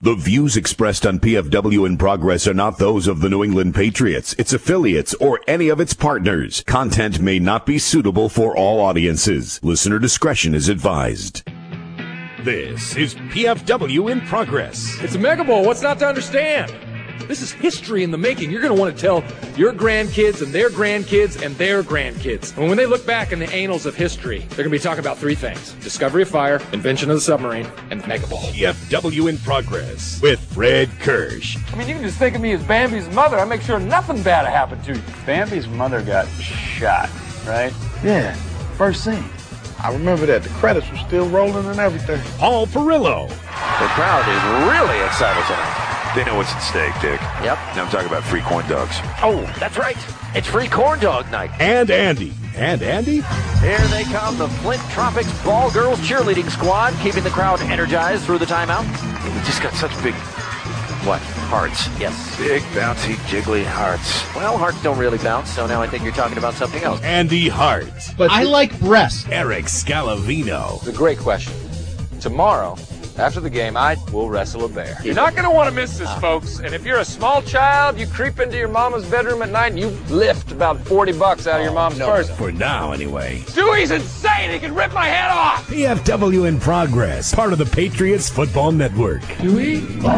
The views expressed on PFW in Progress are not those of the New England Patriots, its affiliates, or any of its partners. Content may not be suitable for all audiences. Listener discretion is advised. This is PFW in Progress. It's a Mega Bowl. What's not to understand? This is history in the making. You're going to want to tell your grandkids and their grandkids and their grandkids. And when they look back in the annals of history, they're going to be talking about three things: discovery of fire, invention of the submarine, and the Mega Bowl. PFW in Progress with Fred Kirsch. I mean, you can just think of me as Bambi's mother. I make sure nothing bad happened to you. Bambi's mother got shot, right? Yeah, first scene. I remember that. The credits were still rolling and everything. Paul Perillo. The crowd is really excited tonight. They know what's at stake, Dick. Yep. Now I'm talking about free corn dogs. Oh, that's right. It's free corn dog night. And Andy. And Andy? Here they come, the Flint Tropics Ball Girls cheerleading squad, keeping the crowd energized through the timeout. We just got such big, hearts. Yes. Big, bouncy, jiggly hearts. Well, hearts don't really bounce, so now I think you're talking about something else. Andy Hart. But I like breasts. Eric Scalavino. It's a great question. Tomorrow, after the game, I will wrestle a bear. You're not going to want to miss this, folks. And if you're a small child, you creep into your mama's bedroom at night and you lift about $40 out of your mom's purse. For now, anyway. Dewey's insane. He can rip my head off. PFW in Progress, part of the Patriots Football Network. Dewey?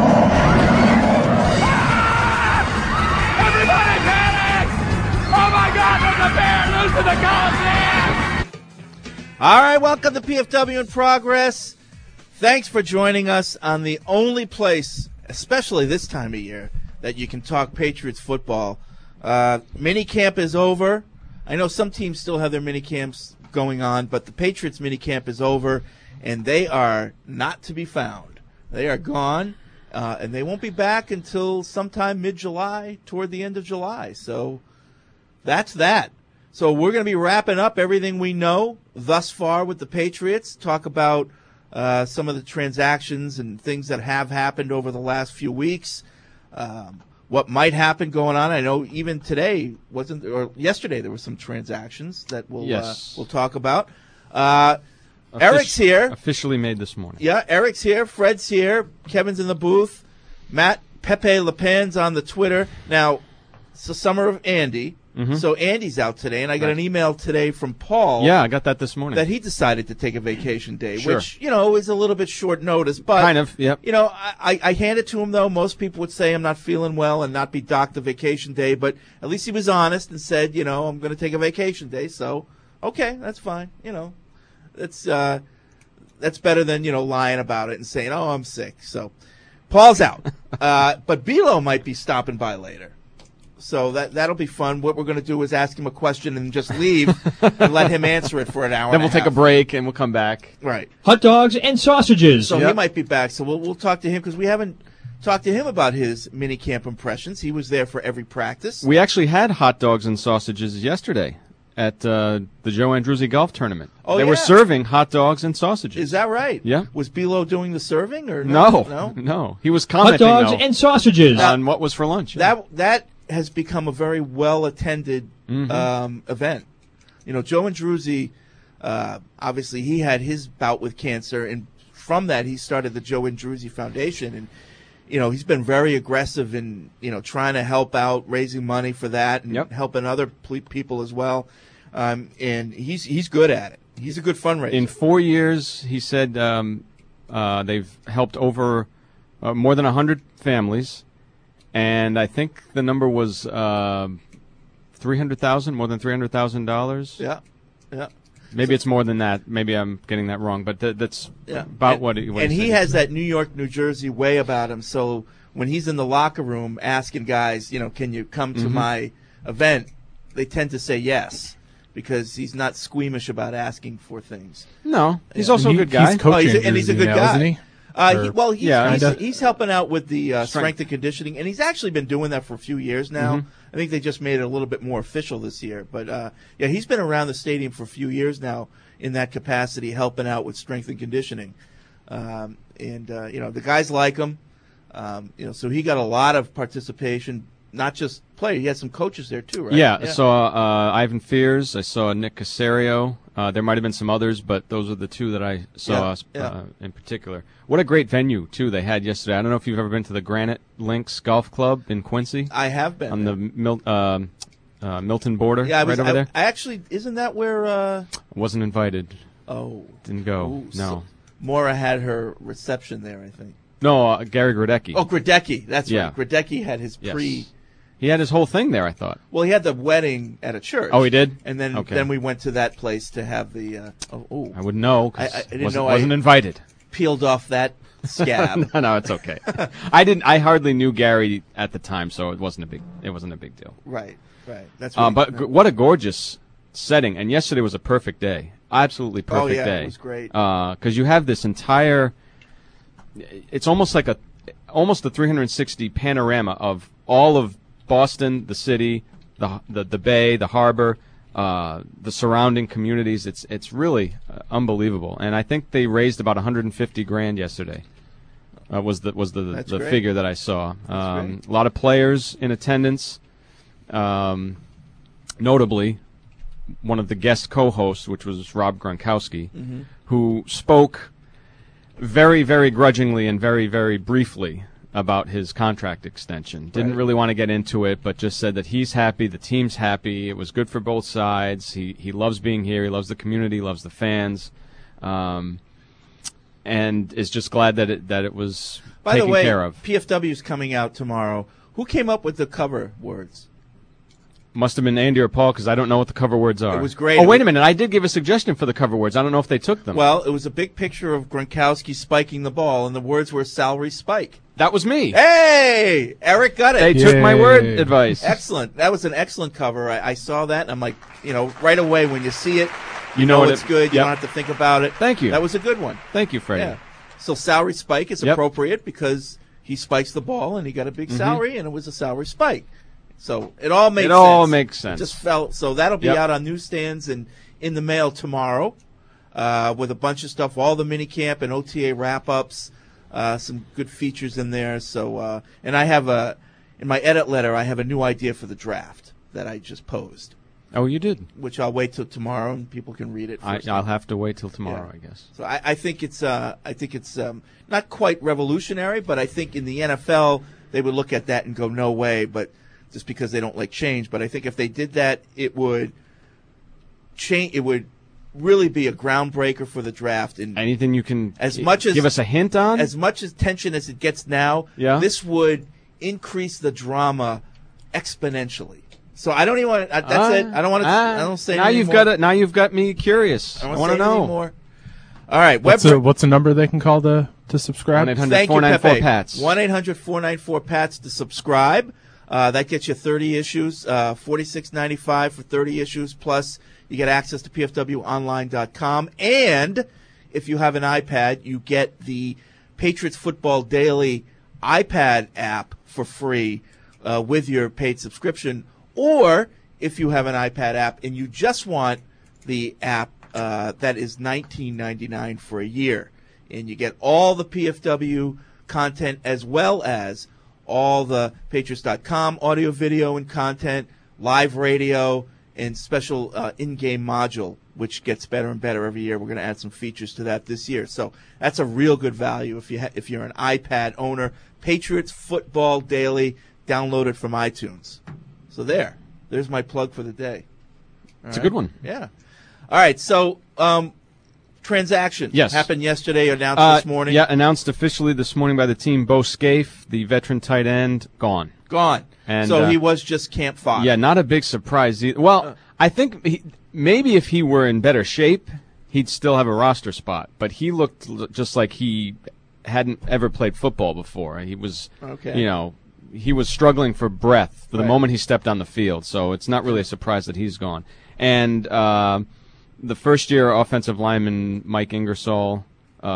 Everybody panic! Oh, my God, there's a bear loose in the Coliseum! All right, welcome to PFW in Progress. Thanks for joining us on the only place, especially this time of year, that you can talk Patriots football. Mini camp is over. I know some teams still have their mini camps going on, but the Patriots mini camp is over, and they are not to be found. They are gone, and they won't be back until sometime mid-July, toward the end of July. So that's that. So we're going to be wrapping up everything we know thus far with the Patriots, talk about some of the transactions and things that have happened over the last few weeks, what might happen going on. I know even today or yesterday there were some transactions that we'll talk about. Eric's here. Officially made this morning. Yeah, Eric's here. Fred's here. Kevin's in the booth. Matt Pepe Le Pen's on the Twitter. Now, it's the summer of Andy. Mm-hmm. So Andy's out today, and I got an email today from Paul. Yeah, I got that this morning. That he decided to take a vacation day, sure. Which, is a little bit short notice. But, kind of, yep. I hand it to him, though. Most people would say I'm not feeling well and not be docked a vacation day. But at least he was honest and said, I'm going to take a vacation day. So, okay, that's fine. That's better than, lying about it and saying, oh, I'm sick. So Paul's out. But Bilo might be stopping by later. So that'll be fun. What we're going to do is ask him a question and just leave and let him answer it for an hour. Then we'll take a break and we'll come back. Right. Hot dogs and sausages. So he might be back. So we'll talk to him because we haven't talked to him about his mini camp impressions. He was there for every practice. We actually had hot dogs and sausages yesterday at the Joe Andruzzi golf tournament. Oh, they were serving hot dogs and sausages. Is that right? Yeah. Was Bilo doing the serving or no? He was commenting hot dogs and sausages on what was for lunch. That has become a very well-attended event. Joe Andruzzi, obviously he had his bout with cancer, and from that he started the Joe Andruzzi Foundation, and he's been very aggressive in trying to help out, raising money for that, and helping other people as well. And he's good at it. He's a good fundraiser. In 4 years, he said they've helped over more than 100 families. And I think the number was $300,000, more than $300,000. Yeah. Maybe it's more than that. Maybe I'm getting that wrong, but that's about what he. And he has that New York, New Jersey way about him. So when he's in the locker room asking guys, can you come to my event? They tend to say yes because he's not squeamish about asking for things. No, he's also a good guy. He's coaching, he's a good guy, isn't he? He's helping out with the strength and conditioning, and he's actually been doing that for a few years now. Mm-hmm. I think they just made it a little bit more official this year. But, he's been around the stadium for a few years now in that capacity, helping out with strength and conditioning. The guys like him. So he got a lot of participation, not just players. He had some coaches there too, right? Yeah, I saw Ivan Fears. I saw Nick Casario. There might have been some others, but those are the two that I saw in particular. What a great venue, too, they had yesterday. I don't know if you've ever been to the Granite Links Golf Club in Quincy. I have been. On the Milton border, right over there. I actually, isn't that where... I wasn't invited. Oh. Didn't go, no. So Maura had her reception there, I think. No, Gary Grodecki. Oh, Grodecki. That's right. Grodecki had his He had his whole thing there, I thought. Well, he had the wedding at a church. Oh, he did? And then we went to that place to have the... I wouldn't know, because I wasn't invited. Peeled off that scab. No, it's okay. I hardly knew Gary at the time, so it wasn't a big deal. Right. That's but what a gorgeous setting. And yesterday was a perfect day. Absolutely perfect day. It was great. Because you have this entire... It's almost like almost a 360 panorama of all of Boston, the city, the bay, the harbor, the surrounding communities. It's really unbelievable. And I think they raised about $150,000 yesterday. Was the figure that I saw. A lot of players in attendance. Notably, one of the guest co-hosts, which was Rob Gronkowski, who spoke very, very grudgingly and very, very briefly about his contract extension. Didn't really want to get into it, but just said that he's happy, the team's happy, it was good for both sides, he loves being here, he loves the community, loves the fans, and is just glad that it was taken care of. By the way, PFW's coming out tomorrow. Who came up with the cover words? Must have been Andy or Paul, because I don't know what the cover words are. It was great. Oh, wait a minute. I did give a suggestion for the cover words. I don't know if they took them. Well, it was a big picture of Gronkowski spiking the ball, and the words were salary spike. That was me. Hey! Eric got it. They took my word advice. Excellent. That was an excellent cover. I saw that, and I'm like, right away when you see it, you know it's good. You don't have to think about it. Thank you. That was a good one. Thank you, Freddie. Yeah. So salary spike is appropriate because he spikes the ball, and he got a big salary, and it was a salary spike. So it all makes sense. It all makes sense. It just felt so that'll be out on newsstands and in the mail tomorrow, with a bunch of stuff, all the minicamp and OTA wrap-ups, some good features in there. So and I have in my edit letter I have a new idea for the draft that I just posed. Oh, you did? Which I'll wait till tomorrow and people can read it. I'll have to wait till tomorrow, I guess. So I think it's not quite revolutionary, but I think in the NFL they would look at that and go, no way, but. Just because they don't like change, but I think if they did that, it would change. It would really be a groundbreaker for the draft. And anything you can give us a hint on, as much attention as it gets now, this would increase the drama exponentially. So I don't even want. That's it. I don't want to. I don't say now. You've got it. Now you've got me curious. I want to know anymore. All right. What's the number they can call to subscribe? 1-800-494-PATS. 1-800-494-PATS to subscribe. That gets you 30 issues, $46.95 for 30 issues, plus you get access to pfwonline.com. And if you have an iPad, you get the Patriots Football Daily iPad app for free with your paid subscription. Or if you have an iPad app and you just want the app, that is $19.99 for a year. And you get all the PFW content as well as all the Patriots.com audio, video, and content, live radio, and special in-game module, which gets better and better every year. We're going to add some features to that this year. So that's a real good value if you're an iPad owner. Patriots Football Daily, download it from iTunes. So there's my plug for the day. It's a good one. Yeah. All right, so transaction happened yesterday, announced this morning. Yeah, announced officially this morning by the team. Bo Scaife, the veteran tight end, gone. And so he was just Camp 5. Yeah, not a big surprise. Well, I think maybe if he were in better shape, he'd still have a roster spot. But he looked just like he hadn't ever played football before. He was, he was struggling for breath for the moment he stepped on the field. So it's not really a surprise that he's gone. And the first-year offensive lineman, Mike Ingersoll,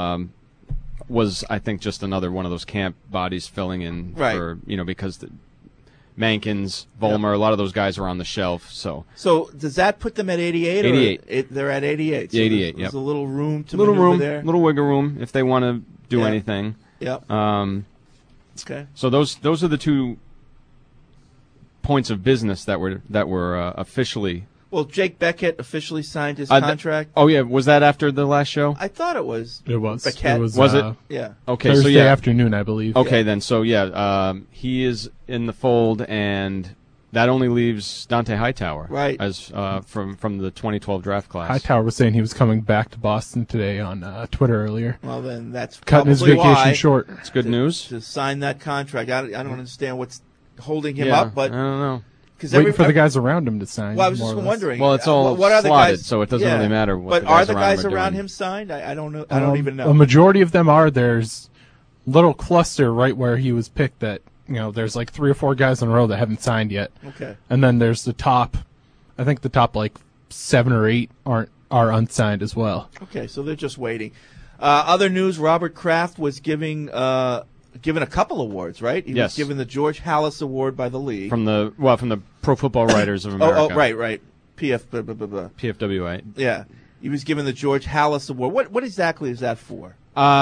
was, I think, just another one of those camp bodies filling in for, because Mankins, Vollmer, a lot of those guys are on the shelf. So does that put them at 88? 88. They're at 88. So 88, there's a little room to maneuver there. Little wiggle room if they want to do anything. Yep. Okay. So those are the two points of business that were officially. Well, Jake Beckett officially signed his contract. Oh yeah, was that after the last show? I thought it was. It was. Beckett. Was it? Yeah. Okay, Thursday so afternoon, I believe. Okay, then. So he is in the fold, and that only leaves Dante Hightower, right? As from the 2012 draft class. Hightower was saying he was coming back to Boston today on Twitter earlier. Well, then that's cutting his vacation short. It's good news to sign that contract. I don't understand what's holding him up, but I don't know. Waiting for the guys around him to sign. Well, I was just wondering. Well, it's all what are the slotted, guys, so it doesn't really matter. What but are the guys around around him signed? I don't know. I don't even know. A majority of them are. There's a little cluster right where he was picked that, there's like 3 or 4 guys in a row that haven't signed yet. Okay. And then there's the top, I think the top like 7 or 8 are unsigned as well. Okay, so they're just waiting. Other news: Robert Kraft was given a couple awards, right? He was given the George Halas Award by the league from the Pro Football Writers of America. right. PFWA. Yeah, he was given the George Halas Award. What exactly is that for?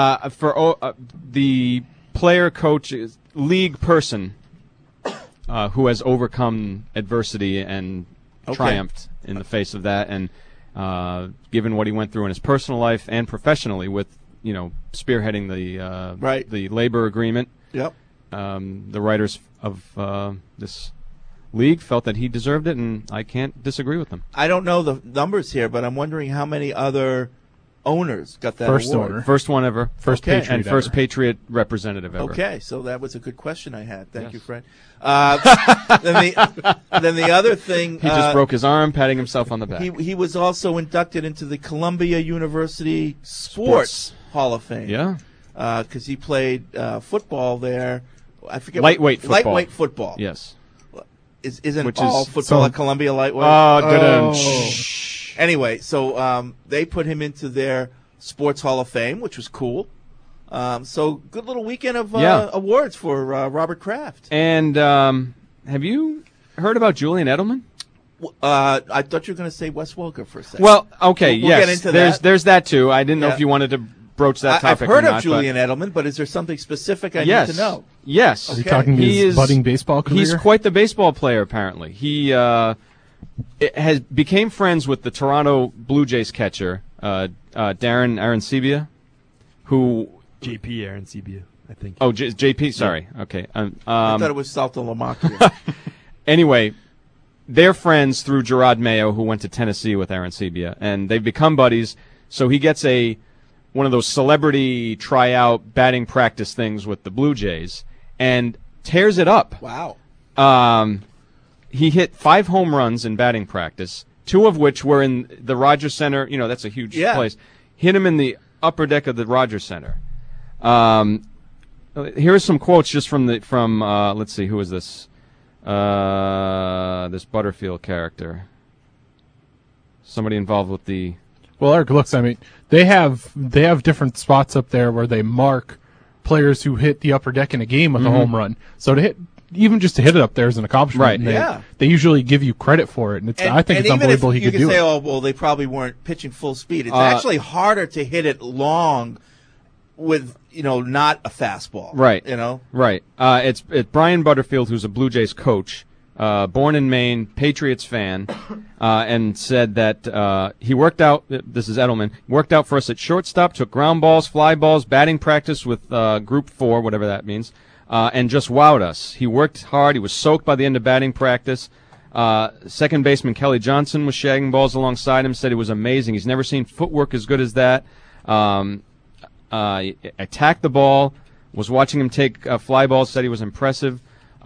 The player, coach, league person who has overcome adversity and triumphed in the face of that, and given what he went through in his personal life and professionally with spearheading the labor agreement. Yep. The writers of this league felt that he deserved it, and I can't disagree with them. I don't know the numbers here, but I'm wondering how many other owners got that award. First one ever. First Patriot and first ever. Patriot representative ever. Okay, so that was a good question I had. Thank you, Fred. Then the other thing... He just broke his arm, patting himself on the back. He was also inducted into the Columbia University Sports Hall of Fame. Yeah. Because he played football there. I forget. Lightweight football. Lightweight football. Yes. Isn't all football at Columbia lightweight? Anyway, so they put him into their Sports Hall of Fame, which was cool. So good little weekend of awards for Robert Kraft. And have you heard about Julian Edelman? I thought you were going to say Wes Welker for a second. Well, okay, we'll yes. get into that. There's that too. I didn't know if you wanted to broach that topic. I've heard or of not, Julian Edelman, but is there something specific I need to know? Yes. Are you talking his budding baseball career? He's quite the baseball player, apparently. He became friends with the Toronto Blue Jays catcher, Darren Arancibia, who... JP Arancibia, I think. Oh, JP, sorry. Yeah. Okay. I thought it was Salto Lamacchia. Anyway, they're friends through Gerard Mayo, who went to Tennessee with Arancibia, and they've become buddies. So he gets one of those celebrity tryout batting practice things with the Blue Jays and tears it up. Wow. He hit 5 home runs in batting practice, 2 of which were in the Rogers Center. That's a huge place. Hit him in the upper deck of the Rogers Center. Here are some quotes just from let's see, who is this? This Butterfield character. Somebody involved with the... Well, Eric, looks, I mean, they have different spots up there where they mark players who hit the upper deck in a game with a home run. So to hit it up there is an accomplishment. Right. They usually give you credit for it, and I think it's unbelievable he could do it. You can say, oh, well, they probably weren't pitching full speed. It's actually harder to hit it long with not a fastball. Right. Right. It's Brian Butterfield, who's a Blue Jays coach, born in Maine, Patriots fan, and said that he worked out. This is Edelman. Worked out for us at shortstop. Took ground balls, fly balls, batting practice with Group 4, whatever that means, and just wowed us. He worked hard. He was soaked by the end of batting practice. Second baseman Kelly Johnson was shagging balls alongside him. Said it was amazing. He's never seen footwork as good as that. Attacked the ball. Was watching him take fly balls. Said he was impressive.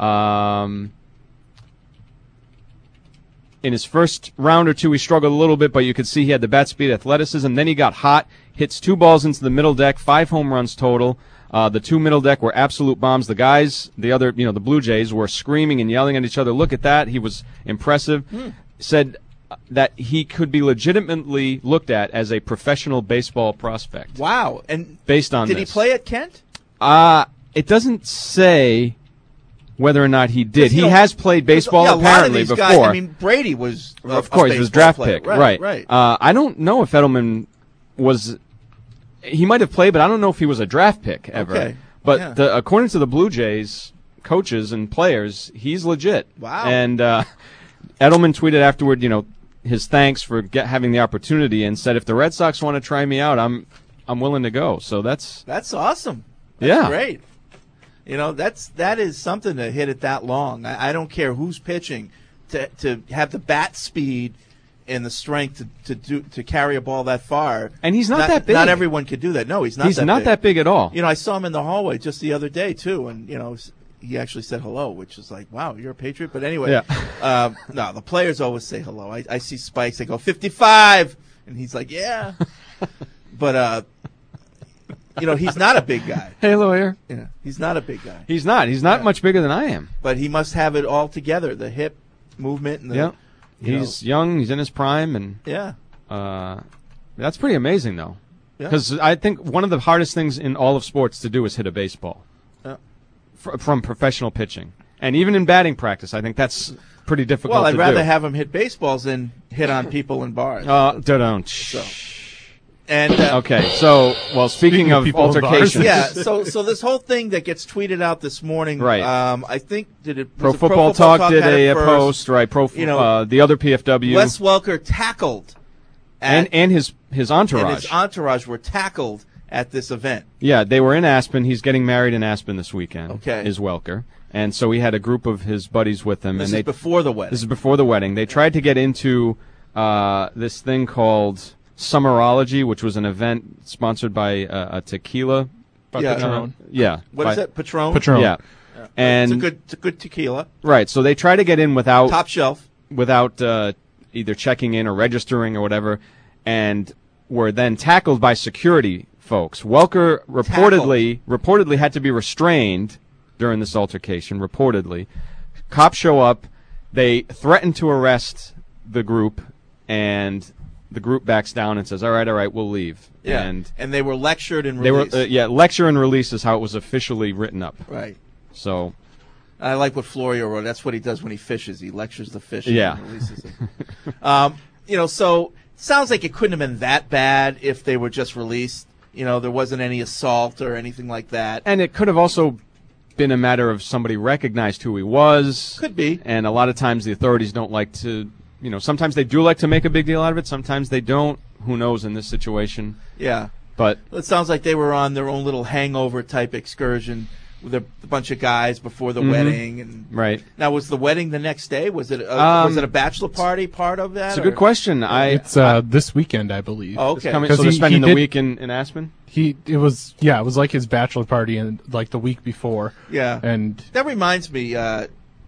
In his first round or two, he struggled a little bit, but you could see he had the bat speed, athleticism. Then he got hot, hits 2 balls into the middle deck, 5 home runs total. The 2 middle deck were absolute bombs. The guys, the Blue Jays, were screaming and yelling at each other. Look at that. He was impressive. Said that he could be legitimately looked at as a professional baseball prospect. Wow. And based on did he play at Kent? It doesn't say whether or not he did. He has played baseball apparently before. Guys, I mean, Brady was of course, he was draft pick. Right. I don't know if Edelman was. He might have played, but I don't know if he was a draft pick ever. Okay. But according to the Blue Jays, coaches and players, he's legit. Wow. And Edelman tweeted afterward, his thanks for having the opportunity, and said, if the Red Sox want to try me out, I'm willing to go. So that's awesome. That's yeah. great. That is something to hit it that long. I don't care who's pitching, to have the bat speed and the strength to carry a ball that far. And he's not that big. Not everyone could do that. No, he's not. He's not that big at all. I saw him in the hallway just the other day too, and he actually said hello, which is like, wow, you're a Patriot. But anyway, yeah. No, the players always say hello. I see Spikes. They go 55, and he's like, yeah. But he's not a big guy. Hey, lawyer. Yeah, he's not a big guy. He's not. He's not much bigger than I am. But he must have it all together: the hip movement and the. Yeah. He's young. He's in his prime, and yeah. That's pretty amazing, though. Because I think one of the hardest things in all of sports to do is hit a baseball. From professional pitching, and even in batting practice, I think that's pretty difficult. Well, I'd to rather do. have him hit baseballs than hit on people in bars. Don't. So, and okay, so speaking of altercations, yeah. So this whole thing that gets tweeted out this morning, right? I think Pro Football Talk did a post, right? The other PFW, Wes Welker tackled, and his entourage, and his entourage were tackled at this event. Yeah, they were in Aspen. He's getting married in Aspen this weekend. Okay. Is Welker. And so he had a group of his buddies with him. This is before the wedding. This is before the wedding. They tried to get into this thing called Summerology, which was an event sponsored by a tequila. Patron. Yeah. What is that? Patron? Patron. Yeah. And it's a good tequila. Right. So they tried to get in without top shelf, without either checking in or registering or whatever, and were then tackled by security folks. Welker reportedly had to be restrained during this altercation. Reportedly, cops show up. They threaten to arrest the group, and the group backs down and says, "All right, we'll leave." Yeah, and they were lectured and released. They were lecture and release is how it was officially written up. Right. So, I like what Florio wrote. That's what he does when he fishes. He lectures the fish. Yeah. And releases them. So sounds like it couldn't have been that bad if they were just released. There wasn't any assault or anything like that. And it could have also been a matter of somebody recognized who he was. Could be. And a lot of times the authorities don't like to, sometimes they do like to make a big deal out of it. Sometimes they don't. Who knows in this situation? Yeah. But it sounds like they were on their own little hangover type excursion with a bunch of guys before the wedding. And right. Now, was the wedding the next day? Was it a bachelor party part of that? It's a good question. It's this weekend, I believe. Oh, okay. So they're spending the week in Aspen? It was like his bachelor party and like the week before. Yeah. And that reminds me, I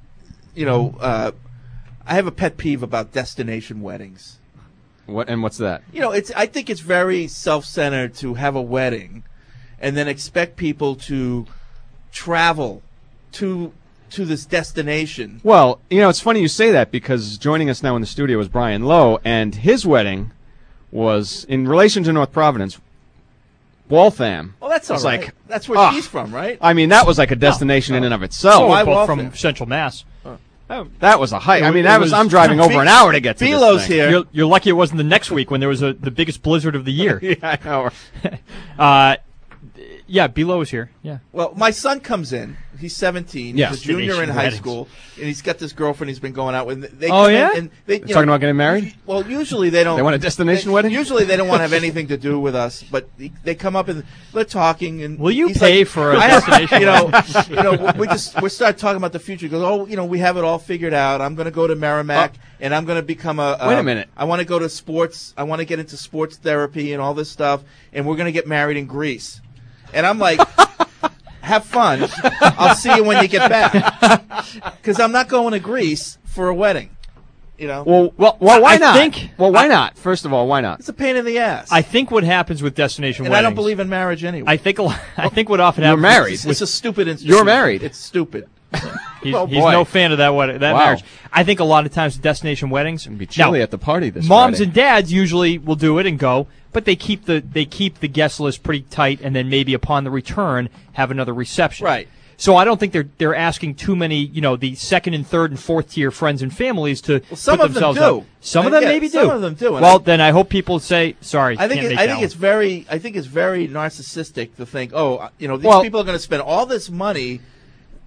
have a pet peeve about destination weddings. What's that? I think it's very self-centered to have a wedding and then expect people to travel to this destination. Well, it's funny you say that because joining us now in the studio is Brian Lowe, and his wedding was in relation to North Providence, Waltham. Well, that's all right. Like, that's where she's from, right? I mean, that was like a destination in and of itself. Why Waltham? From Central Mass. That was a hike. I'm driving over an hour to get to Belo's this thing. here. You're lucky it wasn't the next week when there was the biggest blizzard of the year. Yeah, I know. Yeah, Below is here. Yeah. Well, my son comes in. He's 17. Yeah. He's a junior in high school, and he's got this girlfriend he's been going out with. They oh, come yeah? in and they talking about getting married? Well, usually they don't. They want a destination wedding? Usually they don't want to have anything to do with us, but they come up and they're talking. And will you he's pay like, for a destination we start talking about the future. He goes, we have it all figured out. I'm going to go to Merrimack, and I'm going to become wait a minute. I want to go to sports. I want to get into sports therapy and all this stuff, and we're going to get married in Greece. And I'm like, have fun. I'll see you when you get back. Because I'm not going to Greece for a wedding. Well, why not? Why not? First of all, why not? It's a pain in the ass. I think what happens with destination weddings. I don't believe in marriage anyway. I think what often happens. You're married. It's a stupid institution. You're married. It's stupid. He's no fan of that marriage. I think a lot of times destination weddings it'd be chilly at the party this moms Friday. And dads usually will do it and go, but they keep the guest list pretty tight, and then maybe upon the return have another reception. Right. So I don't think they're asking too many, the second and third and fourth tier friends and families to some put of them themselves do. up. Some of them maybe do. Some of them do. Well, then I hope people say sorry. I think it's very narcissistic to think, these people are going to spend all this money,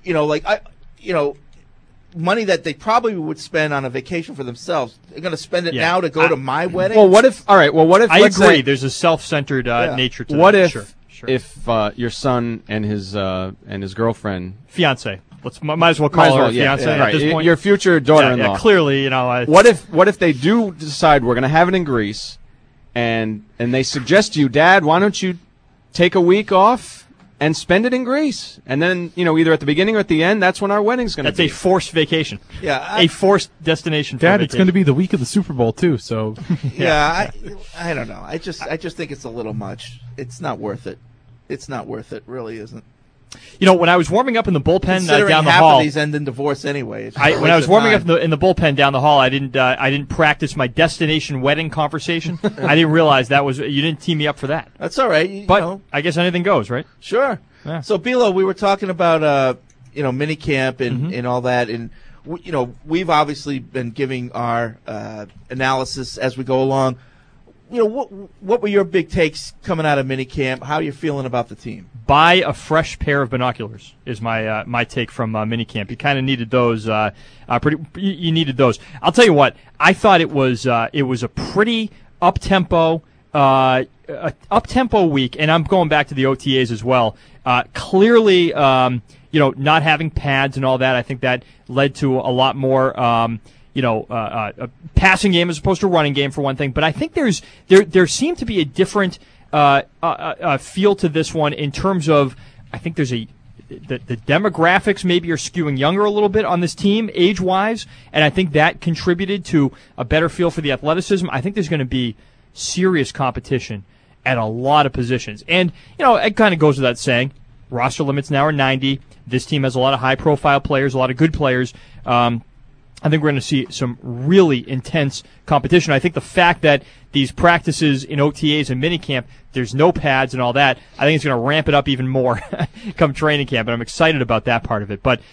money that they probably would spend on a vacation for themselves. They're going to spend it now to go to my wedding. Well, what if? All right. Well, what if? I let's agree. say- There's a self-centered nature to What that. if? Sure. If your son and his girlfriend, Fiance, might as well call her a fiance at this point. your future daughter-in-law. Yeah, clearly, What if they do decide we're going to have it in Greece, and they suggest to you, Dad, why don't you take a week off and spend it in Greece, and then either at the beginning or at the end, that's when our wedding's going to be. That's a forced vacation. Yeah, a forced destination. Dad, for it's going to be the week of the Super Bowl too. So I don't know. I just think it's a little much. It's not worth it. It's not worth it. Really isn't. When I was warming up in the bullpen down the half hall, of these end in divorce anyway. When I was warming up in the bullpen down the hall, I didn't practice my destination wedding conversation. I didn't realize you didn't tee me up for that. That's all right. But I guess anything goes, right? Sure. Yeah. So, Bilo, we were talking about mini camp and all that, and we've obviously been giving our analysis as we go along. What were your big takes coming out of minicamp? How are you feeling about the team? Buy a fresh pair of binoculars is my take from minicamp. You kind of needed those. You needed those. I'll tell you what. I thought it was a pretty up tempo week, and I'm going back to the OTAs as well. Clearly, not having pads and all that. I think that led to a lot more. A passing game as opposed to running game for one thing. But I think there seemed to be a different feel to this one in terms of I think there's the demographics maybe are skewing younger a little bit on this team age-wise, and I think that contributed to a better feel for the athleticism. I think there's going to be serious competition at a lot of positions. And, it kind of goes without saying, roster limits now are 90. This team has a lot of high-profile players, a lot of good players. I think we're going to see some really intense competition. I think the fact that these practices in OTAs and minicamp, there's no pads and all that, I think it's going to ramp it up even more come training camp, and I'm excited about that part of it. But,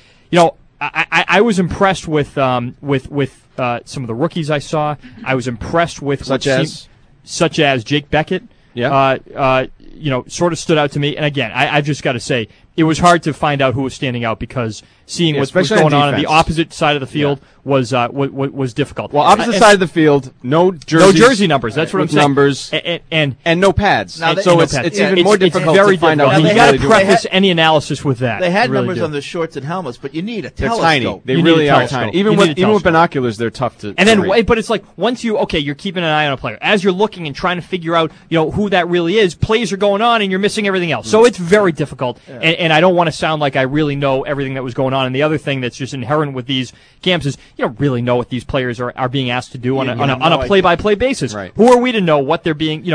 I was impressed with some of the rookies I saw. I was impressed with such as Jake Beckett. Yeah. Sort of stood out to me. And again, I've just got to say, it was hard to find out who was standing out because seeing what was going on the opposite side of the field was difficult. Well, opposite side of the field, no jersey numbers. That's what I'm saying. Numbers and no pads. It's even more difficult to find out. You got to preface any analysis with that. They had numbers on the shorts and helmets, but you need a telescope. They're tiny. They really are tiny. Even with binoculars, they're tough to. And then, but it's like once you're keeping an eye on a player as you're looking and trying to figure out who that really is. Plays are going on and you're missing everything else. So it's very difficult. And I don't want to sound like I really know everything that was going on. And the other thing that's just inherent with these camps is you don't really know what these players are being asked to do on a play-by-play basis. Right. Who are we to know what they're being,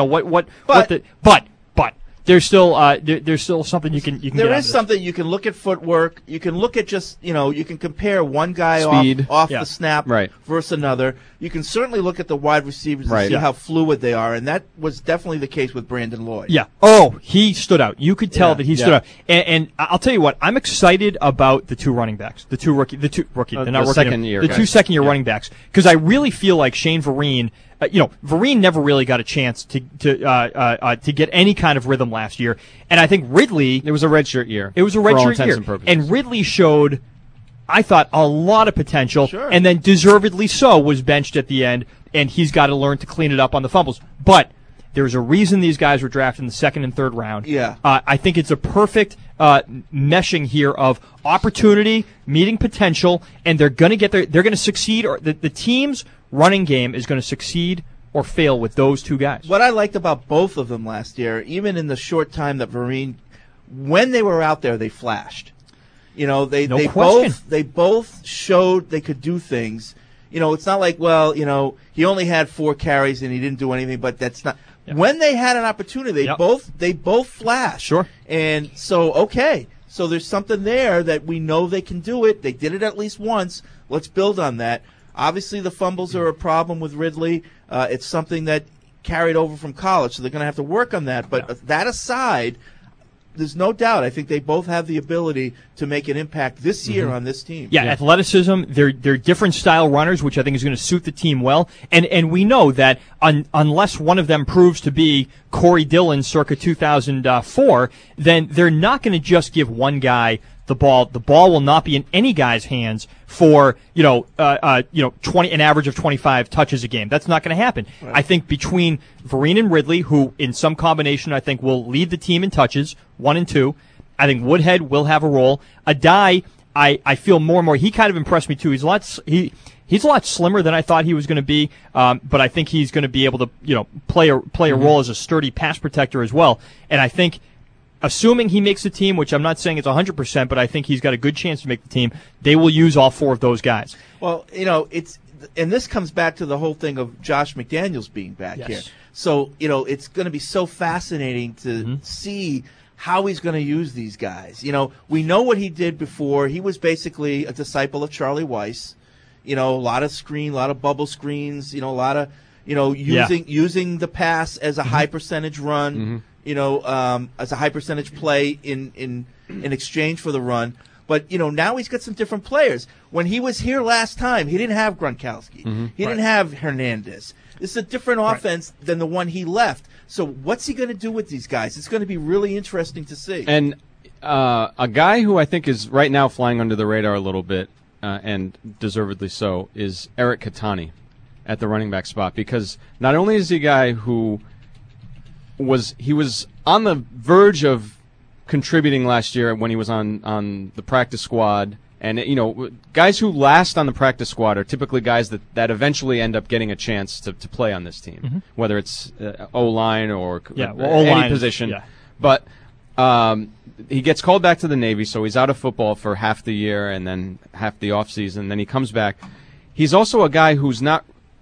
but there's still something you can there is something you can look at footwork. You can look at just you can compare one guy off the snap versus another. You can certainly look at the wide receivers and see how fluid they are, and that was definitely the case with Brandon Lloyd. Yeah. Oh, he stood out. You could tell that he stood out. And I'll tell you what, I'm excited about the two running backs, the two rookie, they're not rookie, second-year the two second-year running backs, because I really feel like Shane Vereen. Vereen never really got a chance to get any kind of rhythm last year, and I think Ridley. It was a redshirt year. It was a redshirt year, and Ridley showed, I thought, a lot of potential, and then deservedly so was benched at the end, and he's got to learn to clean it up on the fumbles. But there's a reason these guys were drafted in the second and third round. Yeah, I think it's a perfect meshing here of opportunity meeting potential, and they're going to get there. They're going to succeed, or the team's running game is going to succeed or fail with those two guys. What I liked about both of them last year, even in the short time that Vereen, when they were out there, they flashed. They both showed they could do things. It's not like, he only had 4 carries and he didn't do anything, but that's not. Yeah. When they had an opportunity, they both flashed. Sure. And so, so there's something there that we know they can do it. They did it at least once. Let's build on that. Obviously, the fumbles are a problem with Ridley. It's something that carried over from college, so they're going to have to work on that. But that aside, there's no doubt. I think they both have the ability to make an impact this year on this team. Yeah, athleticism. They're different style runners, which I think is going to suit the team well. And we know that unless one of them proves to be Corey Dillon circa 2004, then they're not going to just give one guy the ball will not be in any guy's hands for 20 an average of 25 touches a game. That's not going to happen. Right. I think between Vereen and Ridley, who in some combination I think will lead the team in touches 1 and 2, I think Woodhead will have a role. Adai, I feel more and more. He kind of impressed me too. He's a lot slimmer than I thought he was going to be, but I think he's going to be able to play a role as a sturdy pass protector as well. And I think, assuming he makes the team, which I'm not saying it's 100%, but I think he's got a good chance to make the team, they will use all 4 of those guys. Well, and this comes back to the whole thing of Josh McDaniels being back here. So, it's going to be so fascinating to see how he's going to use these guys. We know what he did before. He was basically a disciple of Charlie Weiss. A lot of bubble screens, a lot of, using the pass as a high percentage run. As a high percentage play in exchange for the run. But, now he's got some different players. When he was here last time, he didn't have Gronkowski. He didn't have Hernandez. This is a different offense than the one he left. So what's he going to do with these guys? It's going to be really interesting to see. And a guy who I think is right now flying under the radar a little bit, and deservedly so, is Eric Katani at the running back spot. Because not only is he a guy who was on the verge of contributing last year when he was on the practice squad, and guys who last on the practice squad are typically guys that eventually end up getting a chance to play on this team, whether it's O-line or any position. But he gets called back to the Navy, so he's out of football for half the year and then half the off season. Then he comes back. He's also a guy who's not.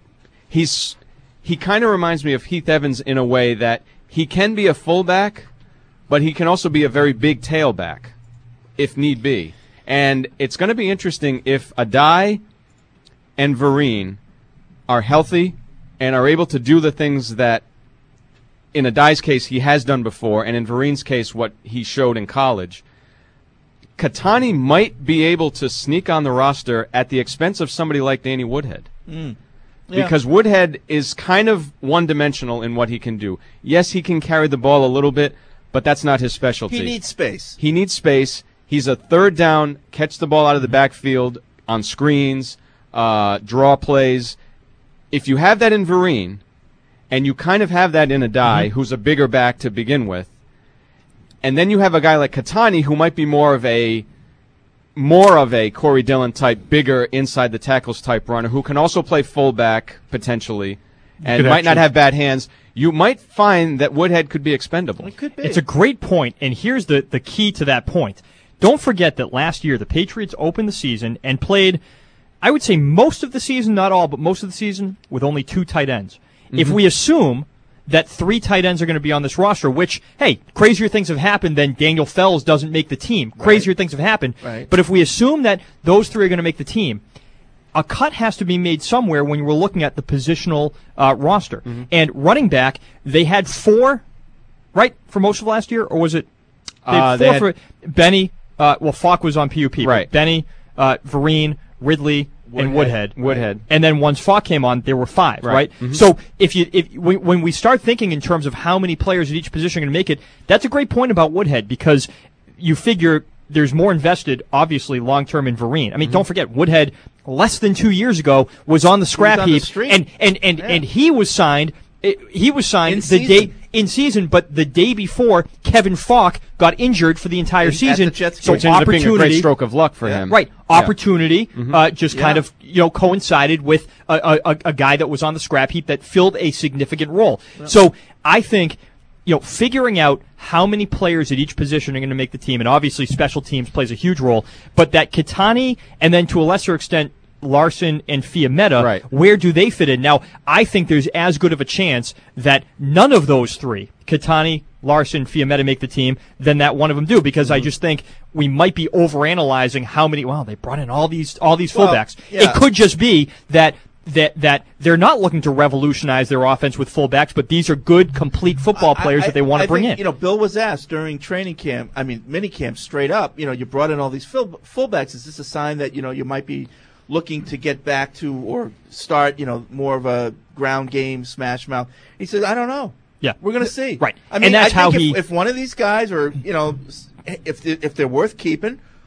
He kind of reminds me of Heath Evans in a way that he can be a fullback, but he can also be a very big tailback, if need be. And it's going to be interesting if Adai and Vereen are healthy and are able to do the things that, in Adai's case, he has done before, and in Vereen's case, what he showed in college. Katani might be able to sneak on the roster at the expense of somebody like Danny Woodhead. Because Woodhead is kind of one-dimensional in what he can do. Yes, he can carry the ball a little bit, but that's not his specialty. He needs space. He's a third down, catch the ball out of the backfield on screens, draw plays. If you have that in Vereen, and you kind of have that in Adai, who's a bigger back to begin with, and then you have a guy like Katani who might be more of a Corey Dillon type, bigger inside the tackles type runner who can also play fullback potentially and might not have bad hands. You might find that Woodhead could be expendable. It could be. It's a great point, and here's the key to that point. Don't forget that last year the Patriots opened the season and played, I would say most of the season, not all, but most of the season, with only 2 tight ends. If we assume that 3 tight ends are going to be on this roster, which, hey, crazier things have happened than Daniel Fells doesn't make the team. Crazier things have happened. But if we assume that those 3 are going to make the team, a cut has to be made somewhere when we're looking at the positional roster. And running back, they had 4, right, for most of last year, or was it? They had 4 for Benny. Falk was on PUP. Right. Benny, Vereen, Ridley, and Woodhead. And then once Falk came on, there were 5, right? So when we start thinking in terms of how many players at each position are going to make it, that's a great point about Woodhead, because you figure there's more invested, obviously, long-term in Vereen. I mean, don't forget, Woodhead, less than 2 years ago, was on the scrap heap, and he was signed. He was signed in season, but the day before Kevin Falk got injured for the entire season. So which ended up being a great stroke of luck for him. Right. Opportunity just kind of coincided with a guy that was on the scrap heap that filled a significant role. So I think figuring out how many players at each position are going to make the team, and obviously special teams plays a huge role, but that Katani and then to a lesser extent Larson and Fiametta, where do they fit in? Now, I think there's as good of a chance that none of those 3, Katani, Larson, Fiametta, make the team than that one of them do, because I just think we might be overanalyzing how many. Wow, they brought in all these fullbacks. It could just be that they're not looking to revolutionize their offense with fullbacks, but these are good, complete football players that they want to bring in. Bill was asked during training camp, mini camp, straight up, you brought in all these fullbacks. Is this a sign that, you might be looking to get back to or start, more of a ground game, smash mouth? He says, I don't know. Yeah. We're going to see. Right. I mean, and that's how if one of these guys, or, if they're worth keeping,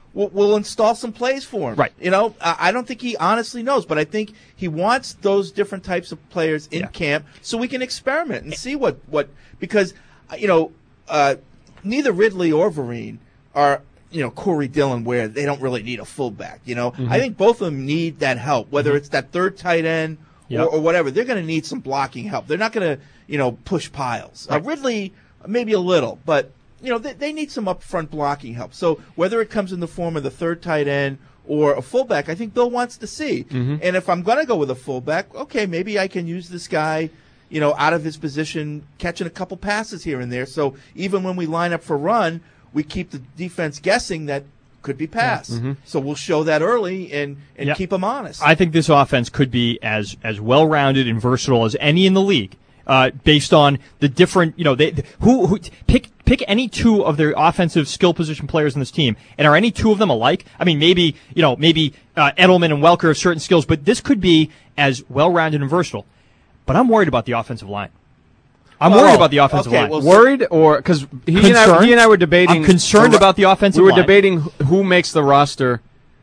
we'll install some plays for him. Right. You know, I don't think he honestly knows, but I think he wants those different types of players in camp so we can experiment and see what because, you know, neither Ridley or Vereen are, you know, Corey Dillon where they don't really need a fullback. You know, I think both of them need that help, whether it's that third tight end or whatever. They're going to need some blocking help. They're not going to, you know, push piles. Ridley, maybe a little, but, you know, they need some upfront blocking help. So whether it comes in the form of the third tight end or a fullback, I think Bill wants to see. And if I'm going to go with a fullback, okay, maybe I can use this guy, you know, out of his position, catching a couple passes here and there. So even when we line up for run, we keep the defense guessing that could be pass. So we'll show that early and keep them honest. I think this offense could be as well-rounded and versatile as any in the league, based on the different, you know, who pick any two of their offensive skill position players in this team, and are any two of them alike? I mean, maybe Edelman and Welker have certain skills, but this could be as well-rounded and versatile. But I'm worried about the offensive line. I'm worried about the offensive line. Well, worried, or because he and I were debating. I'm concerned about the offensive line. We were debating who makes the roster,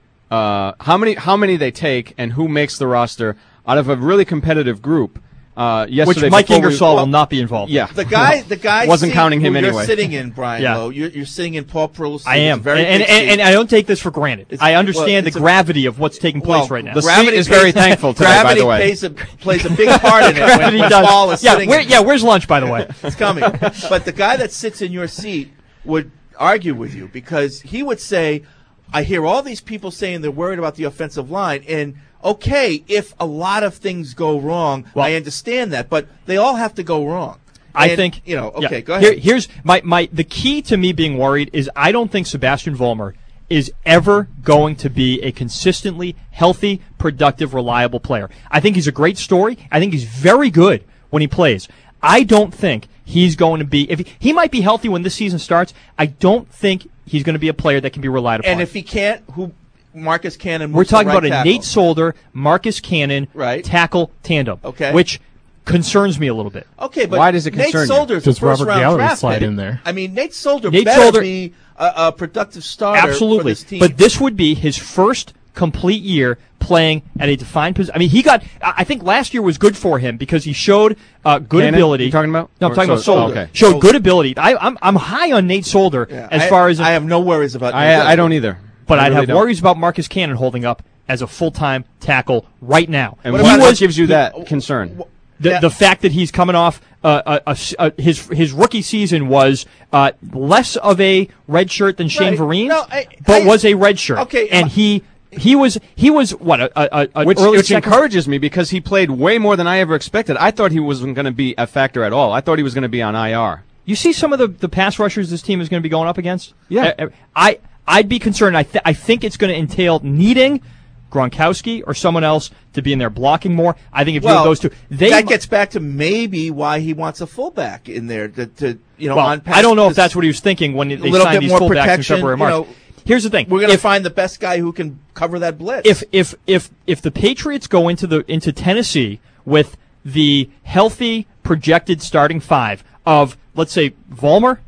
how many they take, and who makes the roster out of a really competitive group. Yesterday, which Mike Ingersoll will not be involved. Yeah, the guy wasn't counting him anyway. You're sitting in Brian Lowe. You're sitting in Paul Pearl's. I am, and I don't take this for granted. I understand the gravity of what's taking place right now. The seat is very thankful today, by the way. Plays a big part in it. When Paul is sitting. Where's lunch, by the way? It's coming. But the guy that sits in your seat would argue with you because he would say, "I hear all these people saying they're worried about the offensive line and." Okay, if a lot of things go wrong, I understand that, but they all have to go wrong. I think, you know. Okay, go ahead. Here's the key to me being worried is I don't think Sebastian Vollmer is ever going to be a consistently healthy, productive, reliable player. I think he's a great story. I think he's very good when he plays. I don't think he's going to be. If he might be healthy when this season starts, I don't think he's going to be a player that can be relied upon. And if he can't, who? Marcus Cannon. We're talking about a Nate Solder, Marcus Cannon tackle tandem, which concerns me a little bit. Okay, but why does it concern Nate Solder's Does a first-round Robert Gallery draft slide pick. in there? I mean, Nate Solder better be a productive starter for this team. But this would be his first complete year playing at a defined position. I mean, I think last year was good for him because he showed good ability. You talking about? No, I'm talking about Solder. Okay. Showed good ability. I'm high on Nate Solder as far as I have no worries about. I don't either. But I'd have worries about Marcus Cannon holding up as a full-time tackle right now. And what gives you that concern? The fact that he's coming off his rookie season was less of a red shirt than Shane Vereen, but was a red shirt. Okay, and he was what which encourages me because he played way more than I ever expected. I thought he wasn't going to be a factor at all. I thought he was going to be on IR. You see some of the pass rushers this team is going to be going up against? Yeah. I'd be concerned. I think it's going to entail needing Gronkowski or someone else to be in there blocking more. I think if you have those two, that gets back to maybe why he wants a fullback in there to on pass. I don't know if that's what he was thinking when they signed these fullbacks in February, March. Here's the thing: we're going to find the best guy who can cover that blitz. If the Patriots go into Tennessee with the healthy projected starting five of, let's say, Vollmer,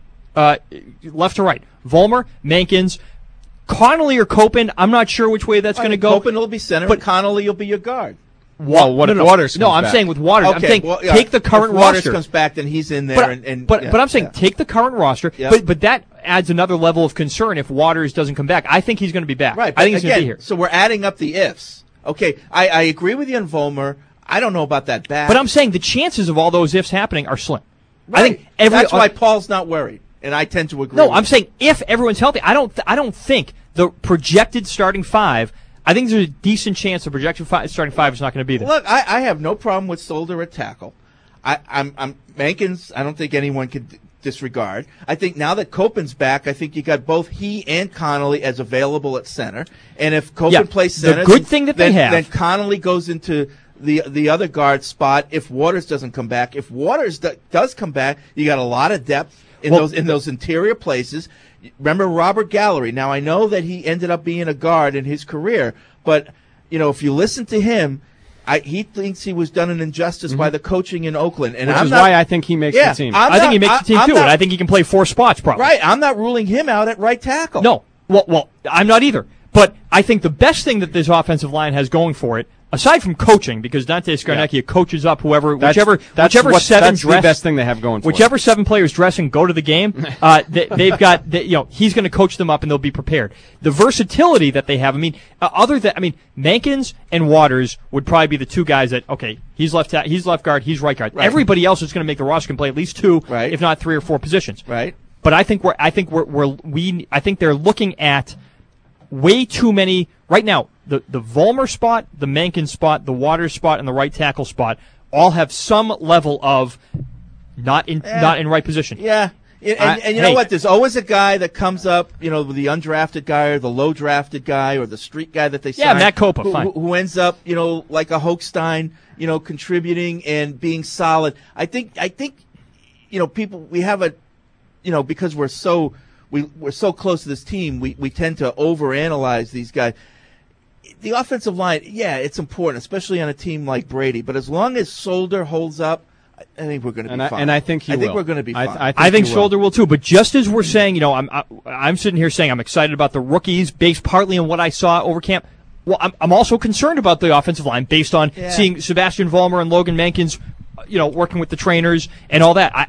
left to right, Vollmer, Mankins, Connolly or Copen, I'm not sure which way that's going to go. Copen will be center, but Connolly will be your guard. Well, what if Waters comes back? I'm saying with Waters. Okay, I'm saying take the current if Waters roster. comes back, then he's in there. But I'm saying take the current roster. Yeah. But that adds another level of concern if Waters doesn't come back. I think he's going to be back. Right. I think he's going to be here. So we're adding up the ifs. Okay, I agree with you on Vollmer. I don't know about that back. But I'm saying the chances of all those ifs happening are slim. Right. I think that's why Paul's not worried, and I tend to agree. No, I'm saying if everyone's healthy, I don't think the projected starting five. I think there's a decent chance the projected starting five is not going to be there. Look, I have no problem with Solder at tackle. I'm Mankins. I don't think anyone could disregard. I think now that Copen's back, I think you got both he and Connolly as available at center. And if Copen plays center, the good thing that they have, then Connolly goes into the other guard spot if Waters doesn't come back. If Waters does come back, you got a lot of depth in those interior places. Remember Robert Gallery. Now I know that he ended up being a guard in his career, but if you listen to him, he thinks he was done an injustice by the coaching in Oakland, and which is why I think he makes the team. I think he makes the team too, and I think he can play four spots probably. Right, I'm not ruling him out at right tackle. No, Well, I'm not either. But I think the best thing that this offensive line has going for it, aside from coaching, because Dante Scarnecchia coaches up whichever seven the best thing they have going for whichever 7 players dress and go to the game, he's going to coach them up and they'll be prepared. The versatility that they have, Mankins and Waters would probably be the 2 guys that, okay, he's left guard, he's right guard. Right. Everybody else is going to make the roster can play at least 2, right, if not 3 or 4 positions. Right. But I think they're looking at way too many right now. The Vollmer spot, the Mankins spot, the Waters spot, and the right tackle spot all have some level of not in right position. Yeah. And you know what? There's always a guy that comes up, the undrafted guy or the low drafted guy or the street guy that they sign. Yeah, Matt Kopa, who ends up, like a Hochstein, contributing and being solid. I think, people, we have a, because we're so close to this team, we tend to overanalyze these guys. The offensive line, it's important, especially on a team like Brady. But as long as Solder holds up, I think we're going to be fine. And I think he will. I think we're going to be fine. I think Solder will too. But just as we're saying, I'm sitting here saying I'm excited about the rookies based partly on what I saw over camp. Well, I'm also concerned about the offensive line based on seeing Sebastian Vollmer and Logan Mankins, working with the trainers and all that.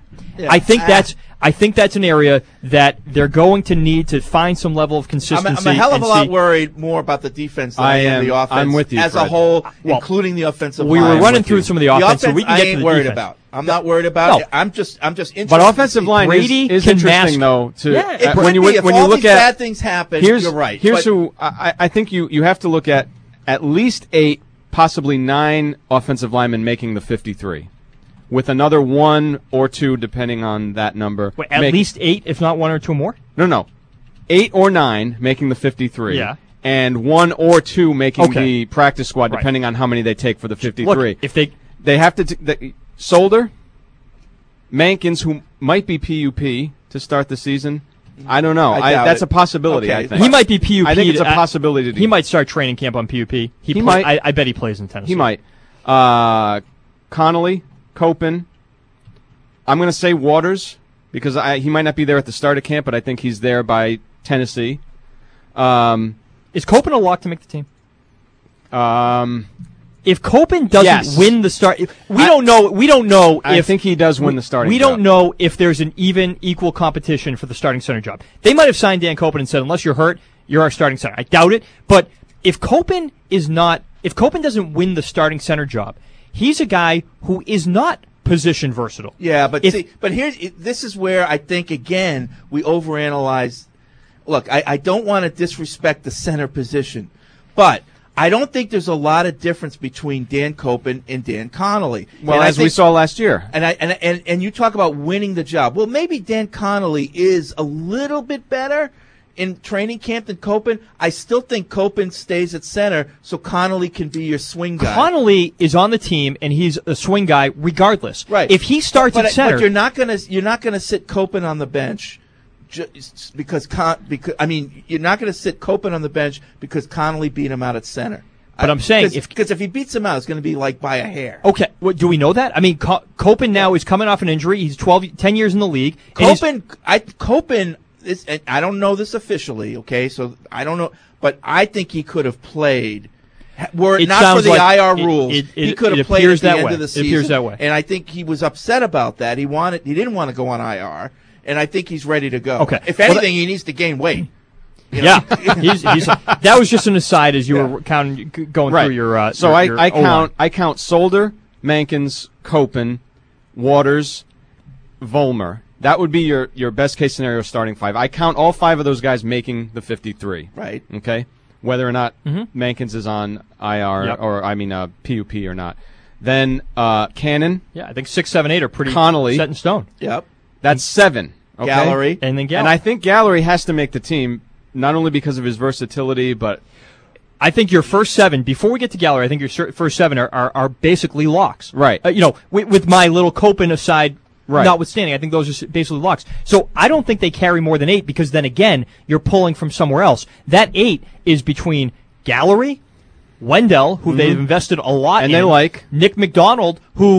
I think that's an area that they're going to need to find some level of consistency. I'm a hell of a lot worried more about the defense than I am the offense. I'm with you, as Fred. a whole, including the offensive line. We were running through some of the offense, so we can get to the worried defense. about. I'm not worried about it. I'm just interested. But offensive line Brady is can interesting, though. When you look at bad things happen, you're right. Here's who I think you have to look at least 8, possibly 9 offensive linemen making the 53. With another 1 or 2, depending on that number. Wait, at least 8, if not 1 or 2 more? No. 8 or 9 making the 53. Yeah. And 1 or 2 making the practice squad, depending on how many they take for the 53. Look, if they have to Solder, Mankins, who might be PUP to start the season. I don't know. That's a possibility. Okay. I think he might be PUP. I think it's a possibility. He might start training camp on PUP. He might. I bet he plays in Tennessee. He might. Connolly, Copen. I'm going to say Waters because he might not be there at the start of camp, but I think he's there by Tennessee. Is Copen a lock to make the team? If Copen doesn't win the start, we don't know. I think he does win the starting. We don't know if there's an equal competition for the starting center job. They might have signed Dan Copen and said, unless you're hurt, you're our starting center. I doubt it. But if Copen doesn't win the starting center job, he's a guy who is not position versatile. Yeah, but this is where I think again we overanalyze. Look, I don't want to disrespect the center position, but I don't think there's a lot of difference between Dan Copen and Dan Connolly. Well, as we saw last year. And you talk about winning the job. Well, maybe Dan Connolly is a little bit better in training camp than Copen. I still think Copen stays at center so Connolly can be your swing guy. Connolly is on the team and he's a swing guy regardless. Right. If he starts at center, but you're not gonna sit Copen on the bench. Because you're not going to sit Copen on the bench because Connolly beat him out at center. But I'm saying because if he beats him out, it's going to be like by a hair. Okay, do we know that? I mean, Copen now is coming off an injury. He's 10 years in the league. Copen is, and I don't know this officially. Okay, so I don't know, but I think he could have played. Were it not for the IR rules, he could have played at the end of the season. It appears that way, and I think he was upset about that. He didn't want to go on IR. And I think he's ready to go. Okay. If anything, he needs to gain weight. Yeah, that was just an aside as you were going through your. So I count Solder, Mankins, Copen, Waters, Vollmer. That would be your best case scenario starting 5. I count all 5 of those guys making the 53. Right. Okay. Whether or not Mankins is on IR PUP or not. Then Cannon. Yeah, I think 6, 7, 8 are pretty Connolly, set in stone. Yep. That's 7. Okay? Gallery. And then Gallery. And I think Gallery has to make the team, not only because of his versatility, but I think your first 7, before we get to Gallery, I think your first 7 are basically locks. Right. With my little Copen aside, right, notwithstanding, I think those are basically locks. So I don't think they carry more than 8 because then again, you're pulling from somewhere else. That 8 is between Gallery, Wendell, who they've invested a lot in. And they like. Nick McDonald, who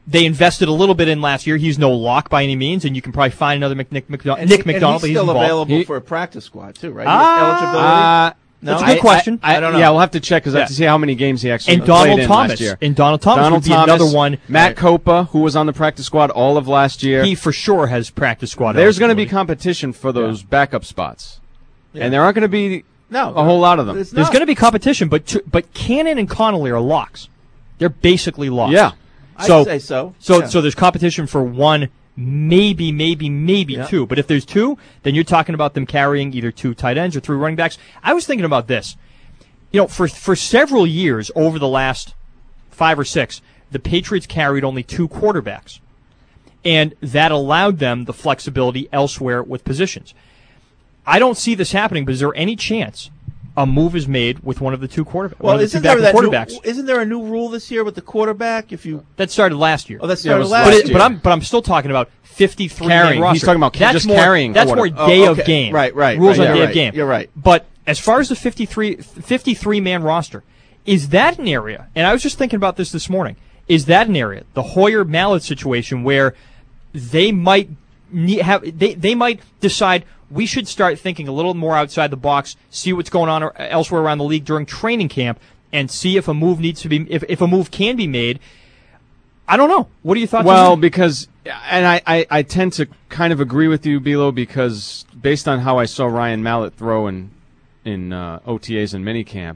they invested a little bit in last year. He's no lock by any means, and you can probably find another Nick McDonald. And He's he's involved. still available for a practice squad too, right? Eligibility. No? That's a good question. I don't know. Yeah, we'll have to check because I have to see how many games he actually and played Donald in Thomas. last year. And Donald Thomas would be another one. Matt Copa, who was on the practice squad all of last year. He for sure has practice squad. There's going to be competition for those backup spots. Yeah. And there aren't going to be a whole lot of them. There's going to be competition, but Cannon and Connolly are locks. They're basically locks. Yeah. I'd say so. So Yeah. there's competition for one, maybe two. But if there's two, then you're talking about them carrying either 2 tight ends or 3 running backs. I was thinking about this. You know, for several years over the last 5 or 6, the Patriots carried only 2 quarterbacks. And that allowed them the flexibility elsewhere with positions. I don't see this happening, but is there any chance a move is made with one of the 2 quarterbacks? Well, isn't there a new rule this year with the quarterback? That started last year. Oh, that started last year. But I'm still talking about 53 carrying. man roster. He's talking about that's just more, carrying. That's more day of game. Right. Rules on day of game. You're right. But as far as the 53 man roster, is that an area? And I was just thinking about this morning. Is that an area, the Hoyer Mallett situation, where they might they might decide we should start thinking a little more outside the box, see what's going on elsewhere around the league during training camp, and see if a move needs to be if a move can be made. I don't know. What are your thoughts? Well, because, and I tend to kind of agree with you, Bilo, because based on how I saw Ryan Mallett throw in OTAs and minicamp,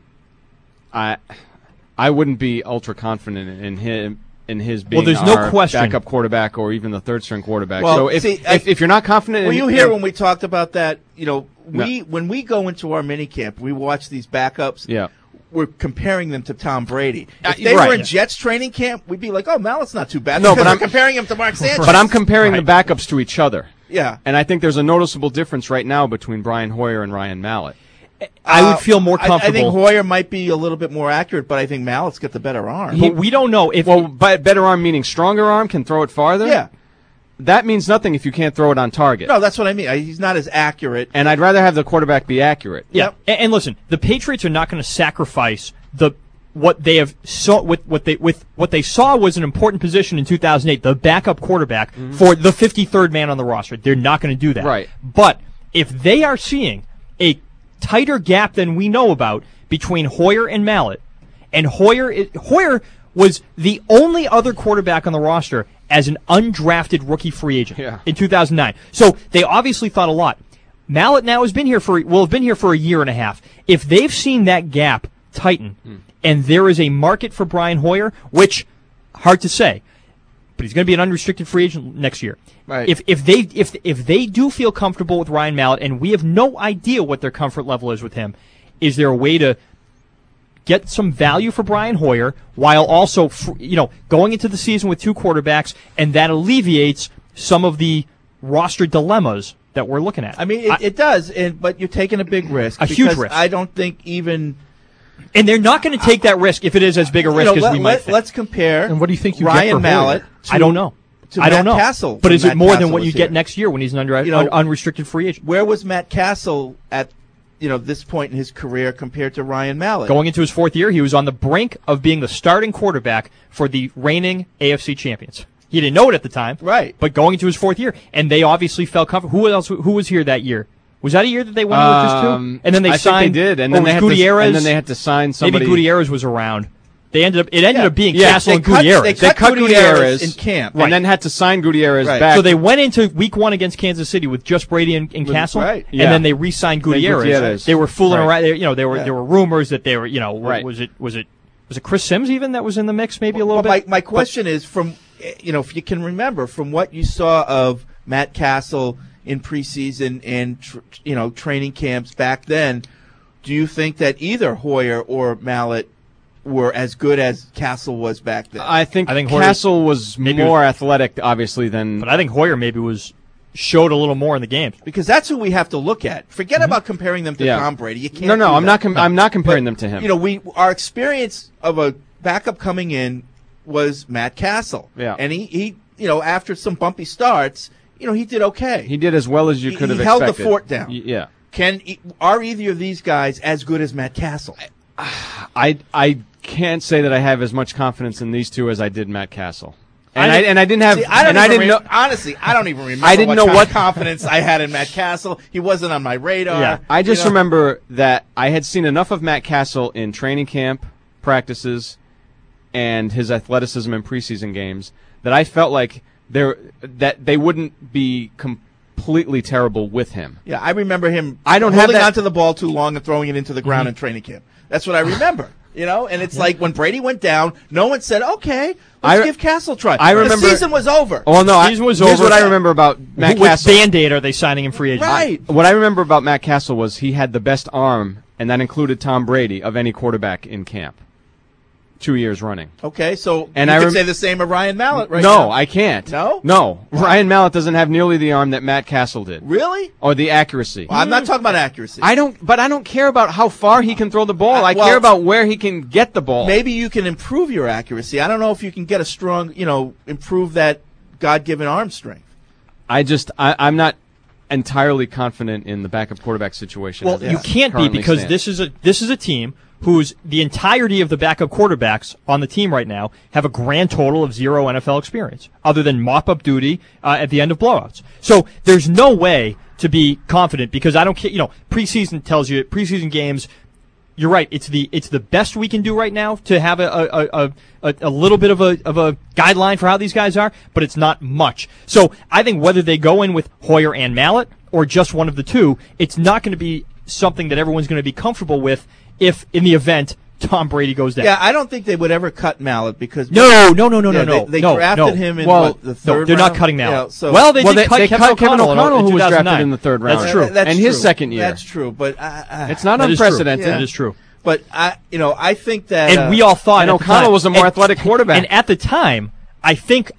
I wouldn't be ultra confident in him. In his being there's our no question. backup quarterback or even the third string quarterback. Well, so if you're not confident, were you here when we talked about that? You know, when we go into our minicamp, we watch these backups. Yeah. We're comparing them to Tom Brady. If they were in Jets training camp, we'd be like, "Oh, Mallett's not too bad." No, but I'm comparing him to Mark Sanchez. But I'm comparing the backups to each other. Yeah, and I think there's a noticeable difference right now between Brian Hoyer and Ryan Mallett. I would feel more comfortable. I think Hoyer might be a little bit more accurate, but I think Mallett's got the better arm. But we don't know if. Well, better arm meaning stronger arm, can throw it farther. Yeah. That means nothing if you can't throw it on target. No, that's what I mean. He's not as accurate. And I'd rather have the quarterback be accurate. Yeah. Yep. And listen, the Patriots are not going to sacrifice what they have saw with what they saw was an important position in 2008, the backup quarterback for the 53rd man on the roster. They're not going to do that. Right. But if they are seeing a tighter gap than we know about between Hoyer and Mallett, and Hoyer was the only other quarterback on the roster as an undrafted rookie free agent in 2009. So they obviously thought a lot. Mallett now has been here for a year and a half. If they've seen that gap tighten, and there is a market for Brian Hoyer, which hard to say, but he's going to be an unrestricted free agent next year. Right. If they do feel comfortable with Ryan Mallett, and we have no idea what their comfort level is with him, is there a way to get some value for Brian Hoyer while also going into the season with 2 quarterbacks, and that alleviates some of the roster dilemmas that we're looking at? I mean, it does, but you're taking a big risk. Huge risk. I don't think even. And they're not going to take that risk if it is as big a risk as we might think. Let's compare. And what do you think you Ryan get for Mallett? I don't know. I don't know. Castle, but is it more than what you get next year when he's an unrestricted free agent? Where was Matt Castle at this point in his career compared to Ryan Mallett? Going into his 4th year, he was on the brink of being the starting quarterback for the reigning AFC champions. He didn't know it at the time, right? But going into his 4th year, and they obviously felt comfortable. Who was here that year? Was that a year that they went with just 2? And then they signed. I think they did, and then they had to sign somebody. Maybe Gutierrez was around. It ended up being Castle and Gutierrez. They cut Gutierrez in camp, and then had to sign Gutierrez back. So they went into Week 1 against Kansas City with just Brady and Castle, right? And then they re-signed Gutierrez. They were fooling around. There were rumors that they were. Was it Chris Sims even that was in the mix? Maybe a little bit. My question is from if you can remember from what you saw of Matt Castle in preseason and training camps back then, do you think that either Hoyer or Mallett were as good as Castle was back then? I think Castle was more athletic, obviously, than. But I think Hoyer maybe showed a little more in the games because that's who we have to look at. Forget about comparing them to Tom Brady. You can't. No, I'm not comparing them to him. Our experience of a backup coming in was Matt Castle. Yeah, and he after some bumpy starts. He did okay. He did as well as you could have expected. He held the fort down. Yeah. Are either of these guys as good as Matt Castle? I can't say that I have as much confidence in these two as I did Matt Castle. And I didn't have. See, honestly, I don't even remember. I didn't know what confidence I had in Matt Castle. He wasn't on my radar. Yeah, I just remember that I had seen enough of Matt Castle in training camp, practices, and his athleticism in preseason games that I felt like they wouldn't be completely terrible with him. Yeah, I remember him. Holding onto the ball too long and throwing it into the ground in training camp. That's what I remember. And it's like when Brady went down, no one said, "Okay, let's give Castle a try." I remember the season was over. Oh no, season was here's over. what I remember about Matt Castle. With Band-Aid, are they signing him free agent? Right. What I remember about Matt Castle was he had the best arm, and that included Tom Brady, of any quarterback in camp. 2 years running. Okay, so and you could say the same of Ryan Mallett right now. No, I can't. No? No. Ryan Mallett doesn't have nearly the arm that Matt Castle did. Really? Or the accuracy. Well, I'm not talking about accuracy. I don't care about how far he can throw the ball. I care about where he can get the ball. Maybe you can improve your accuracy. I don't know if you can get a strong, improve that God-given arm strength. I'm not entirely confident in the backup quarterback situation. Well, you can't be because this is a team whose the entirety of the backup quarterbacks on the team right now have a grand total of 0 NFL experience, other than mop-up duty at the end of blowouts. So there's no way to be confident because I don't care. Preseason tells you preseason games. You're right. It's the best we can do right now to have a little bit of a guideline for how these guys are, but it's not much. So I think whether they go in with Hoyer and Mallett or just one of the two, it's not going to be something that everyone's going to be comfortable with. If in the event Tom Brady goes down, yeah, I don't think they would ever cut Mallett because no. They drafted him in the third round. They're not cutting Mallett. They cut Kevin O'Connell, who was drafted in the third round. That's true. And his second year. That's true, but it's not unprecedented. That is true. But I think that, and we all thought O'Connell was a more athletic quarterback. And at the time, I think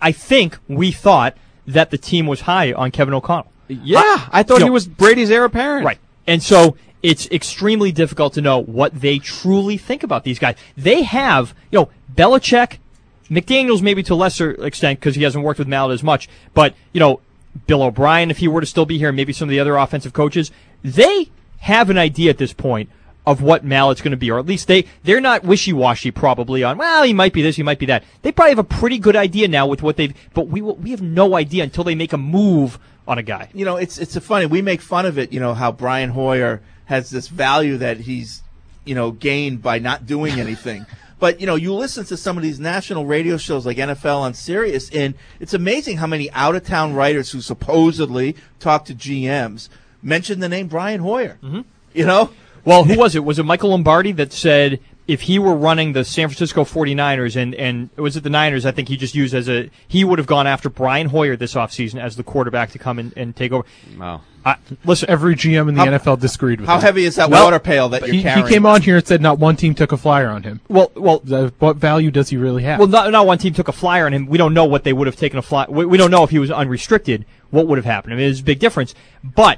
we thought that the team was high on Kevin O'Connell. Yeah, I thought he was Brady's heir apparent. Right, and so. It's extremely difficult to know what they truly think about these guys. They have, Belichick, McDaniels maybe to a lesser extent because he hasn't worked with Mallett as much, but, Bill O'Brien, if he were to still be here, and maybe some of the other offensive coaches, they have an idea at this point of what Mallett's going to be, or at least they're not wishy-washy probably on, well, he might be this, he might be that. They probably have a pretty good idea now with what but we have no idea until they make a move on a guy. It's funny, we make fun of it, how Brian Hoyer has this value that he's, gained by not doing anything. But, you listen to some of these national radio shows like NFL on Sirius, and it's amazing how many out-of-town writers who supposedly talk to GMs mention the name Brian Hoyer. Mm-hmm. Well, who was it? Was it Michael Lombardi that said if he were running the San Francisco 49ers and was it the Niners, I think he just used he would have gone after Brian Hoyer this offseason as the quarterback to come and take over. Wow. Listen, every GM in the NFL disagreed with him. How heavy is that water pail that you're carrying? He came on here and said not one team took a flyer on him. Well, what value does he really have? Well, not one team took a flyer on him. We don't know what they would have taken a flyer. We don't know if he was unrestricted, what would have happened. I mean, there's a big difference. But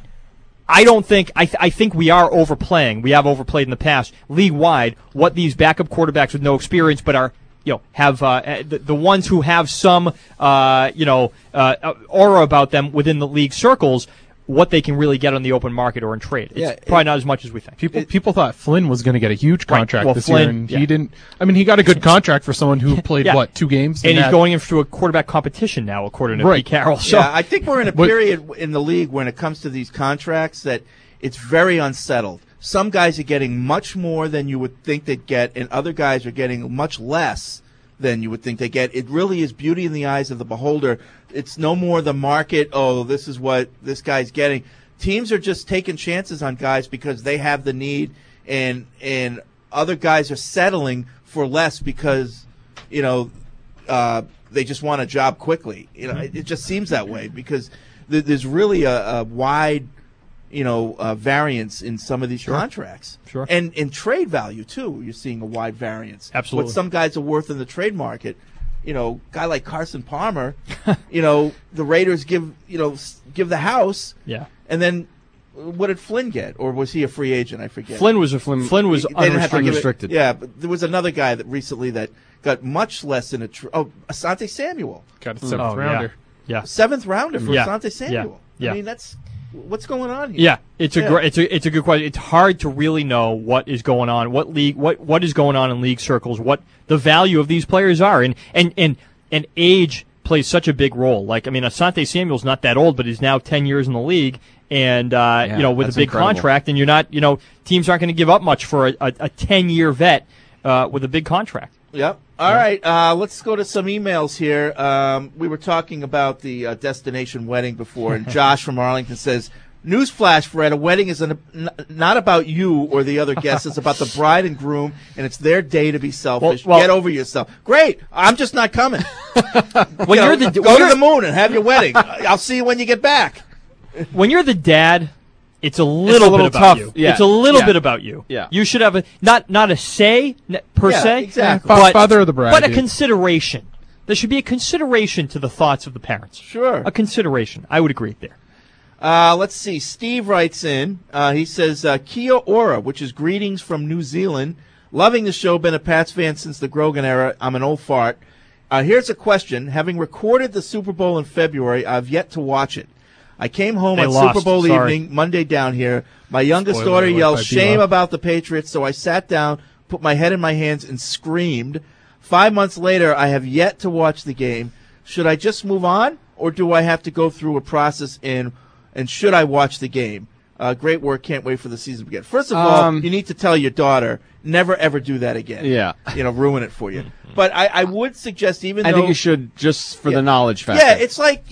I don't think I think we are overplaying. We have overplayed in the past, league-wide, what these backup quarterbacks with no experience but are have the ones who have some aura about them within the league circles, what they can really get on the open market or in trade. It's probably not as much as we think. People thought Flynn was going to get a huge contract this Flynn, year, and he didn't. I mean, he got a good contract for someone who played, 2 games? And he's going into a quarterback competition now, according to Pete Carroll. So. Yeah, I think we're in a period in the league when it comes to these contracts that it's very unsettled. Some guys are getting much more than you would think they'd get, and other guys are getting much less than you would think they get. It really is beauty in the eyes of the beholder. It's no more the market, this is what this guy's getting. Teams are just taking chances on guys because they have the need, and other guys are settling for less because, they just want a job quickly. It just seems that way because there's really a wide, variance in some of these contracts. Sure. And in trade value, too, you're seeing a wide variance. Absolutely. What some guys are worth in the trade market. Guy like Carson Palmer, the Raiders give the house. Yeah. And then what did Flynn get? Or was he a free agent? I forget. Flynn was unrestricted. Yeah, but there was another guy that recently that got much less in Asante Samuel. Got a 7th rounder. Yeah. 7th rounder for Asante Samuel. Yeah. I mean, that's what's going on here. Yeah, it's a good question. It's hard to really know what is going on, what is going on in league circles, what the value of these players are, and age plays such a big role. Like, I mean, Asante Samuel's not that old, but he's now 10 years in the league, and with a big contract, and you're not, teams aren't going to give up much for a 10-year vet with a big contract. Yep. All right. Let's go to some emails here. We were talking about the destination wedding before, and Josh from Arlington says, newsflash, Fred, a wedding is not about you or the other guests. It's about the bride and groom, and it's their day to be selfish. Well, get over yourself. Great. I'm just not coming. Go to the moon and have your wedding. I'll see you when you get back. When you're the dad, it's a little bit about tough. you. Yeah. It's a little bit about you. Yeah. You should have not a say per se, exactly. but Father of the bride, but a consideration. There should be a consideration to the thoughts of the parents. Sure. A consideration. I would agree there. Let's see. Steve writes in. He says, Kia ora, which is greetings from New Zealand. Loving the show. Been a Pats fan since the Grogan era. I'm an old fart. Here's a question. Having recorded the Super Bowl in February, I've yet to watch it. I came home on Super Bowl evening, Monday down here. My youngest daughter yelled shame about the Patriots, so I sat down, put my head in my hands, and screamed. 5 months later, I have yet to watch the game. Should I just move on, or do I have to go through a process and should I watch the game? Great work. Can't wait for the season to begin. First of all, you need to tell your daughter, never, ever do that again. Yeah. Ruin it for you. But I would suggest, I think you should, just for the knowledge factor. Yeah, it's like,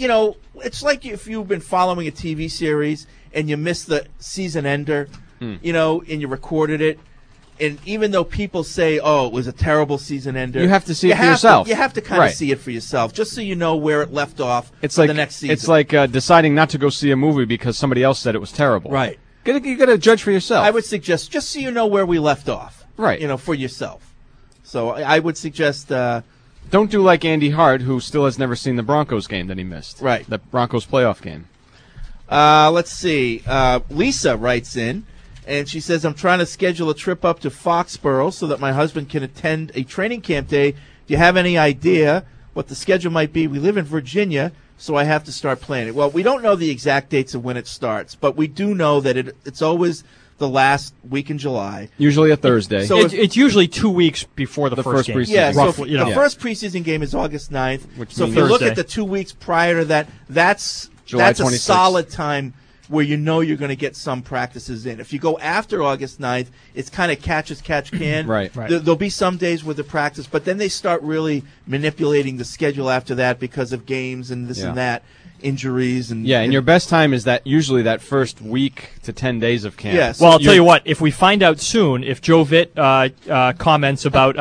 if you've been following a TV series and you missed the season ender, and you recorded it. And even though people say, oh, it was a terrible season ender, you have to see it for yourself. You have to kind of see it for yourself, just so you know where it left off for the next season. It's like deciding not to go see a movie because somebody else said it was terrible. Right. You got to judge for yourself. I would suggest, just so you know where we left off. Right. For yourself. So I would suggest... don't do like Andy Hart, who still has never seen the Broncos game that he missed. Right. The Broncos playoff game. Let's see. Lisa writes in. And she says, I'm trying to schedule a trip up to Foxborough so that my husband can attend a training camp day. Do you have any idea what the schedule might be? We live in Virginia, so I have to start planning. Well, we don't know the exact dates of when it starts, but we do know that it's always the last week in July. Usually a Thursday. So it's usually 2 weeks before the first game. preseason. Yeah, roughly, the first preseason game is August 9th. So if you Thursday. look at the 2 weeks prior to that, that's July a 26th. solid time where you're going to get some practices in. If you go after August 9th, it's kind of catch as catch can. Right. There'll be some days with the practice, but then they start really manipulating the schedule after that because of games and this and that, injuries. And your best time is usually that first week to 10 days of camp. Yes. Well, I'll tell you what. If we find out soon, if Joe Vitt comments about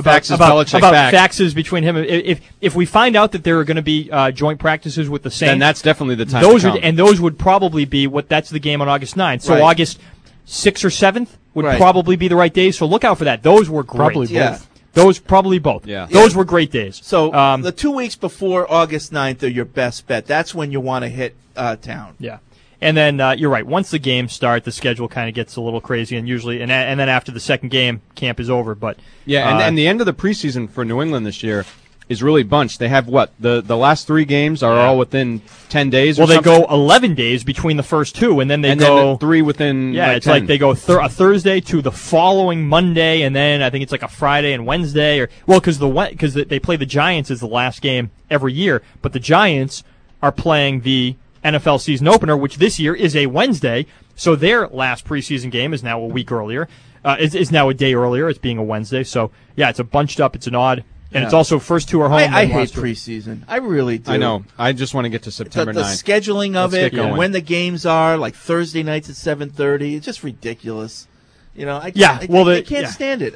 faxes between him, if we find out that there are going to be joint practices with the Saints, then that's definitely the time. Those would probably be that's the game on August 9th. So August 6th or 7th would probably be the right days. So look out for that. Those were great. Probably both. Yeah. Those probably both. Yeah. Those were great days. So the 2 weeks before August 9th are your best bet. That's when you want to hit town. Yeah. And then you're right. Once the games start, the schedule kind of gets a little crazy, and usually, and then after the second game, camp is over. But and the end of the preseason for New England this year is really bunched. They have the last 3 games are all within 10 days. Well, they go 11 days between the first 2, and then they go then 3 within. Yeah, it's 10. like they go a Thursday to the following Monday, and then I think it's like a Friday and Wednesday, because they play the Giants as the last game every year, but the Giants are playing the NFL season opener, which this year is a Wednesday, so their last preseason game is now a week earlier. Is now a day earlier. It's being a Wednesday, so yeah, it's a bunched up. It's an odd. And it's also first 2 are home. I hate preseason. I really do. I know. I just want to get to September 9th. The scheduling of it and when the games are, like Thursday nights at 7:30, it's just ridiculous. I can't stand it.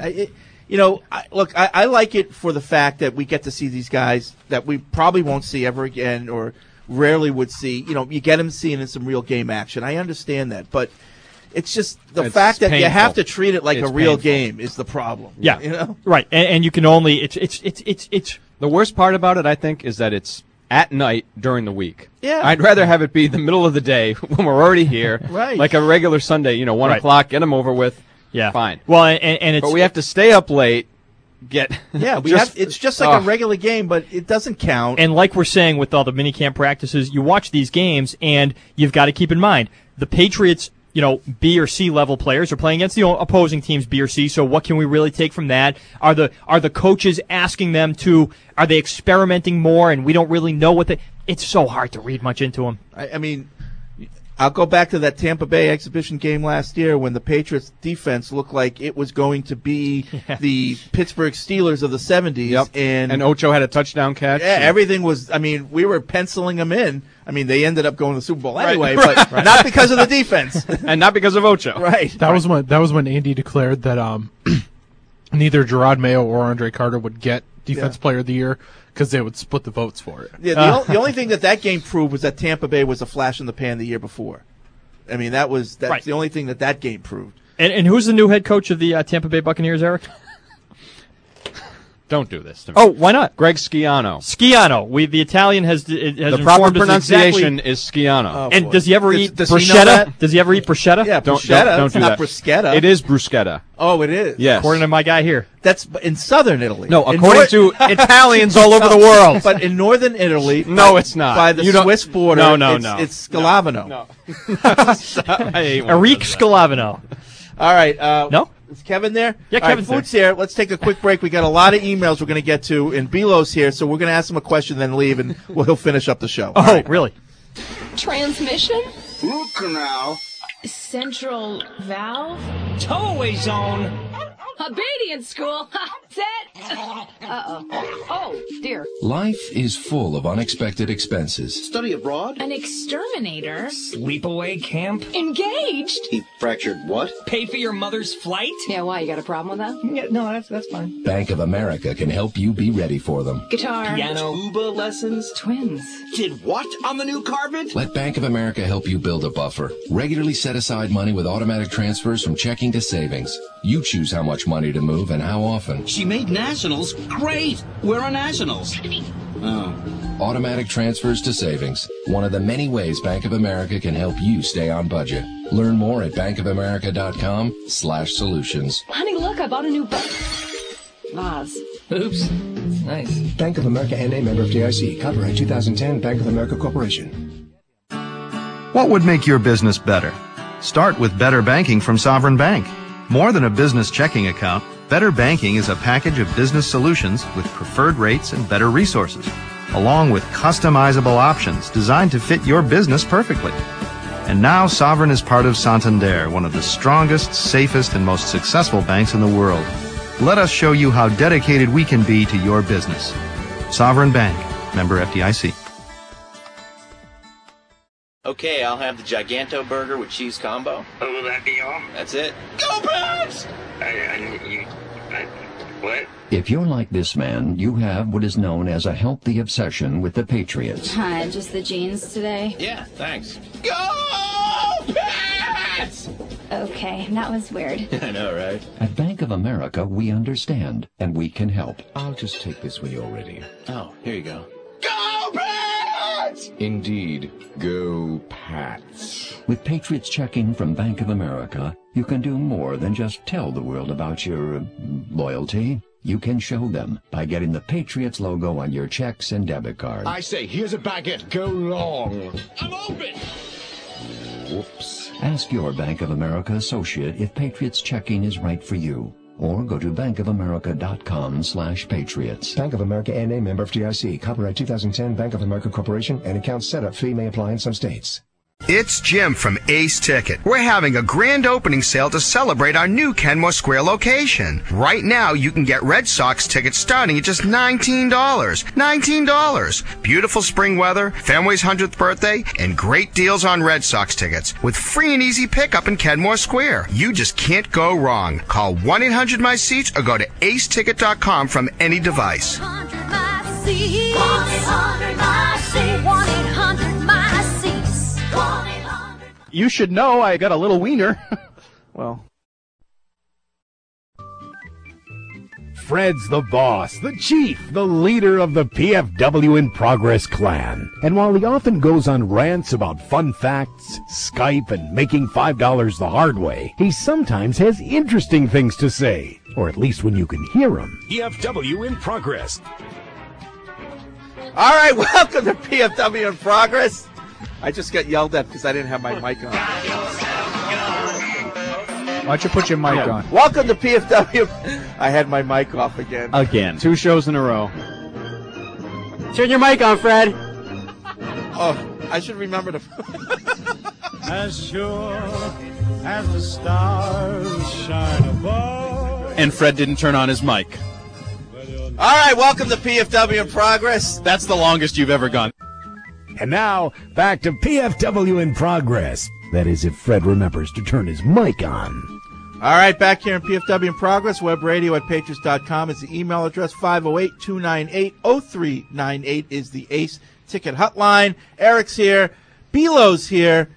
I like it for the fact that we get to see these guys that we probably won't see ever again or rarely would see. You get them seeing in some real game action. I understand that, but it's just the fact that you have to treat it like a real game is the problem. Yeah, right. And you can only it's the worst part about it. I think is that it's at night during the week. Yeah, I'd rather have it be the middle of the day when we're already here, right? Like a regular Sunday. 1 o'clock, get them over with. Yeah, fine. Well, and it's but we have to stay up late. It's just like a regular game, but it doesn't count. And like we're saying with all the minicamp practices, you watch these games, and you've got to keep in mind the Patriots. B or C level players are playing against the opposing teams B or C. So what can we really take from that? Are the coaches asking them to? Are they experimenting more? And we don't really know what it's so hard to read much into them. I mean, I'll go back to that Tampa Bay exhibition game last year when the Patriots defense looked like it was going to be the Pittsburgh Steelers of the 70s. Yep. And Ocho had a touchdown catch. Yeah, everything was, we were penciling them in. They ended up going to the Super Bowl anyway, but not because of the defense. And not because of Ocho. Right. That was when Andy declared that neither Gerard Mayo or Andre Carter would get Defense Player of the Year because they would split the votes for it. Yeah, the only thing that game proved was that Tampa Bay was a flash in the pan the year before. That's the only thing that game proved. And who's the new head coach of the Tampa Bay Buccaneers, Eric? Don't do this to me. Oh, why not? Greg Schiano. The Italian has the proper pronunciation is Schiano. Oh, and does he ever eat does bruschetta? he know that? Does he ever eat bruschetta? Yeah, don't bruschetta. do It's not that. bruschetta. It is bruschetta. Oh, it is. Yes. According to my guy here. That's in southern Italy. No, according to Italians all over the world. But in northern Italy, no, it's not. By the Swiss border, it's Scalavino. No. Eric Scalavino. All right. No? Is Kevin there? Yeah, Kevin's Food's here. Let's take a quick break. We got a lot of emails we're going to get to, and Belo's here, so we're going to ask him a question, then leave, and he'll finish up the show. Oh, right. Really? Transmission? Root canal. Central valve? Tow-away zone. Obedience school. Set. Uh-oh. Oh, dear. Life is full of unexpected expenses. Study abroad. An exterminator. Sleepaway camp. Engaged. He fractured what? Pay for your mother's flight. Yeah, why? You got a problem with that? Yeah, no, that's fine. Bank of America can help you be ready for them. Guitar. Piano. Tuba lessons. Twins. Did what on the new carpet? Let Bank of America help you build a buffer. Regularly set aside money with automatic transfers from checking to savings. You choose how much money to move and how often. She made nationals. Great. Where are nationals? Oh. Automatic transfers to savings. One of the many ways Bank of America can help you stay on budget. Learn more at bankofamerica.com/solutions. Honey, look, I bought a new vase. Oops. Nice. Bank of America N.A. member of FDIC. Copyright 2010 Bank of America Corporation. What would make your business better? Start with Better Banking from Sovereign Bank. More than a business checking account, Better Banking is a package of business solutions with preferred rates and better resources, along with customizable options designed to fit your business perfectly. And now Sovereign is part of Santander, one of the strongest, safest, and most successful banks in the world. Let us show you how dedicated we can be to your business. Sovereign Bank, member FDIC. Okay, I'll have the Giganto burger with cheese combo. Oh, will that be all? That's it. Go Pats! What? If you're like this man, you have what is known as a healthy obsession with the Patriots. Hi, just the jeans today? Yeah, thanks. Go Pats! Okay, that was weird. I know, right? At Bank of America, we understand, and we can help. I'll just take this when you're ready. Oh, here you go. Go Pats! Indeed, go Pats. With Patriots checking from Bank of America, you can do more than just tell the world about your loyalty. You can show them by getting the Patriots logo on your checks and debit cards. I say, here's a baguette. Go long. I'm open. Whoops. Ask your Bank of America associate if Patriots checking is right for you. Or go to bankofamerica.com/patriots. Bank of America N.A. member of FDIC. Copyright 2010 Bank of America Corporation. And account setup fee may apply in some states. It's Jim from Ace Ticket. We're having a grand opening sale to celebrate our new Kenmore Square location. Right now, you can get Red Sox tickets starting at just $19. $19. Beautiful spring weather, Fenway's 100th birthday, and great deals on Red Sox tickets with free and easy pickup in Kenmore Square. You just can't go wrong. Call 1-800-MY-SEATS or go to aceticket.com from any device. 1-800-MY-SEATS. 1-800-MY-SEATS. You should know I got a little wiener. Well. Fred's the boss, the chief, the leader of the PFW in Progress clan. And while he often goes on rants about fun facts, Skype, and making $5 the hard way, he sometimes has interesting things to say. Or at least when you can hear him. PFW in Progress. All right, welcome to PFW in Progress. I just got yelled at because I didn't have my mic on. don't you put your mic on? Welcome to PFW. I had my mic off again. Again. 2 shows in a row. Turn your mic on, Fred. Oh, I should remember to. As sure as the stars shine above. And Fred didn't turn on his mic. All right, welcome to PFW in Progress. That's the longest you've ever gone. And now, back to PFW in Progress. That is, if Fred remembers to turn his mic on. All right, back here in PFW in Progress, web radio at patriots.com is the email address. 508-298-0398 is the Ace Ticket Hotline. Eric's here. Belo's here.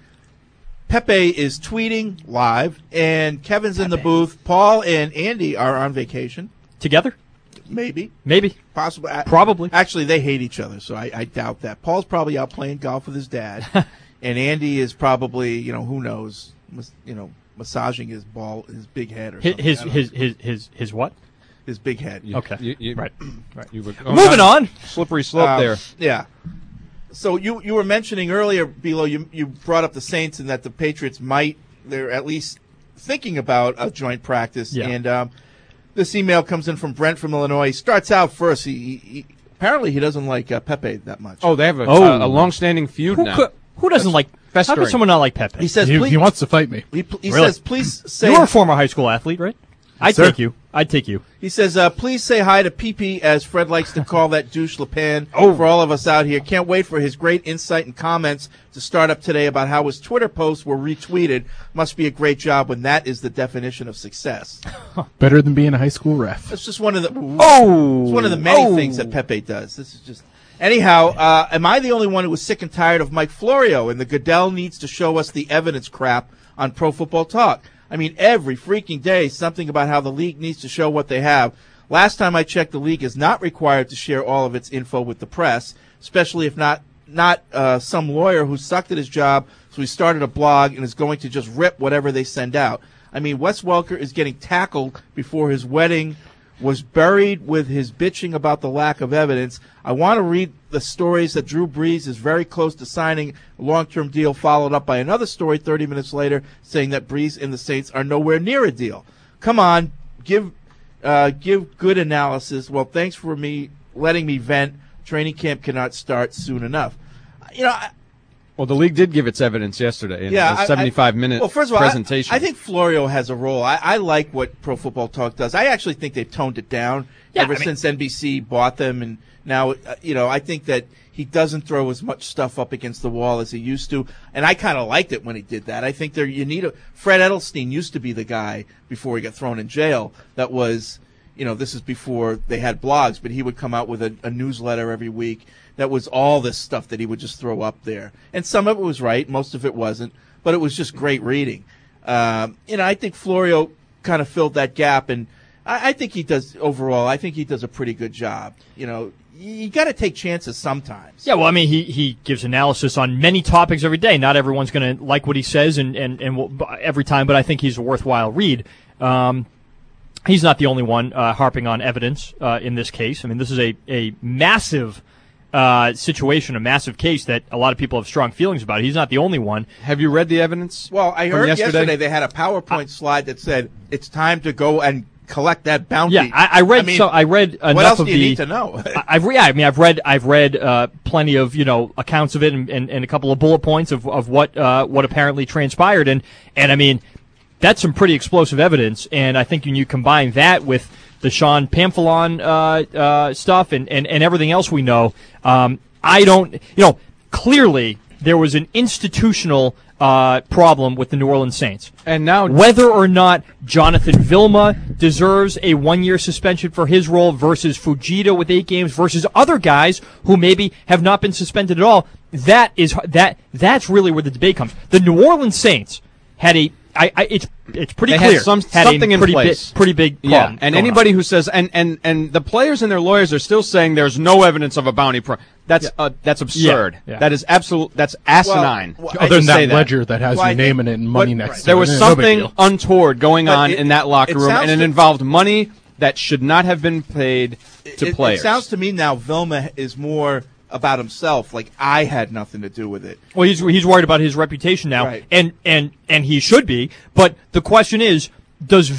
Pepe is tweeting live. And Kevin's in the booth. Paul and Andy are on vacation. Together? Maybe. Possibly. Probably. Actually, they hate each other, so I doubt that. Paul's probably out playing golf with his dad. And Andy is probably, who knows, massaging his big head or something. His what? His big head. Okay. Right. Moving on. Slippery slope there. Yeah. So you were mentioning earlier, Belo, you brought up the Saints and that the Patriots they're at least thinking about a joint practice. Yeah. And this email comes in from Brent from Illinois. He starts out first. He apparently he doesn't like Pepe that much. Oh, they have a long-standing feud now. Who doesn't like festering? How can someone not like Pepe? He says he wants to fight me. He Really? says, please say. You're a former high school athlete, right? I'd take you. He says, please say hi to PP, as Fred likes to call that douche LePan, for all of us out here. Can't wait for his great insight and comments to start up today about how his Twitter posts were retweeted. Must be a great job when that is the definition of success. Better than being a high school ref. That's just one of the it's one of the many things that Pepe does. This is just anyhow. Am I the only one who was sick and tired of Mike Florio and the Goodell needs to show us the evidence crap on Pro Football Talk? I mean, every freaking day, something about how the league needs to show what they have. Last time I checked, the league is not required to share all of its info with the press, especially if not some lawyer who sucked at his job, so he started a blog and is going to just rip whatever they send out. I mean, Wes Welker is getting tackled before his wedding was buried with his bitching about the lack of evidence. I want to read the stories that Drew Brees is very close to signing a long-term deal, followed up by another story 30 minutes later saying that Brees and the Saints are nowhere near a deal. Come on, give good analysis. Well, thanks for letting me vent. Training camp cannot start soon enough. Well, the league did give its evidence yesterday in a 75-minute presentation. I think Florio has a role. I like what Pro Football Talk does. I actually think they've toned it down since NBC bought them, and now I think that he doesn't throw as much stuff up against the wall as he used to, and I kind of liked it when he did that. I think Fred Edelstein used to be the guy before he got thrown in jail that was, this is before they had blogs, but he would come out with a newsletter every week that was all this stuff that he would just throw up there. And some of it was right, most of it wasn't, but it was just great reading. I think Florio kind of filled that gap, and I think he does overall. I think he does a pretty good job. You got to take chances sometimes. Yeah, well, I mean, he gives analysis on many topics every day. Not everyone's going to like what he says and every time, but I think he's a worthwhile read. He's not the only one harping on evidence in this case. I mean, this is a massive situation, a massive case that a lot of people have strong feelings about. He's not the only one. Have you read the evidence? Well, I heard yesterday they had a PowerPoint slide that said it's time to go and collect that bounty. Yeah, I read enough what else of do you need to know? I've read plenty of accounts of it and a couple of bullet points of what apparently transpired and I mean that's some pretty explosive evidence, and I think when you combine that with the Sean Pamphilon stuff and everything else we know, clearly there was an institutional problem with the New Orleans Saints. And now, whether or not Jonathan Vilma deserves a 1-year suspension for his role versus Fujita with 8 games versus other guys who maybe have not been suspended at all, that's really where the debate comes. The New Orleans Saints had it's pretty clear. Had something in place. Pretty big problem. Yeah, and anybody who says and the players and their lawyers are still saying there's no evidence of a bounty. That's absurd. Yeah. That is absolute. That's asinine. Other than that ledger that has your name in it and money next to it. There was something untoward going on in that locker room, and it involved money that should not have been paid to players. It sounds to me now Vilma is more about himself, like I had nothing to do with it. Well, he's worried about his reputation now, right. and he should be. But the question is, was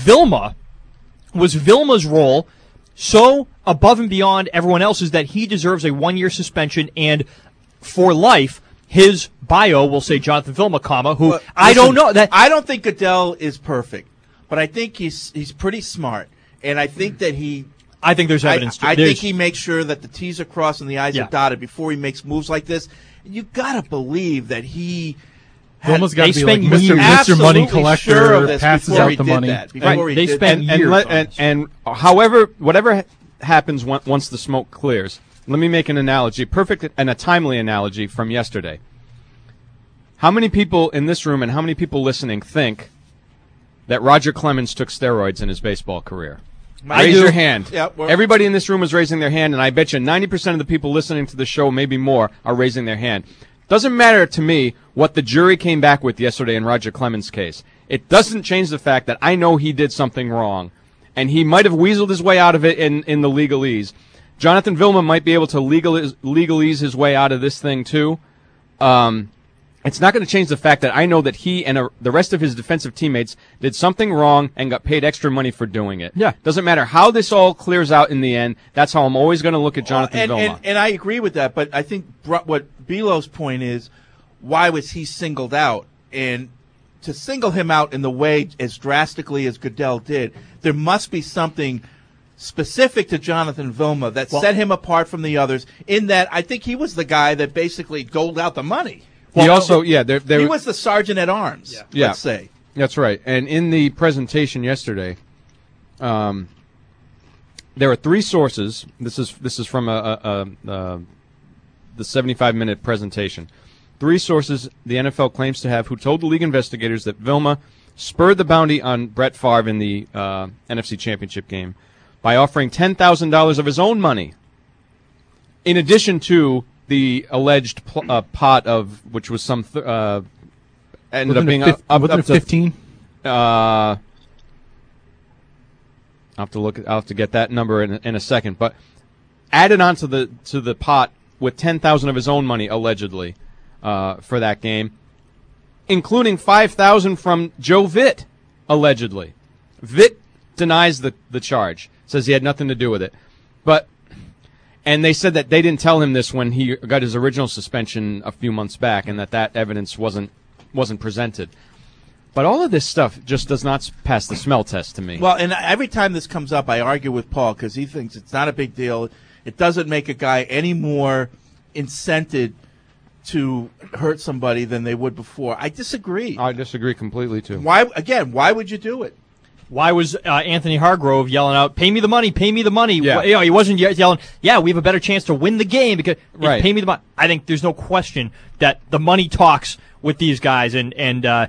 Vilma's role so above and beyond everyone else's that he deserves a 1-year suspension and for life? His bio will say Jonathan Vilma, who I don't know. I don't think Goodell is perfect, but I think he's pretty smart, and I think that I think there's evidence. I think he makes sure that the T's are crossed and the I's are dotted before he makes moves like this. You got to believe that he. Vilma's got to be like Mr. Money Collector, passes out the money. They spent years. And however, whatever happens once the smoke clears. Let me make an analogy, a timely analogy from yesterday. How many people in this room and how many people listening think that Roger Clemens took steroids in his baseball career? Raise your hand. Yep, Everybody in this room is raising their hand, and I bet you 90% of the people listening to the show, maybe more, are raising their hand. Doesn't matter to me what the jury came back with yesterday in Roger Clemens' case. It doesn't change the fact that I know he did something wrong, and he might have weaseled his way out of it in the legalese. Jonathan Vilma might be able to legalese his way out of this thing, too. It's not going to change the fact that I know that he and the rest of his defensive teammates did something wrong and got paid extra money for doing it. Yeah. Doesn't matter how this all clears out in the end. That's how I'm always going to look at Jonathan Vilma. And I agree with that, but I think what Belo's point is, why was he singled out? And to single him out in the way as drastically as Goodell did, there must be something specific to Jonathan Vilma that set him apart from the others, in that I think he was the guy that basically doled out the money. He also, he was the sergeant at arms, let's say. That's right. And in the presentation yesterday, there are 3 sources. This is from the 75-minute presentation. 3 sources the NFL claims to have who told the league investigators that Vilma spurred the bounty on Brett Favre in the NFC Championship game by offering $10,000 of his own money, in addition to the alleged pot of, which was some ended up being up to 15. I'll have to get that number in a second, but added on to the pot with $10,000 of his own money allegedly for that game, including $5,000 from Joe Vitt allegedly. Vitt denies the charge. Says he had nothing to do with it. And they said that they didn't tell him this when he got his original suspension a few months back, and that evidence wasn't presented. But all of this stuff just does not pass the smell test to me. Well, and every time this comes up, I argue with Paul because he thinks it's not a big deal. It doesn't make a guy any more incented to hurt somebody than they would before. I disagree. I disagree completely, too. Why would you do it? Why was Anthony Hargrove yelling out, "Pay me the money, pay me the money"? Yeah. He wasn't yelling, "Yeah, we have a better chance to win the game because right. Pay me the money." I think there's no question that the money talks with these guys, and the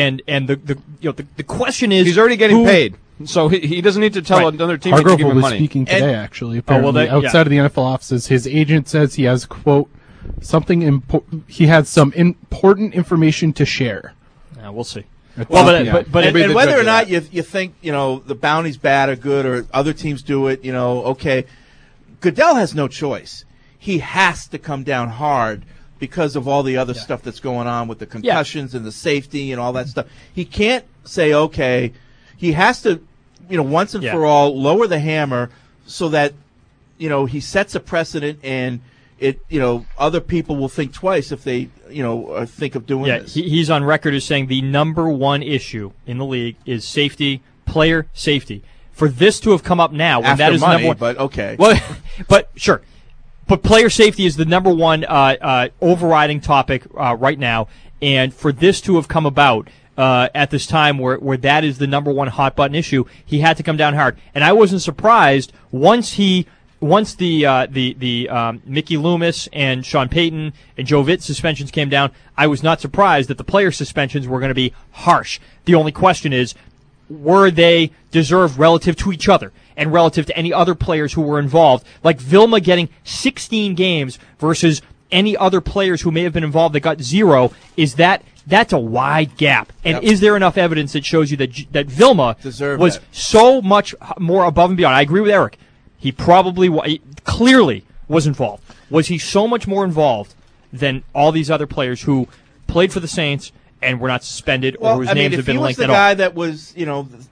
question is, he's already getting paid, so he doesn't need to tell another team to give him money. Hargrove was speaking today, actually. Apparently, outside of the NFL offices, his agent says he has, quote, he has some important information to share. We'll see. Well, but whether or not you think the bounty's bad or good or other teams do it, okay, Goodell has no choice. He has to come down hard because of all the other stuff that's going on with the concussions and the safety and all that stuff. He can't say okay. He has to, once and for all, lower the hammer so that he sets a precedent and other people will think twice if they think of doing this. He's on record as saying the number one issue in the league is safety, player safety. For this to have come up now, when After that is money, number one, but okay. Well, but sure, but player safety is the number one overriding topic right now, and for this to have come about at this time where that is the number one hot button issue, he had to come down hard, and I wasn't surprised once the Mickey Loomis and Sean Payton and Joe Vitt suspensions came down. I was not surprised that the player suspensions were going to be harsh. The only question is, were they deserved relative to each other and relative to any other players who were involved? Like Vilma getting 16 games versus any other players who may have been involved that got 0. That's a wide gap. And is there enough evidence that shows you that Vilma was so much more above and beyond? I agree with Eric. He clearly was involved. Was he so much more involved than all these other players who played for the Saints and were not suspended or whose names have been linked at all? If he was the guy that was,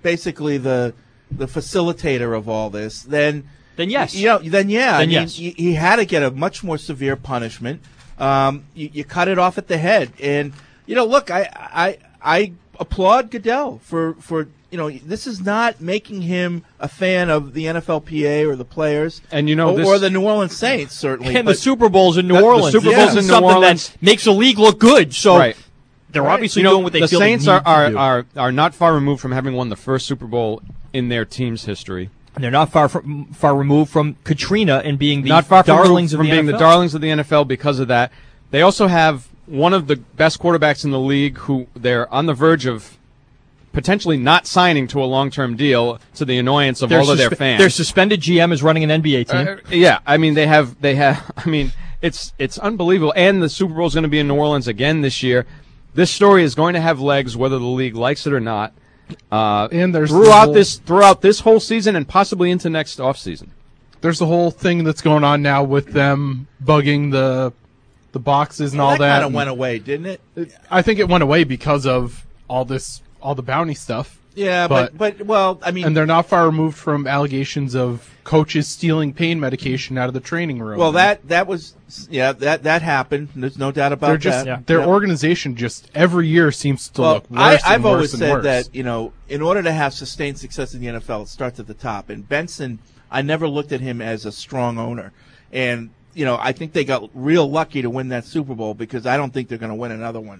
basically the facilitator of all this, then yes. Then yes. He had to get a much more severe punishment. You cut it off at the head, and look, I applaud Goodell for this is not making him a fan of the NFLPA or the players, and or the New Orleans Saints certainly, and the Super Bowls in New Orleans. The Super Bowls in New something Orleans that makes the league look good. So right. they're obviously doing what they the feel Saints they need to do. are not far removed from having won the first Super Bowl in their team's history. And they're not far removed from Katrina and being the not far darlings from of the being NFL. the darlings of the NFL because of that. They also have one of the best quarterbacks in the league who they're on the verge of potentially not signing to a long-term deal to the annoyance of all of their fans. Their suspended GM is running an NBA team. Yeah, I mean they have. I mean it's unbelievable. And the Super Bowl is going to be in New Orleans again this year. This story is going to have legs whether the league likes it or not. And there's throughout this whole season and possibly into next offseason. There's the whole thing that's going on now with them bugging the boxes and all that. That kind of went away, didn't it? I think it went away because of all the bounty stuff. Yeah, but I mean, and they're not far removed from allegations of coaches stealing pain medication out of the training room. Well, that happened. There's no doubt about that. Their organization just every year seems to look worse. I've always said worse. that in order to have sustained success in the NFL, it starts at the top. And Benson, I never looked at him as a strong owner, and I think they got real lucky to win that Super Bowl because I don't think they're going to win another one.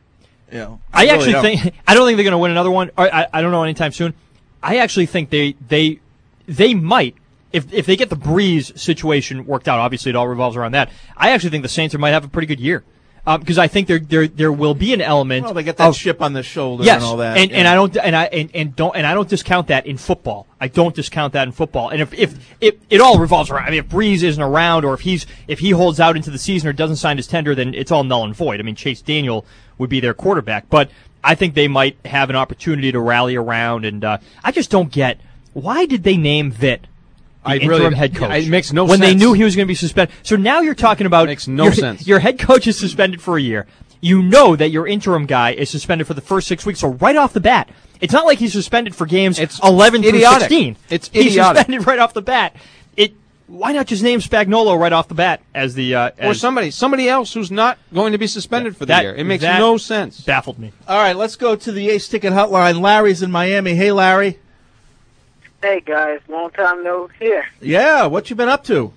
I don't think they're going to win another one. I don't know anytime soon. I actually think they might if they get the Breeze situation worked out. Obviously, it all revolves around that. I actually think the Saints might have a pretty good year because I think there will be an element. Well, they get that chip on the shoulder and all that. And I don't discount that in football. I don't discount that in football. And if it all revolves around. I mean, if Breeze isn't around or if he holds out into the season or doesn't sign his tender, then it's all null and void. I mean, Chase Daniel would be their quarterback, but I think they might have an opportunity to rally around. And I just don't get why did they name Vitt the interim head coach? It makes no when sense. They knew he was going to be suspended. So now you're talking about makes no sense. Your head coach is suspended for a year. You know that your interim guy is suspended for the first 6 weeks. So right off the bat, it's not like he's suspended for games 11 through 16. It's idiotic. He's suspended right off the bat. Why not just name Spagnuolo right off the bat as the or somebody else who's not going to be suspended for the year? It makes no sense. Baffled me. All right, let's go to the Ace Ticket Hotline. Larry's in Miami. Hey, Larry. Hey guys, long time no hear. Yeah, what you been up to?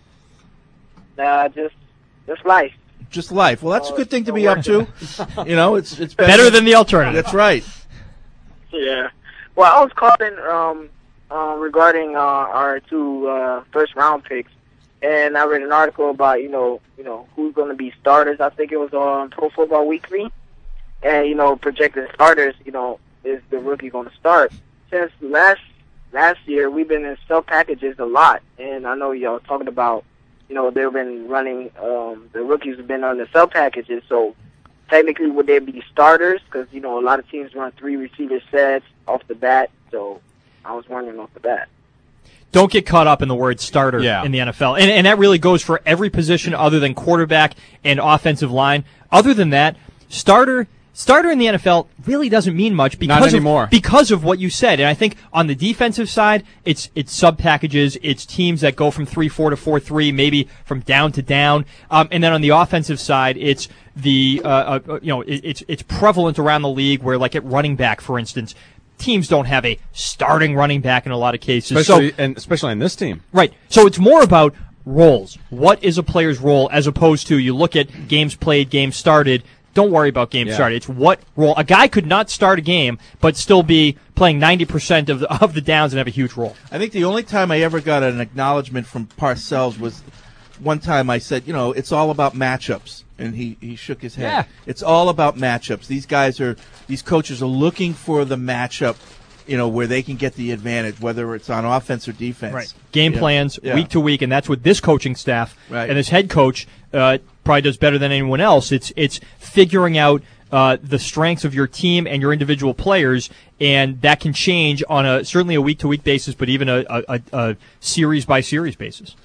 Just life. Just life. Well, that's a good thing to be up to. It's better than the alternative. That's right. Yeah. Well, I was calling regarding our two first round picks, and I read an article about who's going to be starters. I think it was on Pro Football Weekly, and projected starters. Is the rookie going to start? Since last year, we've been in sub packages a lot, and I know y'all talking about they've been running the rookies have been on the sub packages. So technically, would they be starters? Because a lot of teams run 3 receiver sets off the bat. So I was wondering off the bat. Don't get caught up in the word starter in the NFL. And that really goes for every position other than quarterback and offensive line. Other than that, starter in the NFL really doesn't mean much because of what you said. And I think on the defensive side, it's sub packages, it's teams that go from 3-4 to 4-3, maybe from down to down. And then on the offensive side, it's it's prevalent around the league where, like at running back, for instance, teams don't have a starting running back in a lot of cases. Especially on this team. Right. So it's more about roles. What is a player's role as opposed to you look at games played, games started. Don't worry about games started. It's what role. A guy could not start a game but still be playing 90% of the downs and have a huge role. I think the only time I ever got an acknowledgement from Parcells was one time I said, it's all about matchups. And he shook his head. Yeah. It's all about matchups. These coaches are looking for the matchup, where they can get the advantage, whether it's on offense or defense. Right. Game plans week to week, and that's what this coaching staff and this head coach probably does better than anyone else. It's figuring out the strengths of your team and your individual players, and that can change on certainly a week to week basis, but even a series by series basis.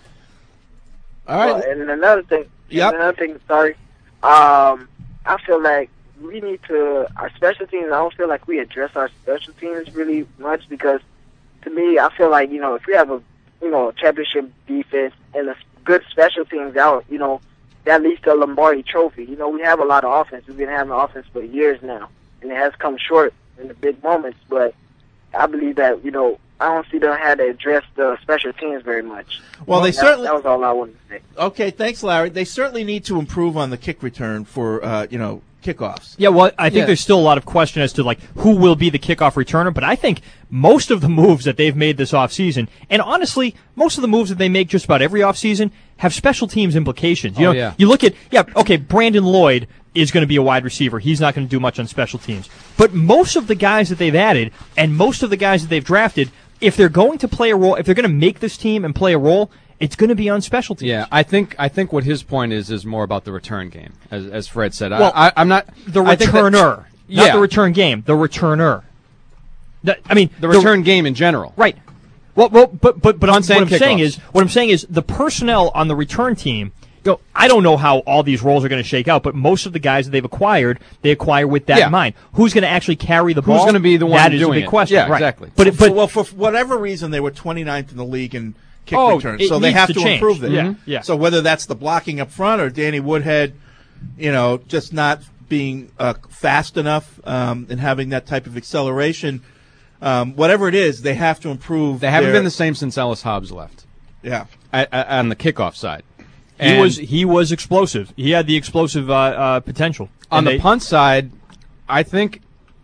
All right. Well, and another thing. Sorry. I feel like we need to, our special teams, I don't feel like we address our special teams really much because, to me, I feel like, if we have a, championship defense and a good special teams out, that leads to a Lombardi trophy. We have a lot of offense. We've been having offense for years now, and it has come short in the big moments, but I believe that, I don't see them had to address the special teams very much. Well, that was all I wanted to say. Okay, thanks, Larry. They certainly need to improve on the kick return for, kickoffs. Yeah, well, I think there's still a lot of question as to, who will be the kickoff returner, but I think most of the moves that they've made this offseason, and honestly, most of the moves that they make just about every offseason have special teams implications. You look at, Brandon Lloyd is going to be a wide receiver. He's not going to do much on special teams. But most of the guys that they've added and most of the guys that they've drafted, if they're going to play a role, if they're going to make this team and play a role, it's going to be on special teams. Yeah, I think what his point is more about the return game, as Fred said. Well, I'm not the returner, not the return game, the returner. The return game in general, right? Well, but what I'm saying is the personnel on the return team. I don't know how all these roles are going to shake out, but most of the guys that they've acquired, they acquire with that in mind. Who's going to actually carry the ball? Who's going to be the one that doing is a big it? question. Yeah, right. exactly. But for whatever reason, they were 29th in the league in kick returns, so they have to improve it. Yeah. So whether that's the blocking up front or Danny Woodhead, just not being fast enough and having that type of acceleration, whatever it is, they have to improve. They haven't been the same since Ellis Hobbs left. Yeah, on the kickoff side. He was explosive. He had the explosive potential. On the punt side, I think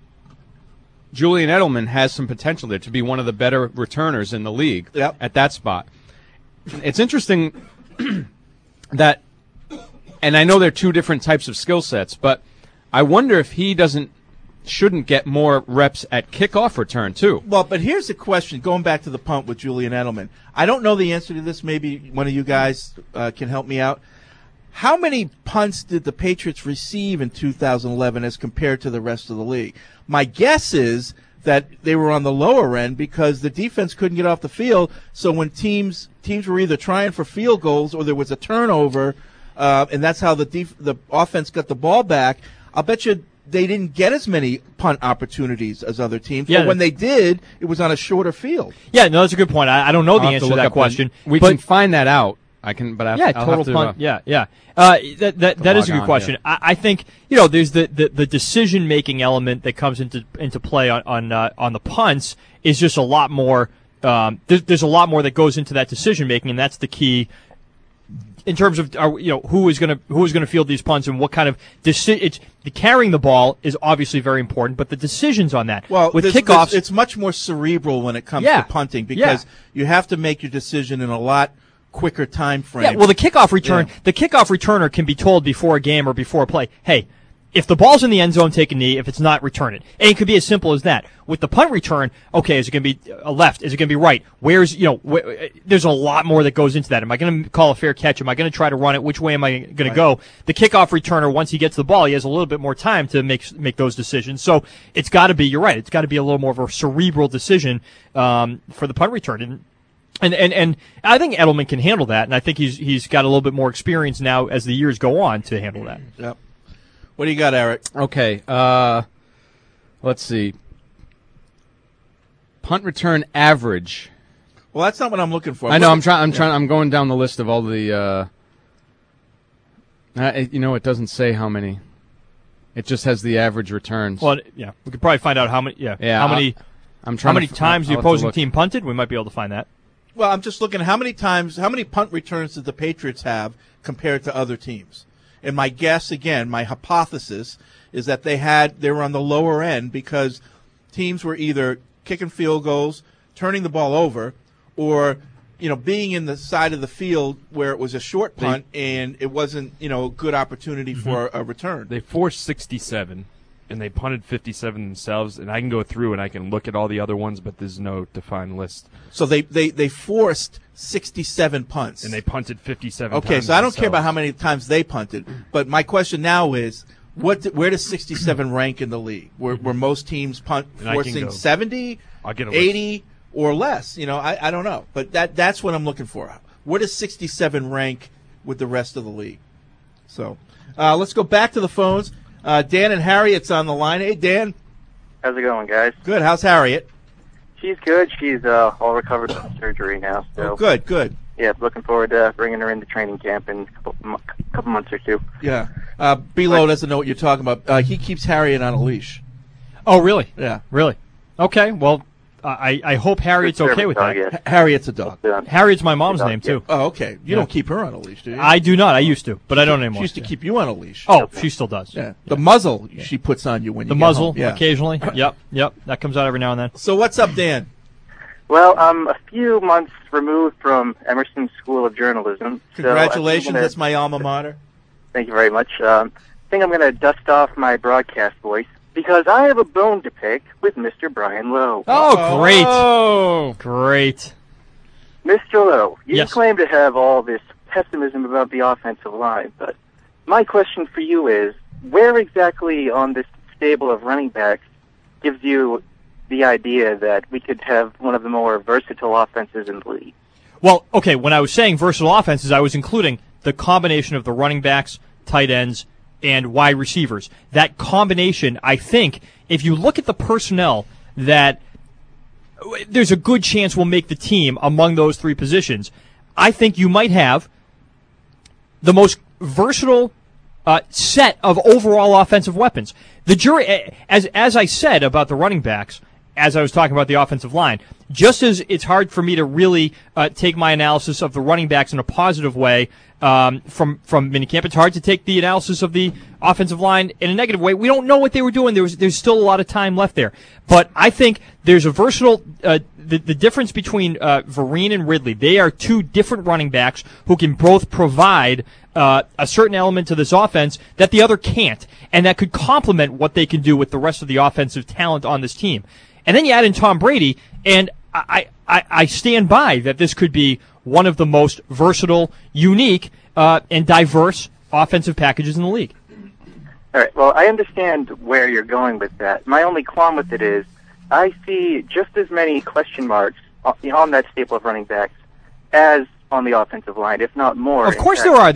Julian Edelman has some potential there to be one of the better returners in the league at that spot. It's interesting that, and I know they're two different types of skill sets, but I wonder if he shouldn't get more reps at kickoff return too. Well, but here's the question, going back to the punt with Julian Edelman. I don't know the answer to this. Maybe one of you guys can help me out. How many punts did the Patriots receive in 2011 as compared to the rest of the league? My guess is that they were on the lower end because the defense couldn't get off the field, so when teams were either trying for field goals or there was a turnover, and that's how the offense got the ball back, I'll bet you they didn't get as many punt opportunities as other teams. Yeah, but when they did, it was on a shorter field. Yeah, no, that's a good point. I don't know the answer to that question. We can find that out. I can, but I'll total have to, punt. That is a good question. Yeah. I think there's the decision making element that comes into play on the punts is just a lot more. There's a lot more that goes into that decision making, and that's the key. In terms of who is going to field these punts and what kind of the carrying the ball is obviously very important, but the decisions on that. Well, with kickoffs, it's much more cerebral when it comes to punting because you have to make your decision in a lot quicker time frame. Yeah, well, the kickoff returner can be told before a game or before a play, hey, if the ball's in the end zone, take a knee. If it's not, return it. And it could be as simple as that. With the punt return, okay, is it going to be a left? Is it going to be right? There's a lot more that goes into that. Am I going to call a fair catch? Am I going to try to run it? Which way am I going to go? The kickoff returner, once he gets the ball, he has a little bit more time to make those decisions. So it's got to be, you're right, it's got to be a little more of a cerebral decision for the punt return. And I think Edelman can handle that, and I think he's got a little bit more experience now as the years go on to handle that. Yep. What do you got, Eric? Okay. Let's see. Punt return average. Well, that's not what I'm looking for. I know. I'm going down the list of all the. It doesn't say how many. It just has the average returns. Well, yeah, we could probably find out how many. Yeah. How many? How many times the opposing team punted? We might be able to find that. Well, I'm just looking at how many punt returns did the Patriots have compared to other teams? And my guess, again, my hypothesis is that they were on the lower end because teams were either kicking field goals, turning the ball over, or being in the side of the field where it was a short punt and it wasn't a good opportunity for a return. They forced 67. And they punted 57 themselves, and I can go through and I can look at all the other ones, but there's no defined list. So they forced 67 punts. And they punted 57 times. Okay, so I don't care about how many times they punted, but my question now is, where does 67 rank in the league? Were most teams forcing 70, 80, or less? I don't know, but that's what I'm looking for. Where does 67 rank with the rest of the league? So let's go back to the phones. Dan and Harriet's on the line. Hey, Dan. How's it going, guys? Good. How's Harriet? She's good. She's all recovered from surgery now. So Oh, good. yeah, looking forward to bringing her into training camp in a couple months or two. Yeah. B-Lo doesn't know what you're talking about. He keeps Harriet on a leash. Oh, really? Yeah. Really? Okay. Well, I hope Harriet's okay with that. Yeah. Harriet's a dog. Harriet's my mom's name too. Oh, okay. You don't keep her on a leash, do you? I do not. I used to, but I don't anymore. She used to keep you on a leash. Oh, she still does. Yeah. The muzzle she puts on you when you The get muzzle, home. Yeah. occasionally. Yep. That comes out every now and then. So what's up, Dan? Well, I'm a few months removed from Emerson School of Journalism. Congratulations. So I think That's my alma mater. Thank you very much. I think I'm going to dust off my broadcast voice because I have a bone to pick with Mr. Brian Lowe. Oh, great. Oh, great. Mr. Lowe, you Yes. claim to have all this pessimism about the offensive line, but my question for you is, where exactly on this stable of running backs gives you the idea that we could have one of the more versatile offenses in the league? Well, okay, when I was saying versatile offenses, I was including the combination of the running backs, tight ends, and wide receivers. That combination, I think, if you look at the personnel that there's a good chance will make the team among those three positions, I think you might have the most versatile set of overall offensive weapons. The jury, as I said about the running backs, as I was talking about the offensive line, just as it's hard for me to really take my analysis of the running backs in a positive way from minicamp, it's hard to take the analysis of the offensive line in a negative way. We don't know what they were doing. There's still a lot of time left there. But I think there's a versatile the difference between Vereen and Ridley. They are two different running backs who can both provide a certain element to this offense that the other can't, and that could complement what they can do with the rest of the offensive talent on this team. And then you add in Tom Brady, and I stand by that this could be one of the most versatile, unique, and diverse offensive packages in the league. All right, well, I understand where you're going with that. My only qualm with it is I see just as many question marks on that staple of running backs as on the offensive line, if not more. Of course there are.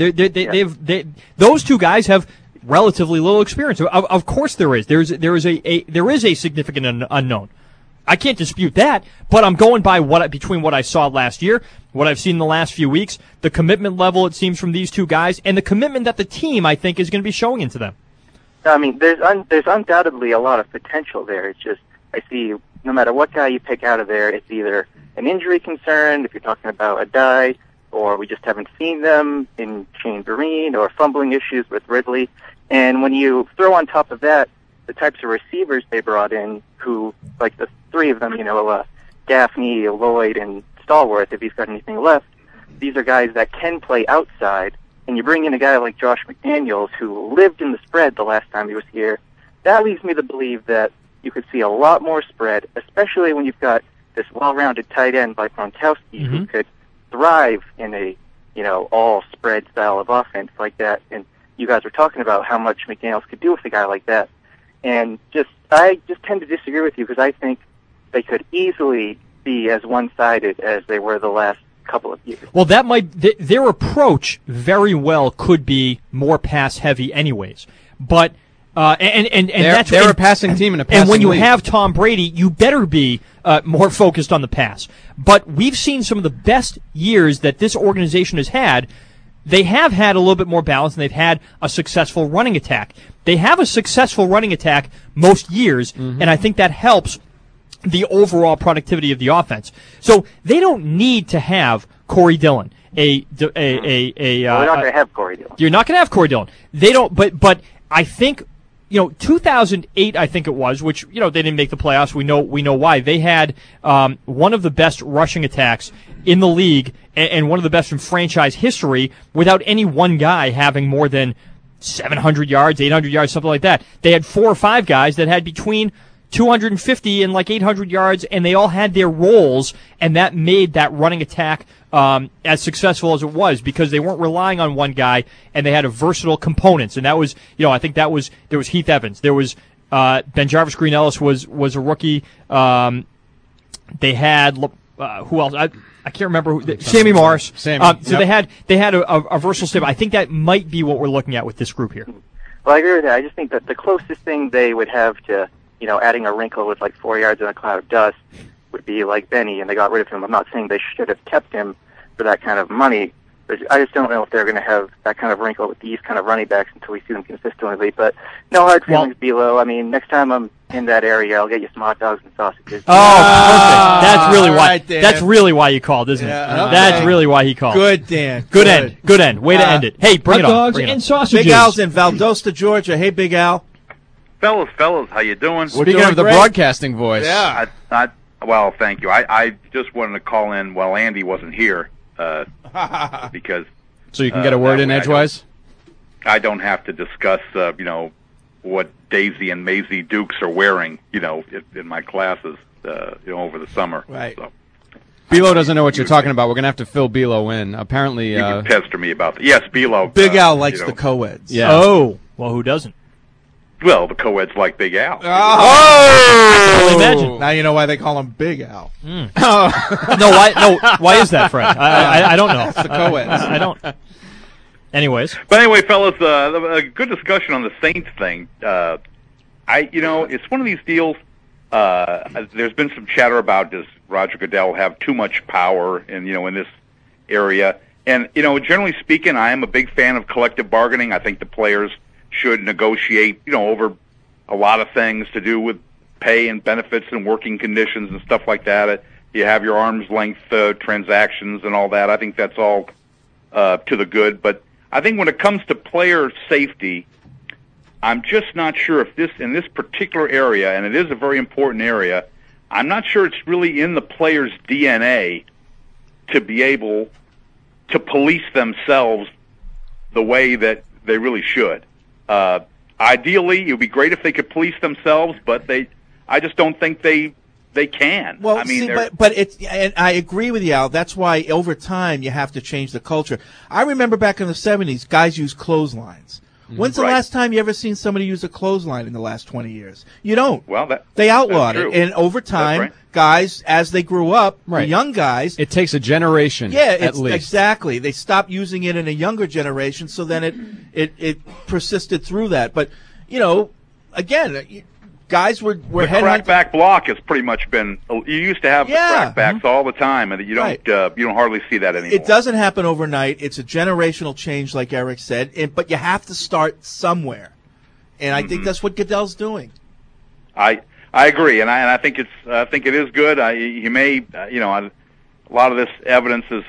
Those two guys have relatively little experience. Of course there is. There is a significant unknown. I can't dispute that, but I'm going by between what I saw last year, what I've seen in the last few weeks, the commitment level it seems from these two guys, and the commitment that the team I think is going to be showing into them. I mean, there's undoubtedly a lot of potential there. It's just I see no matter what guy you pick out of there, it's either an injury concern, if you're talking about a die, or we just haven't seen them in Shane Vereen, or fumbling issues with Ridley. And when you throw on top of that the types of receivers they brought in, who, like the three of them, Gaffney, Lloyd, and Stallworth, if he's got anything left, these are guys that can play outside. And you bring in a guy like Josh McDaniels, who lived in the spread the last time he was here. That leads me to believe that you could see a lot more spread, especially when you've got this well-rounded tight end like Gronkowski, who could thrive in a, all spread style of offense like that. And you guys were talking about how much McDaniels could do with a guy like that. And I just tend to disagree with you because I think they could easily be as one-sided as they were the last couple of years. Well, that their approach very well could be more pass-heavy anyways. But they're a passing team in a passing and when you league. have Tom Brady, you better be more focused on the pass. But we've seen some of the best years that this organization has had. They have had a little bit more balance, and they've had a successful running attack. They have a successful running attack most years, and I think that helps the overall productivity of the offense. So they don't need to have Corey Dillon. We're not going to have Corey Dillon. You're not going to have Corey Dillon. They don't. But I think 2008, I think it was, which they didn't make the playoffs. We know why. They had one of the best rushing attacks in the league and one of the best in franchise history without any one guy having more than 700 yards, 800 yards, something like that. They had 4 or 5 guys that had between 250 and like 800 yards, and they all had their roles, and that made that running attack as successful as it was because they weren't relying on one guy, and they had a versatile components. And that was, I think there was Heath Evans, there was Ben-Jarvis Green-Ellis was a rookie. They had who else? I can't remember who. Sammy Morris. Sammy. So they had a versatile stable. I think that might be what we're looking at with this group here. Well, I agree with that. I just think that the closest thing they would have to, adding a wrinkle with like 4 yards in a cloud of dust would be like Benny, and they got rid of him. I'm not saying they should have kept him for that kind of money. I just don't know if they're going to have that kind of wrinkle with these kind of running backs until we see them consistently. But no hard feelings, Below. I mean, next time I'm in that area, I'll get you some hot dogs and sausages. Oh, perfect. That's really why. Right, Dan. That's really why you called, isn't it? Okay. That's really why he called. Good, Dan. Good end. Good end. Way to end it. Hey, bring it on. Hot dogs Bring it and on. sausages. Big Al's in Valdosta, Georgia. Hey, Big Al. Fellas, how you doing? Speaking of the broadcasting voice. Yeah. Well, thank you. I just wanted to call in while Andy wasn't here because. So you can get a word in edgewise? I don't have to discuss, what Daisy and Maisie Dukes are wearing, in my classes, over the summer. Right. So. Belo doesn't know what you're talking about. We're going to have to fill Belo in. Apparently, You can pester me about that. Yes, Belo. Big Al likes the co-eds. Yeah. Oh, well, who doesn't? Well, the co-eds like Big Al. Oh! Imagine. Now you know why they call him Big Al. No, why is that, Fred? I don't know. It's the co-eds. I don't. Anyways. But anyway, fellas, a good discussion on the Saints thing. It's one of these deals. There's been some chatter about does Roger Goodell have too much power in this area. And, generally speaking, I am a big fan of collective bargaining. I think the players should negotiate, over a lot of things to do with pay and benefits and working conditions and stuff like that. You have your arm's length transactions and all that. I think that's all to the good. But I think when it comes to player safety, I'm just not sure if in this particular area, and it is a very important area, I'm not sure it's really in the player's DNA to be able to police themselves the way that they really should. Ideally, it would be great if they could police themselves, but I just don't think they can. Well, I mean, but and I agree with you, Al. That's why over time you have to change the culture. I remember back in the 70s, guys used clotheslines. When's the last time you ever seen somebody use a clothesline in the last 20 years? You don't. Well, they outlawed it, and over time, guys, as they grew up, the young guys, it takes a generation. Yeah, at least. Exactly. They stopped using it in a younger generation, so then it persisted through that. But again, guys were the crackback block has pretty much been. You used to have the crackbacks all the time, and you don't hardly see that anymore. It doesn't happen overnight. It's a generational change, like Eric said, but you have to start somewhere, and I think that's what Goodell's doing. I agree, and I think I think it is good. He may, a lot of this evidence is,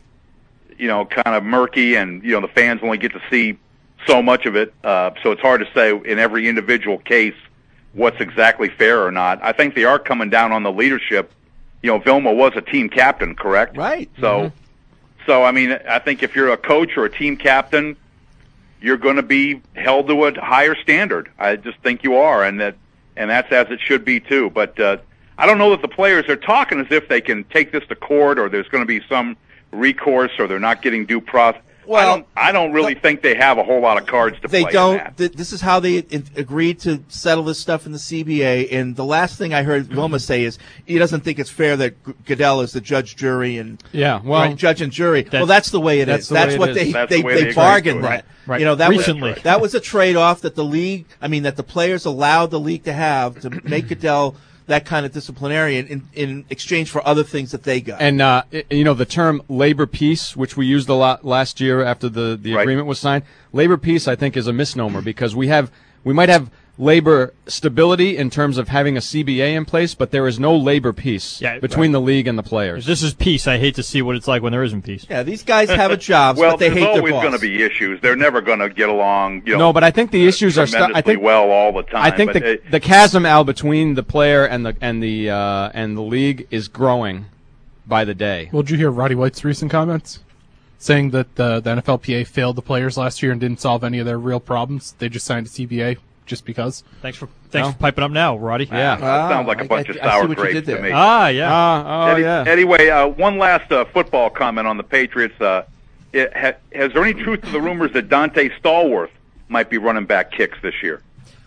kind of murky, and the fans only get to see so much of it, so it's hard to say in every individual case what's exactly fair or not. I think they are coming down on the leadership. Vilma was a team captain, correct? Right. So I mean, I think if you're a coach or a team captain, you're going to be held to a higher standard. I just think you are, and that's as it should be too. But I don't know that the players are talking as if they can take this to court, or there's going to be some recourse, or they're not getting due process. Well, I don't really think they have a whole lot of cards to play. They don't. This is how they agreed to settle this stuff in the CBA. And the last thing I heard Vilma say is he doesn't think it's fair that Goodell is the judge, jury, and judge and jury. That's the way it is. That's what they bargained that. Right. That was a trade-off that that the players allowed the league to have to make Goodell that kind of disciplinarian in exchange for other things that they got. And, the term labor peace, which we used a lot last year after the agreement was signed, labor peace, I think, is a misnomer because we might have labor stability in terms of having a CBA in place, but there is no labor peace between the league and the players. If this is peace, I hate to see what it's like when there isn't peace. Yeah, these guys have a job, well, but they hate their boss. There's always going to be issues. They're never going to get along. No, but I think the issues are well all the time. I think the chasm, Al, between the player and the league is growing by the day. Well, did you hear Roddy White's recent comments? Saying that the NFLPA failed the players last year and didn't solve any of their real problems. They just signed a CBA just because. Thanks for piping up now, Roddy. Yeah. That sounds like a bunch of sour grapes to me. Yeah. Anyway, one last football comment on the Patriots. Has there any truth to the rumors that Dante Stallworth might be running back kicks this year?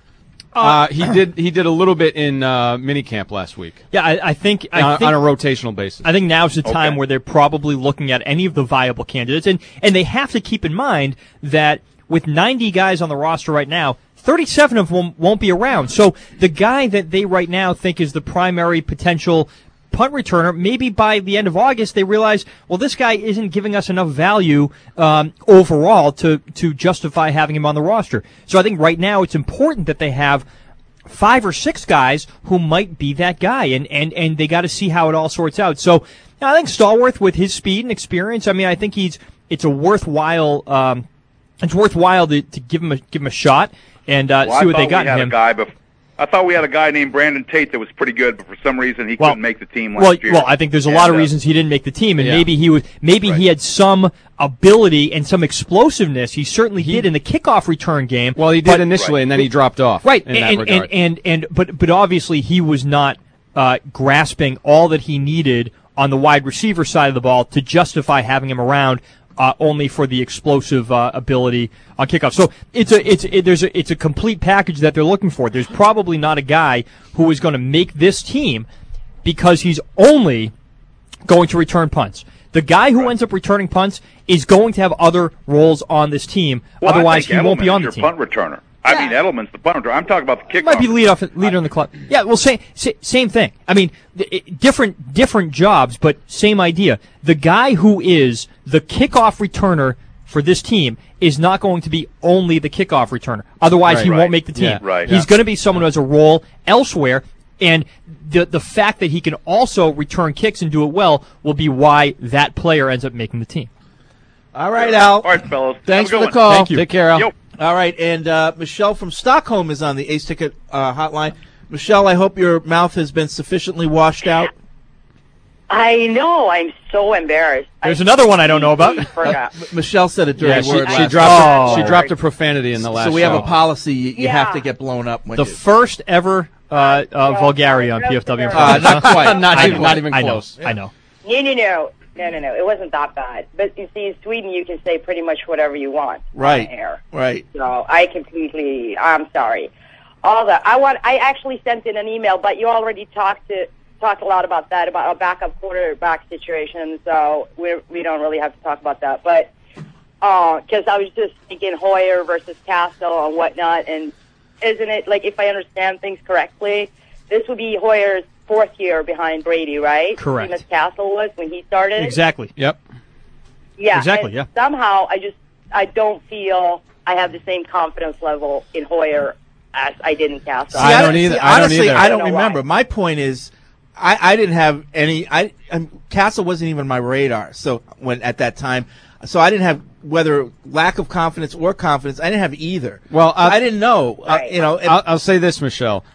He did a little bit in minicamp last week. Yeah, I think on a rotational basis. I think now's the time where they're probably looking at any of the viable candidates, and they have to keep in mind that with 90 guys on the roster right now, 37 of them won't be around. So the guy that they right now think is the primary potential punt returner, maybe by the end of August they realize, well, this guy isn't giving us enough value overall to justify having him on the roster. So I think right now it's important that they have 5 or 6 guys who might be that guy, and they got to see how it all sorts out. So I think Stallworth, with his speed and experience, I mean, I think it's worthwhile to give him a shot and see what they got in him. I thought we had a guy named Brandon Tate that was pretty good, but for some reason he couldn't make the team last year. Well, I think there's a lot of reasons he didn't make the team, and maybe he had some ability and some explosiveness. He certainly did in the kickoff return game. Well, he did initially, and then he dropped off. Right, in that regard. But obviously he was not grasping all that he needed on the wide receiver side of the ball to justify having him around. Only for the explosive ability on kickoff. So it's a complete package that they're looking for. There's probably not a guy who is going to make this team because he's only going to return punts. The guy who ends up returning punts is going to have other roles on this team. Well, otherwise, he won't be on the team. Punt returner. I mean, Edelman's the punt returner. I'm talking about the kickoff. Might be leader in the club. Yeah, well, same thing. I mean, different jobs, but same idea. The guy who is the kickoff returner for this team is not going to be only the kickoff returner. Otherwise, he won't make the team. Yeah, He's going to be someone who has a role elsewhere, and the fact that he can also return kicks and do it well will be why that player ends up making the team. All right, Al. All right, fellas. Thanks for the one. call. Thank you. Take care, Al. Yep. All right, and Michelle from Stockholm is on the Ace Ticket hotline. Michelle, I hope your mouth has been sufficiently washed out. I know. I'm so embarrassed. There's another one I don't know about. Michelle said a dirty word. She dropped a profanity in the last. So we have show. a policy. You have to get blown up. When the first ever vulgarity on PFW. Not quite. not even close. I know. No. It wasn't that bad. But you see, in Sweden, you can say pretty much whatever you want on air. Right. So I'm sorry. All that. I actually sent in an email, but you already talked a lot about that, about a backup quarterback situation. So we don't really have to talk about that. But because I was just thinking Hoyer versus Castle and whatnot, and isn't it like, if I understand things correctly, this would be Hoyer's 4th year behind Brady, right? Correct. Same as Castle was when he started. Exactly. Yep. Yeah. Exactly. Yeah. Somehow I don't feel I have the same confidence level in Hoyer as I did in Castle. I don't either. Honestly, I don't remember. Why. My point is, I didn't have any. Castle wasn't even on my radar. So at that time, so I didn't have whether lack of confidence or confidence. I didn't have either. Well, I didn't know. Right. I'll say this, Michelle.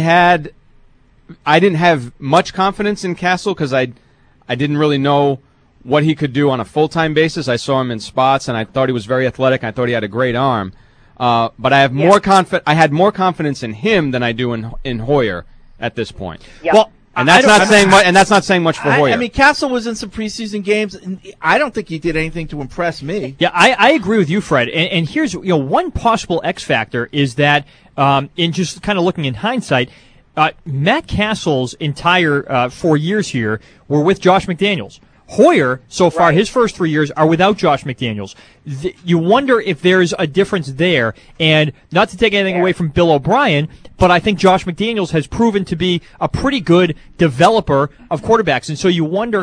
I didn't have much confidence in Castle because I didn't really know what he could do on a full-time basis. I saw him in spots, and I thought he was very athletic. I thought he had a great arm. But I have I had more confidence in him than I do in Hoyer at this point. Yep. Well, and that's not saying much for Hoyer. I mean, Castle was in some preseason games, and I don't think he did anything to impress me. Yeah, I agree with you, Fred. And here's one possible X factor is that in just kind of looking in hindsight, Matt Castle's entire 4 years here were with Josh McDaniels. Hoyer, so far, his first 3 years are without Josh McDaniels. You wonder if there's a difference there. And not to take anything away from Bill O'Brien, but I think Josh McDaniels has proven to be a pretty good developer of quarterbacks. And so you wonder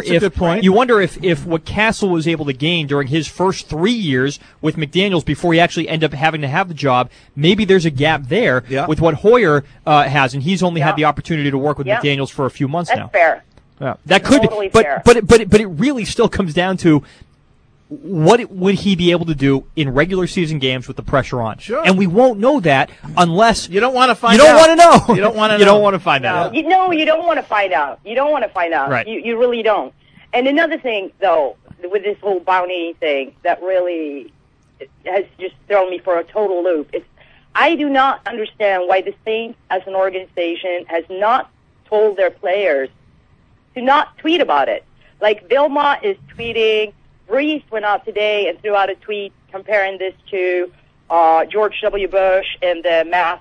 if what Castle was able to gain during his first 3 years with McDaniels before he actually ended up having to have the job, maybe there's a gap there with what Hoyer has, and he's only had the opportunity to work with McDaniels for a few months now. That's fair. Yeah, that could totally be, fair. but it really still comes down to what would he be able to do in regular season games with the pressure on. Sure. And we won't know that unless you don't want to find. You don't want to know. You don't want to. You don't want to find out. You don't want to find out. You don't want to find out. Right. You really don't. And another thing, though, with this whole bounty thing, that really has just thrown me for a total loop. I do not understand why the Saints, as an organization, has not told their players to not tweet about it. Like Vilma is tweeting. Brees went out today and threw out a tweet comparing this to George W. Bush and the mass,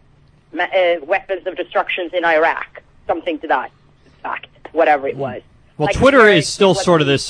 weapons of destruction in Iraq. Something to that fact, whatever it was. Well, Like, Twitter compared is to still what sort of this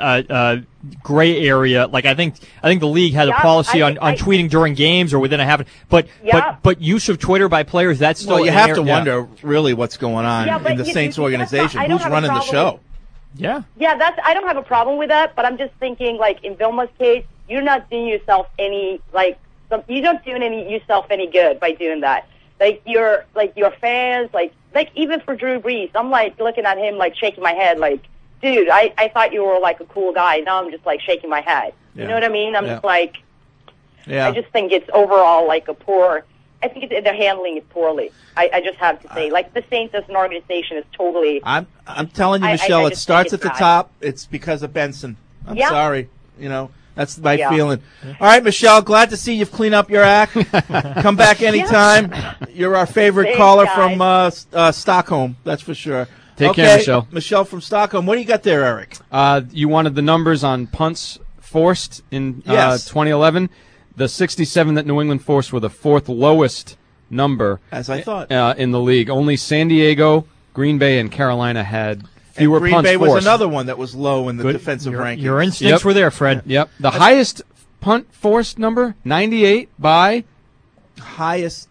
gray area. Like I think the league has a Yeah, policy on I- tweeting during games or within a half. But use of Twitter by players, that's still Well, you an have area- to wonder really what's going on Yeah, but in the you- Saints you- organization. I don't Who's have a running the problem show? with- Yeah. Yeah, I don't have a problem with that, but I'm just thinking, like in Vilma's case, you're not doing yourself any you're not doing yourself any good by doing that. Like your fans, like even for Drew Brees, I'm like looking at him like shaking my head, like, dude, I thought you were like a cool guy. Now I'm just like shaking my head. Yeah. You know what I mean? I'm Yeah. just like, Yeah. I just think it's overall like a poor. I think they're handling it poorly. I just have to say, like the Saints as an organization is totally. I'm telling you, I Michelle, it just starts think at the it's bad. top. It's because of Benson. I'm Yeah. sorry. You know, that's my Yeah. feeling. All right, Michelle, glad to see you've cleaned up your act. Come back anytime. You're our favorite Thanks, caller guys. from Stockholm, that's for sure. Take okay, care, Michelle. Michelle from Stockholm. What do you got there, Eric? You wanted the numbers on punts forced in Yes. 2011. The 67 that New England forced were the fourth lowest number, As I thought. in the league. Only San Diego, Green Bay, and Carolina had fewer And Green punts Bay forced. was another one that was low in the Good. defensive rankings. Your instincts Yep. were there, Fred. Yep. The highest punt forced number, 98 by highest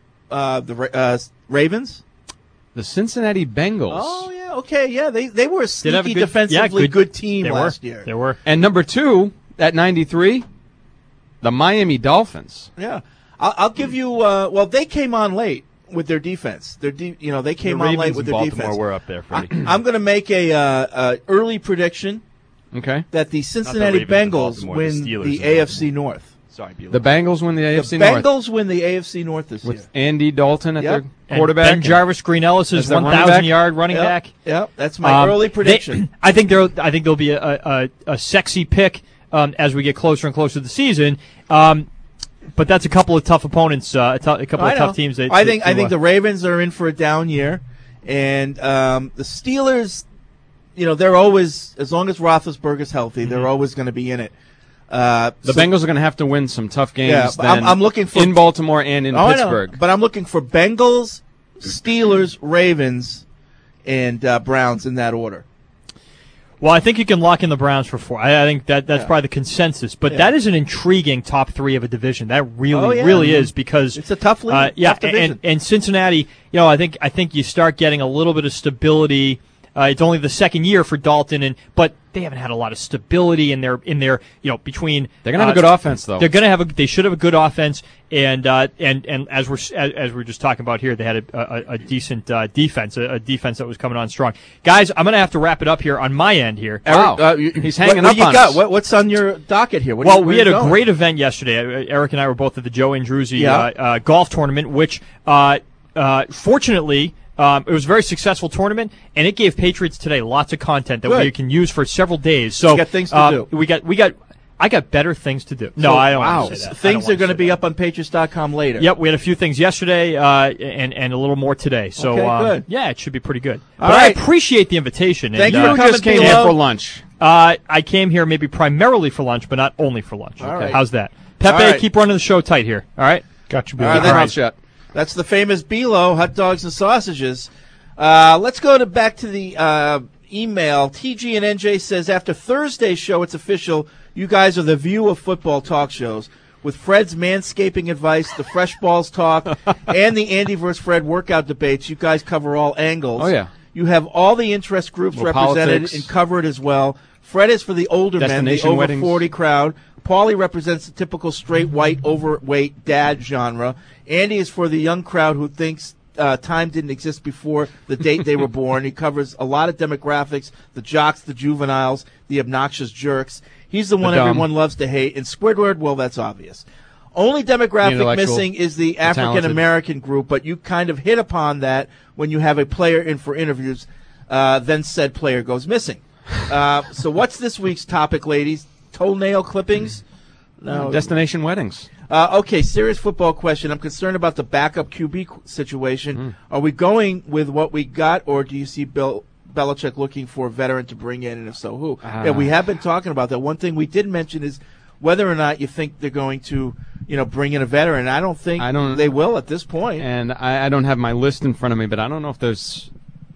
Ravens. The Cincinnati Bengals. Oh yeah, okay, yeah. They were a Did have a sneaky good- defensively yeah, good team They last were. year. They were. And number 2 at 93, the Miami Dolphins. Yeah, I'll give you. Well, they came on late with their defense. They came on late with their Baltimore defense. were up there, Freddie. I'm going to make a early prediction. Okay. That the Cincinnati Ravens, the Bengals Baltimore, the win Steelers the and AFC North. Sorry, Bueller. The Bengals win the AFC The North. Bengals win the AFC North this year. With Andy Dalton at Yep. their quarterback. And Ben Jarvis Green Ellis is As their running 1,000-yard running Yep. back. Yep, that's my early prediction. I think there'll be a sexy pick as we get closer and closer to the season. But that's a couple of tough opponents, a couple of tough teams. I think the Ravens are in for a down year, and the Steelers, they're always, as long as Roethlisberger's healthy, they're always going to be in it. The Bengals are going to have to win some tough games. Yeah, then I'm looking for in Baltimore and in I know, Pittsburgh. but I'm looking for Bengals, Steelers, Ravens, and Browns in that order. Well, I think you can lock in the Browns for 4. I think that's probably the consensus. But that is an intriguing top 3 of a division. That really is, because it's a tough league, tough division. And Cincinnati. I think you start getting a little bit of stability. It's only the second year for Dalton, but they haven't had a lot of stability in their between. They're going to have a good offense, though. They're going to have they should have a good offense, and as we're just talking about here, they had a decent defense, a defense that was coming on strong. Guys, I'm going to have to wrap it up here on my end here. Wow. He's hanging what up you on got? us. What's on your docket here? Well, we had a great event yesterday. Eric and I were both at the Joe Andruzzi golf tournament, which fortunately. It was a very successful tournament, and it gave Patriots Today lots of content that we can use for several days. So you got things to do. I got better things to do. No, I don't want to say that. Things are going to be up on Patriots.com later. Yep, we had a few things yesterday and a little more today. So good. Yeah, it should be pretty good. All but right. I appreciate the invitation. Thank and, you for coming, just came P-Lo. here for lunch. I came here maybe primarily for lunch, but not only for lunch. All right. How's that? Pepe, All right. keep running the show tight here. All right? Got you, All right, Billy. Mouth shut. That's the famous Bilo, hot dogs and sausages. Let's go back to the email. TG and NJ says, after Thursday's show, it's official. You guys are the View of football talk shows. With Fred's manscaping advice, the Fresh Balls talk, and the Andy vs. Fred workout debates, you guys cover all angles. Oh, yeah. You have all the interest groups Little represented politics. and covered as well. Fred is for the older men, the Destination over weddings. 40 crowd. Paulie represents the typical straight, white, overweight dad genre. Andy is for the young crowd who thinks time didn't exist before the date they were born. He covers a lot of demographics, the jocks, the juveniles, the obnoxious jerks. He's the one dumb. everyone loves to hate. And Squidward, well, that's obvious. Only demographic intellectual, missing is the talented. African-American group, but you kind of hit upon that when you have a player in for interviews, then said player goes missing. So what's this week's topic, ladies? Toenail clippings? No. Destination weddings. Okay, serious football question. I'm concerned about the backup QB situation. Are we going with what we got, or do you see Bill Belichick looking for a veteran to bring in, and if so, who? Yeah, we have been talking about that. One thing we did mention is whether or not you think they're going to, bring in a veteran. I don't think they will at this point. And I don't have my list in front of me, but I don't know if there's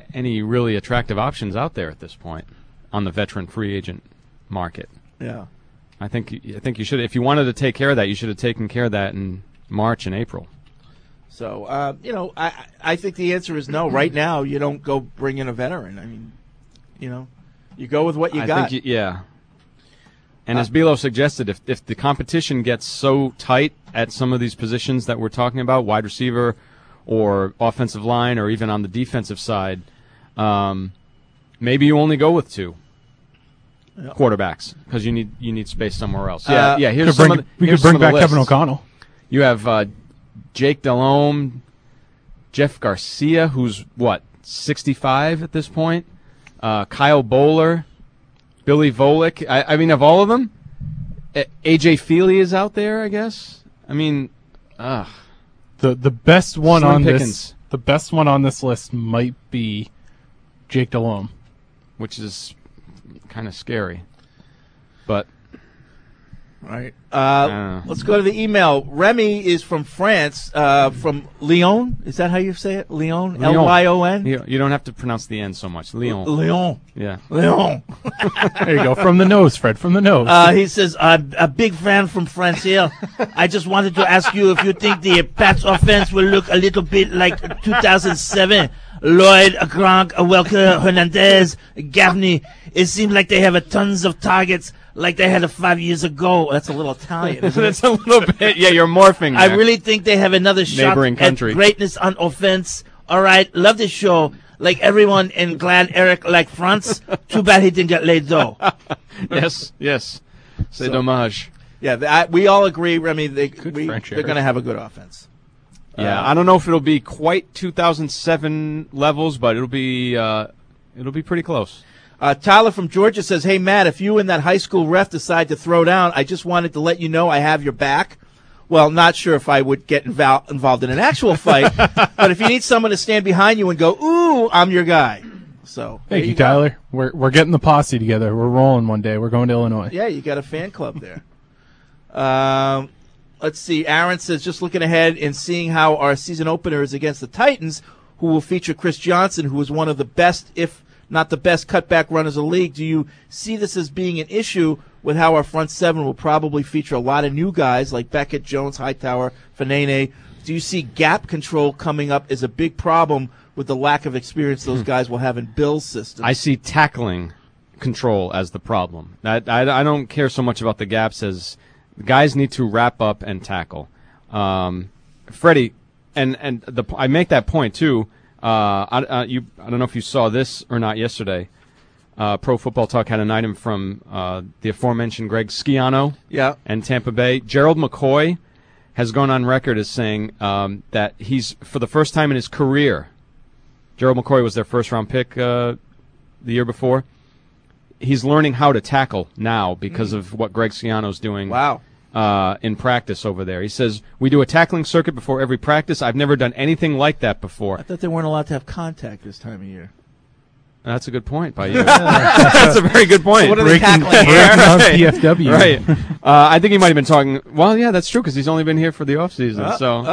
any really attractive options out there at this point on the veteran free agent market. Yeah. I think you should. If you wanted to take care of that, you should have taken care of that in March and April. So, I think the answer is no. Right now, you don't go bring in a veteran. I mean, you go with what you got. Yeah. And as Bilo suggested, if the competition gets so tight at some of these positions that we're talking about, wide receiver or offensive line or even on the defensive side, maybe you only go with 2 quarterbacks because you need space somewhere else. Here's we could bring back Kevin O'Connell. You have Jake Delhomme, Jeff Garcia, who's 65 at this point, Kyle Bowler, Billy Volick. I mean, of all of them, A.J. Feely is out there, I guess. I mean, the best one Slim on Pickens. the best one on this list might be Jake Delhomme, which is kind of scary. But all right, let's go to the email. Remy is from France, from Lyon. Is that how you say it? Lyon, Lyon. You don't have to pronounce the N so much. Lyon. Lyon. Yeah. Lyon. There you go. From the nose, Fred. From the nose. He says, I'm a big fan from France here. I just wanted to ask you if you think the Pats offense will look a little bit like 2007. Lloyd, Gronk, Welker, Hernandez, Gaffney. It seems like they have tons of targets like they had 5 years ago. That's a little Italian, isn't That's a little bit. Yeah, you're morphing there. I really think they have another shot Neighboring country. at greatness on offense. All right, love this show. Like everyone, and glad Eric like France. Too bad he didn't get laid, though. Yes. C'est dommage. Yeah, we all agree, Remy, they're going to have a good offense. Yeah, I don't know if it'll be quite 2007 levels, but it'll be pretty close. Tyler from Georgia says, "Hey Matt, if you and that high school ref decide to throw down, I just wanted to let you know I have your back." Well, not sure if I would get involved in an actual fight, but if you need someone to stand behind you and go, "Ooh, I'm your guy." So thank you, Tyler. We're getting the posse together. We're rolling one day. We're going to Illinois. Yeah, you got a fan club there. Let's see. Aaron says, just looking ahead and seeing how our season opener is against the Titans, who will feature Chris Johnson, who is one of the best, if not the best, cutback runners of the league. Do you see this as being an issue with how our front seven will probably feature a lot of new guys like Beckett, Jones, Hightower, Fanene? Do you see gap control coming up as a big problem with the lack of experience those guys will have in Bill's system? I see tackling control as the problem. I don't care so much about the gaps as guys need to wrap up and tackle. Freddie, and I make that point too. I don't know if you saw this or not yesterday. Pro Football Talk had an item from the aforementioned Greg Schiano and Tampa Bay. Gerald McCoy has gone on record as saying that he's, for the first time in his career, Gerald McCoy was their first-round pick the year before. He's learning how to tackle now because of what Greg Schiano's doing. Wow. In practice over there. He says, we do a tackling circuit before every practice. I've never done anything like that before. I thought they weren't allowed to have contact this time of year. That's a good point by you. That's a very good point. So what are they tackling here? PFW. Right. I think he might have been talking, well, yeah, that's true because he's only been here for the offseason.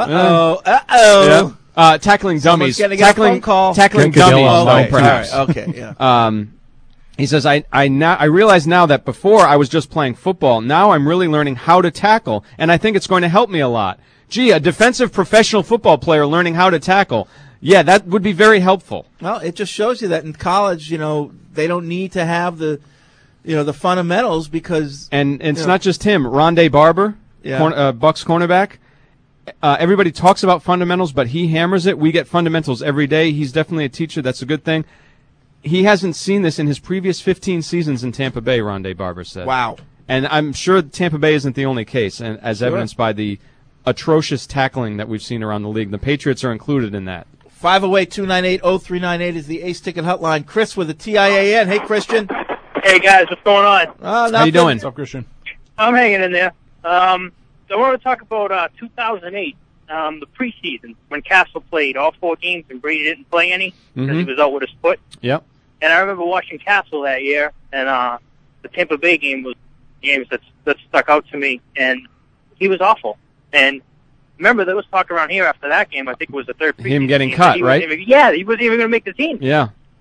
Tackling dummies. Tackling dummies. Oh, perhaps. Okay, yeah. He says, I realize now that before I was just playing football. Now I'm really learning how to tackle, and I think it's going to help me a lot. Gee, a defensive professional football player learning how to tackle. Yeah, that would be very helpful. Well, it just shows you that in college, they don't need to have the fundamentals because... And it's not just him. Rondé Barber, Bucks cornerback. Everybody talks about fundamentals, but he hammers it. We get fundamentals every day. He's definitely a teacher. That's a good thing. He hasn't seen this in his previous 15 seasons in Tampa Bay, Rondé Barber said. Wow. And I'm sure Tampa Bay isn't the only case, and as evidenced by the atrocious tackling that we've seen around the league. The Patriots are included in that. 508-298-0398 is the Ace Ticket Hotline. Chris with the TIAN. Hey, Christian. Hey, guys. What's going on? How you doing? What's up, Christian? I'm hanging in there. So I want to talk about 2008, the preseason, when Castle played all 4 games and Brady didn't play any because he was out with his foot. Yep. And I remember watching Castle that year, and the Tampa Bay game was games that stuck out to me, and he was awful. And remember, there was talk around here after that game. I think it was the third preseason him getting game, cut, right? He wasn't even going to make the team. Yeah.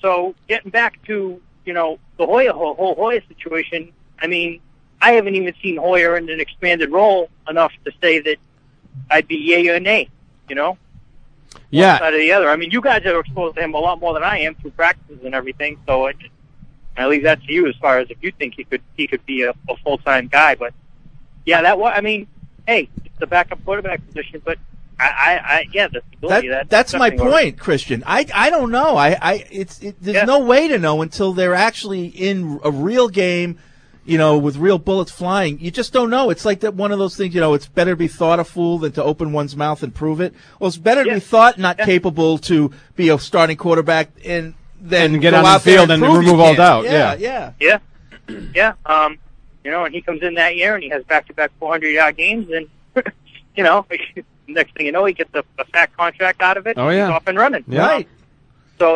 So getting back to, the whole Hoyer situation, I mean, I haven't even seen Hoyer in an expanded role enough to say that I'd be yay or nay, Yeah. One side or the other. I mean, you guys are exposed to him a lot more than I am through practices and everything, so I leave that to you as far as if you think he could be a full-time guy. But, yeah, hey, it's the backup quarterback position, but the stability. That's my point, Christian. I don't know. There's no way to know until they're actually in a real game, with real bullets flying. You just don't know. It's like that one of those things, it's better to be thought a fool than to open one's mouth and prove it. Well, it's better to be thought not capable to be a starting quarterback and then get go on the out there field and prove remove you all can. doubt. Yeah. And he comes in that year and he has back-to-back 400-yard games, and next thing you know, he gets a fat contract out of it. Oh, yeah. He's off and running. Yeah. Right. So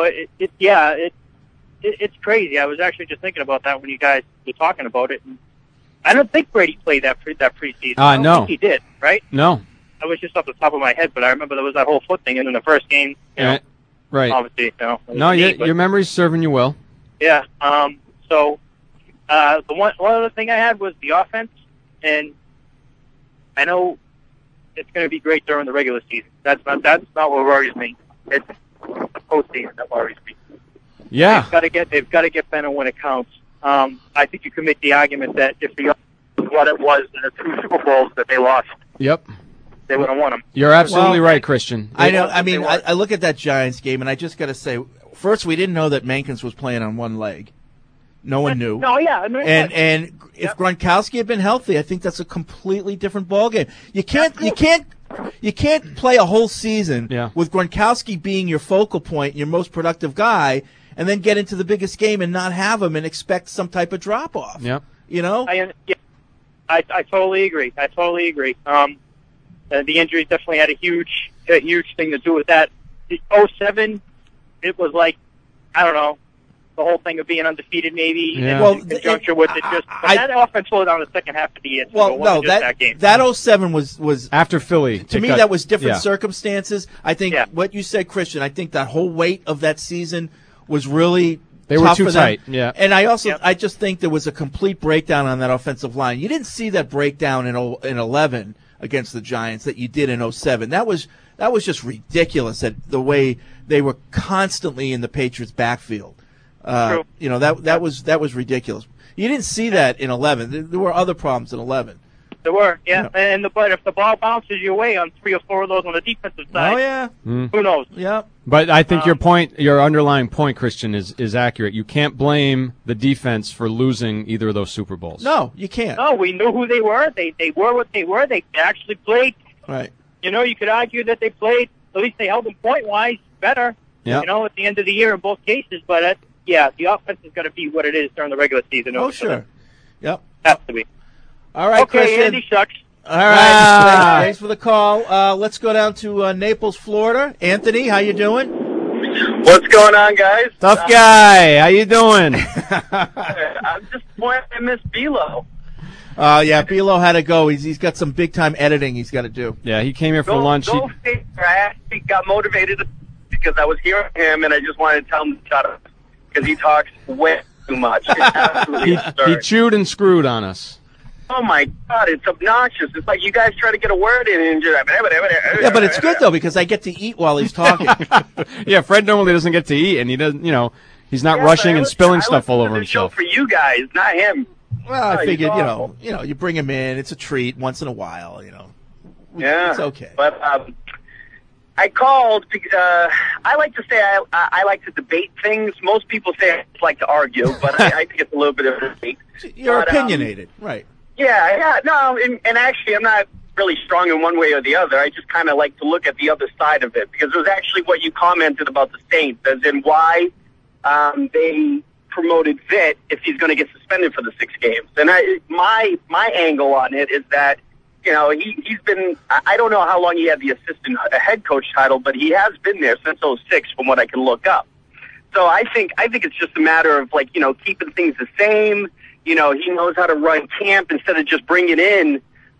it's crazy. I was actually just thinking about that when you guys were talking about it. And I don't think Brady played that preseason. I don't no. think he did, right? No. I was just off the top of my head, but I remember there was that whole foot thing, and in the first game, right. Obviously, No, your memory's serving you well. Yeah. So the one other thing I had was the offense, and I know it's going to be great during the regular season. That's not what worries me. It's the postseason that worries me. Yeah. They've got to get better when it counts. I think you can make the argument that if the offense was what it was in the 2 Super Bowls that they lost, Yep. they would have won them. You're absolutely right, Christian. I know. I mean, I look at that Giants game, and I just got to say, first, we didn't know that Mankins was playing on one leg. No one knew. No, yeah. And if Gronkowski had been healthy, I think that's a completely different ballgame. You can't play a whole season with Gronkowski being your focal point, your most productive guy, and then get into the biggest game and not have him and expect some type of drop off. Yep. I totally agree. The injuries definitely had a huge thing to do with that. The 2007, it was like, I don't know, the whole thing of being undefeated maybe in conjunction with it. That offense slowed down the second half of the year. That game. That 2007 was after Philly. To me, that was different circumstances. I think what you said, Christian, I think that whole weight of that season was really They were tough too for them. tight, yeah. And I just think there was a complete breakdown on that offensive line. You didn't see that breakdown in 11 against the Giants that you did in 2007. That was just ridiculous, the way they were constantly in the Patriots' backfield. True. That was ridiculous. You didn't see that in 11. There were other problems in 11. There were, but if the ball bounces your way on 3 or 4 of those on the defensive side, who knows? Yeah. But I think your underlying point, Christian, is accurate. You can't blame the defense for losing either of those Super Bowls. No, you can't. No, we knew who they were. They were what they were. They actually played. Right. You could argue that they played, at least they held them point-wise better, at the end of the year in both cases. But, the offense is going to be what it is during the regular season. Oh, sure. Yep. Has to be. All right, okay, Christian. Andy sucks. All right. Thanks for the call. Let's go down to Naples, Florida. Anthony, how you doing? What's going on, guys? Tough guy. How you doing? I'm disappointed I missed Bilo. Bilo had to go. He's got some big-time editing he's got to do. Yeah, he came here for lunch. I actually got motivated because I was hearing him, and I just wanted to tell him to shut up because he talks way too much. It's absolutely absurd. He chewed and screwed on us. Oh, my God, it's obnoxious. It's like you guys try to get a word in and just... Yeah, but it's good, though, because I get to eat while he's talking. Yeah, Fred normally doesn't get to eat, and he doesn't, he's not rushing and spilling stuff all over himself. For you guys, not him. Well, I figured, you bring him in. It's a treat once in a while, Yeah. It's okay. But I called because I like to say I like to debate things. Most people say I just like to argue, but I think it's a little bit of a debate. You're opinionated, right. Yeah. No, and actually I'm not really strong in one way or the other. I just kind of like to look at the other side of it because it was actually what you commented about the Saints, as in why they promoted Vitt if he's going to get suspended for the 6 games. And my angle on it is that, he's been, I don't know how long he had the assistant head coach title, but he has been there since 2006 from what I can look up. So I think it's just a matter of keeping things the same. He knows how to run camp instead of just bringing in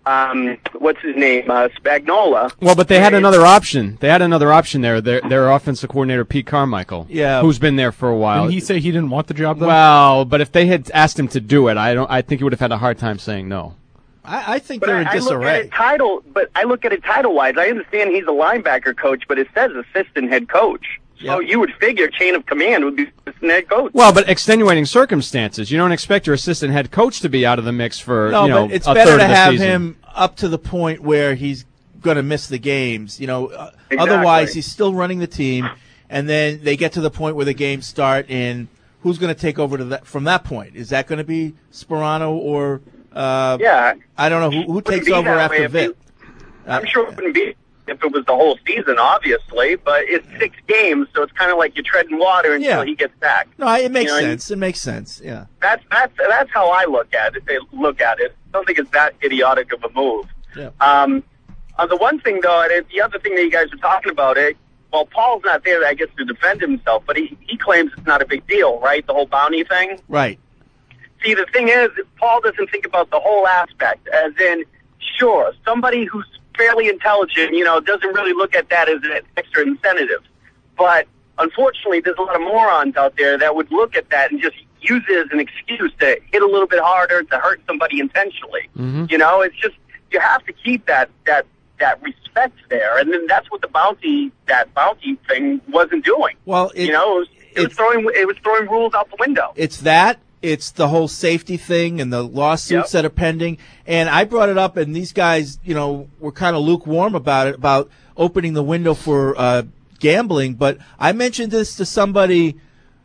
what's his name, Spagnuolo. Well, but they had another option. They had another option there. Their offensive coordinator, Pete Carmichael, who's been there for a while. Didn't he say he didn't want the job, though? Well, but if they had asked him to do it, I think he would have had a hard time saying no. I think But they're in I look disarray. at it I look at it title-wise. I understand he's a linebacker coach, but it says assistant head coach. So you would figure chain of command would be assistant head coach. Well, but extenuating circumstances. You don't expect your assistant head coach to be out of the mix for but it's a better third to of the have season. him up to the point where he's going to miss the games. Exactly. Otherwise he's still running the team, and then they get to the point where the games start, and who's going to take over from that point? Is that going to be Sperano or? I don't know who takes over after Vic. I'm sure it wouldn't be if it was the whole season, obviously, but it's 6 games, so it's kind of like you're treading water until he gets back. No, it makes sense. It makes sense. Yeah. That's how I look at it. I don't think it's that idiotic of a move. Yeah. The one thing though, and the other thing that you guys were talking about, well, Paul's not there, I guess, to defend himself, but he claims it's not a big deal, right? The whole bounty thing. Right. See, the thing is, Paul doesn't think about the whole aspect, as in, sure, somebody who's fairly intelligent, doesn't really look at that as an extra incentive. But unfortunately, there's a lot of morons out there that would look at that and just use it as an excuse to hit a little bit harder, to hurt somebody intentionally. Mm-hmm. It's just, you have to keep that respect there, and then that's what that bounty thing wasn't doing. Well, it was throwing rules out the window. It's that. It's the whole safety thing and the lawsuits that are pending. And I brought it up, and these guys, were kind of lukewarm about it, about opening the window for gambling. But I mentioned this to somebody,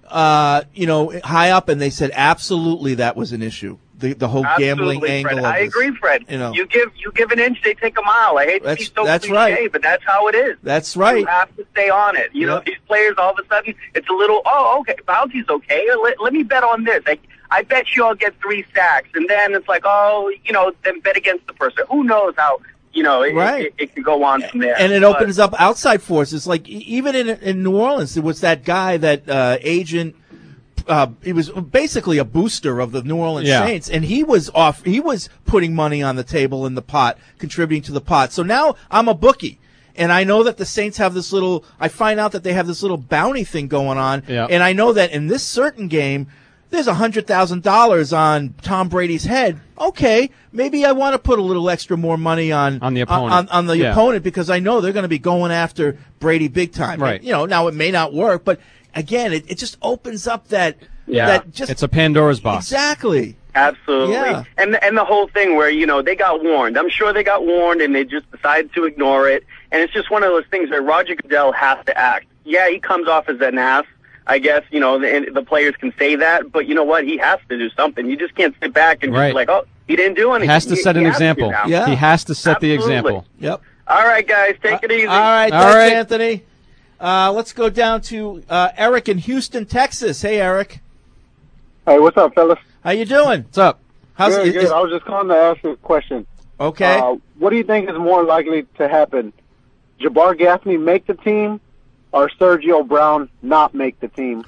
high up, and they said absolutely that was an issue. The whole gambling Absolutely, angle. Fred. Of I this, agree, Fred. You give an inch, they take a mile. I hate to be so that's cliche, right. but that's how it is. That's right. You have to stay on it. These players, all of a sudden, it's a little, okay, bounty's okay. Let me bet on this. I bet you I'll get 3 sacks. And then it's like, then bet against the person. Who knows how, it can go on from there. And it opens up outside forces. Like, even in New Orleans, there was that guy, that agent. He was basically a booster of the New Orleans Saints, and he was putting money on the table in the pot, contributing to the pot. So now I'm a bookie, and I know that the Saints have I find out that they have this little bounty thing going on, and I know that in this certain game, there's $100,000 on Tom Brady's head. Okay, maybe I want to put a little extra more money on the opponent, on the opponent, because I know they're going to be going after Brady big time. Right. And, now it may not work, but again, it just opens up that it's a Pandora's box. Exactly. Absolutely. Yeah. And the whole thing where, they got warned. I'm sure they got warned and they just decided to ignore it. And it's just one of those things where Roger Goodell has to act. Yeah, he comes off as an ass. I guess, the players can say that, but you know what? He has to do something. You just can't sit back and just be like, he didn't do anything. He has to set an example. Yeah. He has to set the example. Yep. All right, guys, take it easy. All right, thanks, Anthony. Let's go down to Eric in Houston, Texas. Hey, Eric. Hey, what's up, fellas? How you doing? What's up? Good. I was just calling to ask a question. Okay. What do you think is more likely to happen? Jabbar Gaffney make the team, or Sergio Brown not make the team?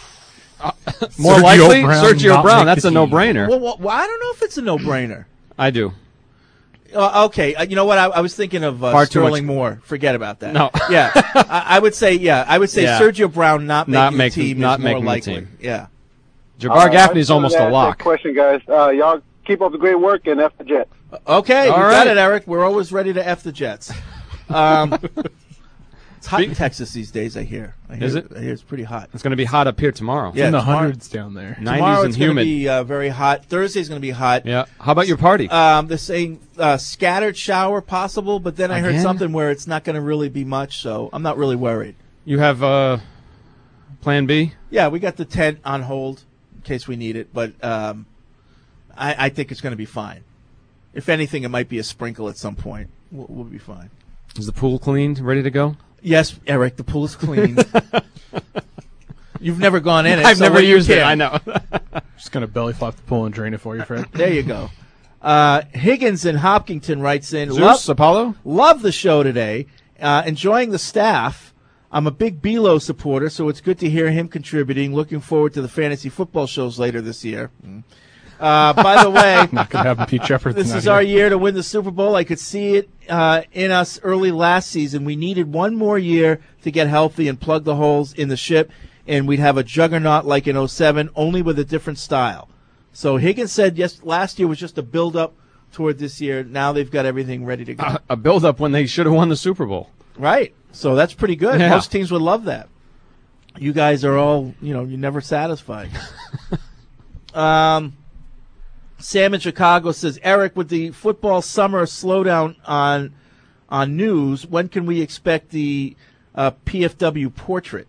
More likely, Sergio Brown. That's a no-brainer. Well, I don't know if it's a no-brainer. I do. Okay, you know what? I was thinking of Sterling Moore. Forget about that. No. Yeah, I would say Sergio Brown not making the team is more likely. The team. Yeah. Jabbar Gaffney is almost a lock. Question, guys. Y'all keep up the great work and F the Jets. Okay, you All got right. it, Eric. We're always ready to F the Jets. It's hot in Texas these days, I hear. Is it? I hear it's pretty hot. It's going to be hot up here tomorrow. Yeah, in the tomorrow- hundreds down there. 90s Tomorrow and it's going to humid. be very hot. Thursday's going to be hot. Yeah. How about your party? They're saying scattered shower possible, but then I heard Again? something where it's not going to really be much, so I'm not really worried. You have Plan B? Yeah, we got the tent on hold in case we need it, but I think it's going to be fine. If anything, it might be a sprinkle at some point. We'll be fine. Is the pool cleaned, ready to go? Yes, Eric, the pool is clean. You've never gone in it. I've so never what do you used it, care? I know. Just going to belly flop the pool and drain it for you, Fred. There you go. Higgins in Hopkinton writes in, Zeus, Apollo? Love the show today. Enjoying the staff. I'm a big Belo supporter, so it's good to hear him contributing. Looking forward to the fantasy football shows later this year. By the way, Not going to happen. Pete Shepard's this not is here. our year to win the Super Bowl. I could see it in us early last season. We needed one more year to get healthy and plug the holes in the ship, and we'd have a juggernaut like in 07, only with a different style. So Higgins said yes, last year was just a build-up toward this year. Now they've got everything ready to go. A build-up when they should have won the Super Bowl. Right. So that's pretty good. Yeah. Most teams would love that. You guys are all, you're never satisfied. Sam in Chicago says, Eric, with the football summer slowdown on news, when can we expect the PFW portrait?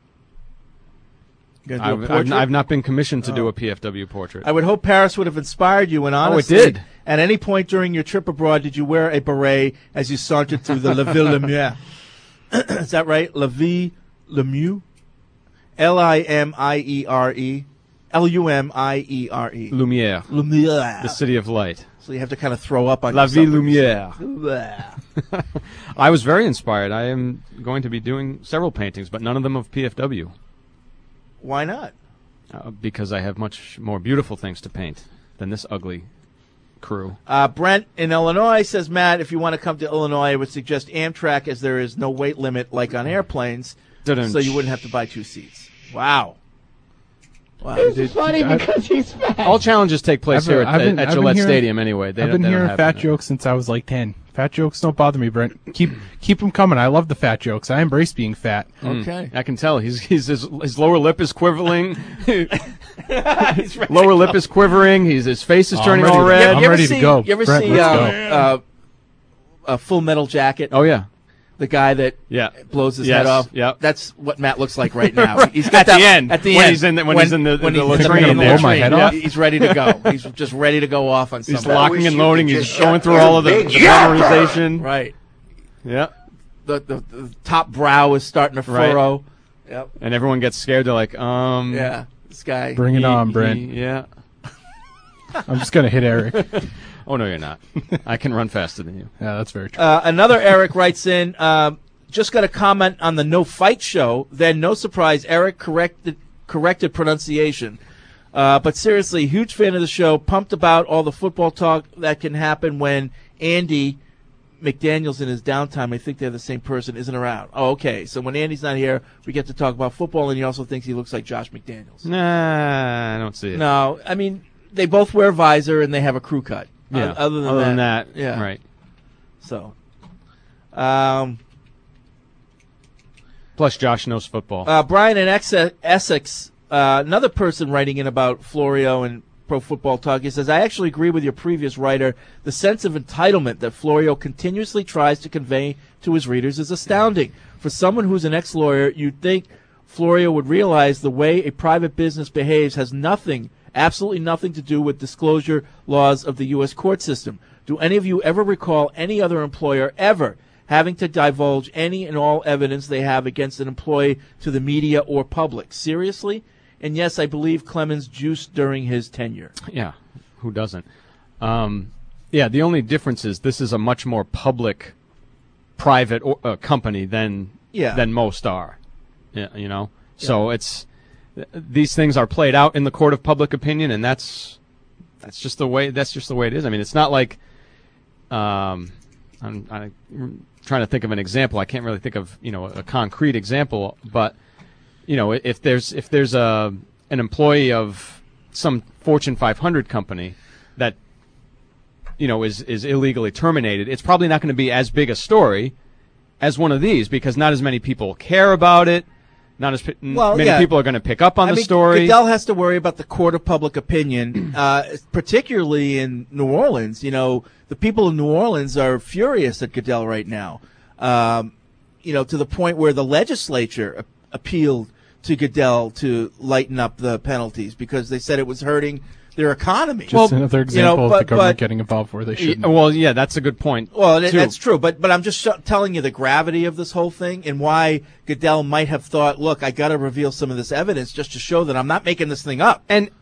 You gonna do a portrait? I've not been commissioned to do a PFW portrait. I would hope Paris would have inspired you, and honestly, it did. At any point during your trip abroad, did you wear a beret as you sauntered through the La Ville Lumiere? Is that right? La Ville Lumiere? Limiere. Lumiere. Lumiere. Lumiere. The city of light. So you have to kind of throw up on La Ville yourself. Lumiere. I was very inspired. I am going to be doing several paintings, but none of them of PFW. Why not? Because I have much more beautiful things to paint than this ugly crew. Brent in Illinois says, Matt, if you want to come to Illinois, I would suggest Amtrak, as there is no weight limit like on airplanes, so you wouldn't have to buy 2 seats. Wow. It's funny because he's fat. All challenges take place here at Gillette Stadium anyway. I've been hearing fat jokes since I was like 10. Fat jokes don't bother me, Brent. Keep them coming. I love the fat jokes. I embrace being fat. Okay. I can tell. His lower lip is quivering. Lower lip is quivering. His face is turning all red. I'm ready to go. You ever Brent, see a Full Metal Jacket? Oh, yeah. The guy that blows his head off. Yep. That's what Matt looks like right now. Right. He's got At the end. At the When end. he's in the train blow my head off? He's ready to go. He's just ready to go off on something. He's locking and loading. He's going through all of the memorization. Right. Yeah. The top brow is starting to furrow. Right. Yep. And everyone gets scared. They're like, yeah, this guy. Bring it on, Brent. Yeah. I'm just going to hit Eric. Oh, no, you're not. I can run faster than you. Yeah, that's very true. Another Eric writes in, just got a comment on the No Fight show. Then, no surprise, Eric corrected pronunciation. But seriously, huge fan of the show. Pumped about all the football talk that can happen when Andy McDaniels in his downtime, I think they're the same person, isn't around. Oh, okay. So when Andy's not here, we get to talk about football, and he also thinks he looks like Josh McDaniels. Nah, I don't see it. No, I mean, they both wear a visor and they have a crew cut. Yeah. Other than that, yeah. Right. So, plus Josh knows football. Brian in Essex, another person writing in about Florio and Pro Football Talk, he says, I actually agree with your previous writer. The sense of entitlement that Florio continuously tries to convey to his readers is astounding. For someone who's an ex-lawyer, you'd think Florio would realize the way a private business behaves has absolutely nothing to do with disclosure laws of the U.S. court system. Do any of you ever recall any other employer ever having to divulge any and all evidence they have against an employee to the media or public? Seriously? And yes, I believe Clemens juiced during his tenure. Yeah, who doesn't? Yeah, the only difference is this is a much more public, private company than most are. Yeah, you know. Yeah. So it's these things are played out in the court of public opinion, and that's just the way it is. I mean, it's not like I'm trying to think of an example. I can't really think of a concrete example, but. If there's an employee of some Fortune 500 company that is illegally terminated, it's probably not going to be as big a story as one of these because not as many people care about it. Not as many people are going to pick up on the story. Goodell has to worry about the court of public opinion, particularly in New Orleans. The people in New Orleans are furious at Goodell right now. To the point where the legislature appealed to Goodell to lighten up the penalties because they said it was hurting their economy. Just another example of the government getting involved where they shouldn't. Well, yeah, that's a good point. Well, that's true, but I'm just telling you the gravity of this whole thing and why Goodell might have thought, look, I got to reveal some of this evidence just to show that I'm not making this thing up. And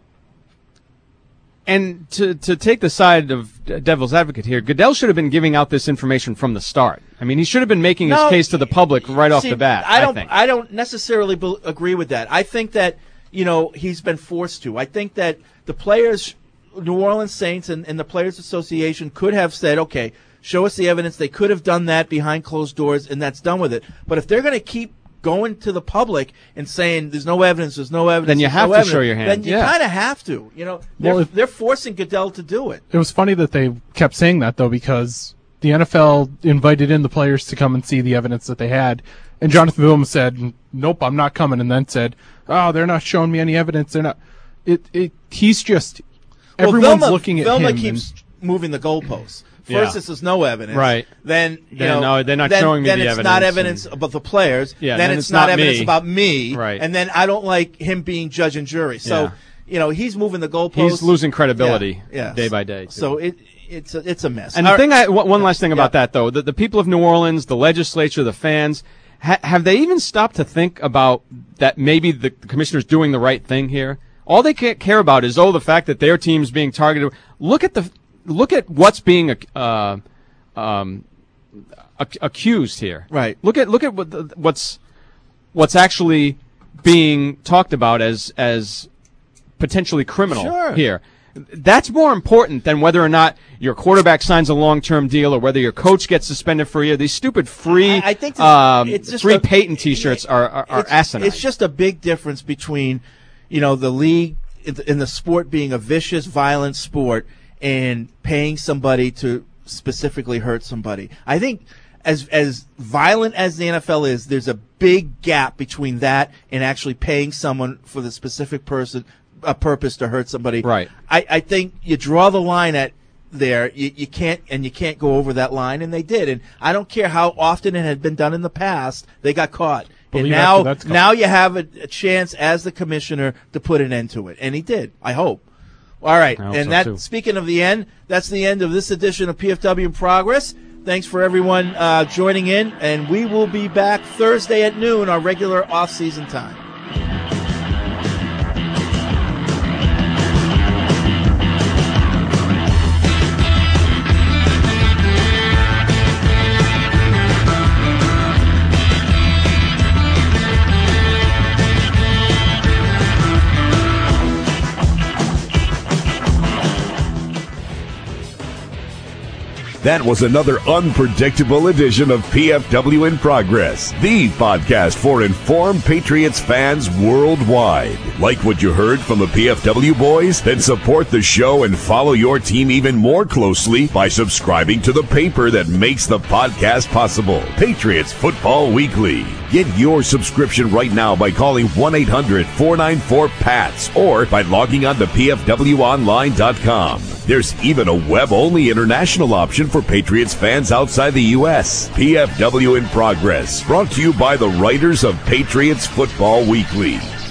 to take the side of devil's advocate here, Goodell should have been giving out this information from the start. I mean, he should have been making his case to the public right off the bat. I don't necessarily agree with that. I think that he's been forced to. I think that the players New Orleans Saints and the Players Association could have said, okay, show us the evidence. They could have done that behind closed doors, and that's done with it. But if they're going to keep going to the public and saying there's no evidence, then you have to show your hand. Then you kind of have to. You know, they're forcing Goodell to do it. It was funny that they kept saying that, though, because the NFL invited in the players to come and see the evidence that they had. And Jonathan Vilma said, nope, I'm not coming. And then said, oh, they're not showing me any evidence. They're not. He's just, everyone's looking at him. Vilma keeps moving the goalposts. First, this is no evidence. Right. Then, no, they're not showing me the evidence. Then it's not evidence about the players. Yeah, then it's not evidence about me. Right. And then I don't like him being judge and jury. So, he's moving the goalposts. He's losing credibility day by day. So it's a mess. And one last thing about that, though. The people of New Orleans, the legislature, the fans, have they even stopped to think about that maybe the commissioner's doing the right thing here? All they care about is, the fact that their team's being targeted. Look at what's being accused here. Right. Look at what's actually being talked about as potentially criminal here. That's more important than whether or not your quarterback signs a long-term deal or whether your coach gets suspended for a year. These stupid free Peyton T-shirts are asinine. It's just a big difference between, the league in the sport being a vicious, violent sport and paying somebody to specifically hurt somebody. I think as violent as the NFL is, there's a big gap between that and actually paying someone for the specific purpose to hurt somebody. Right. I think you draw the line at there. You can't go over that line, and they did. And I don't care how often it had been done in the past, they got caught. And now you have a chance as the commissioner to put an end to it. And he did, I hope. All right, and speaking of the end, that's the end of this edition of PFW in Progress. Thanks for everyone joining in, and we will be back Thursday at noon, our regular off-season time. That was another unpredictable edition of PFW in Progress, the podcast for informed Patriots fans worldwide. Like what you heard from the PFW boys? Then support the show and follow your team even more closely by subscribing to the paper that makes the podcast possible, Patriots Football Weekly. Get your subscription right now by calling 1-800-494-PATS or by logging on to pfwonline.com. There's even a web-only international option for Patriots fans outside the U.S. PFW in Progress, brought to you by the writers of Patriots Football Weekly.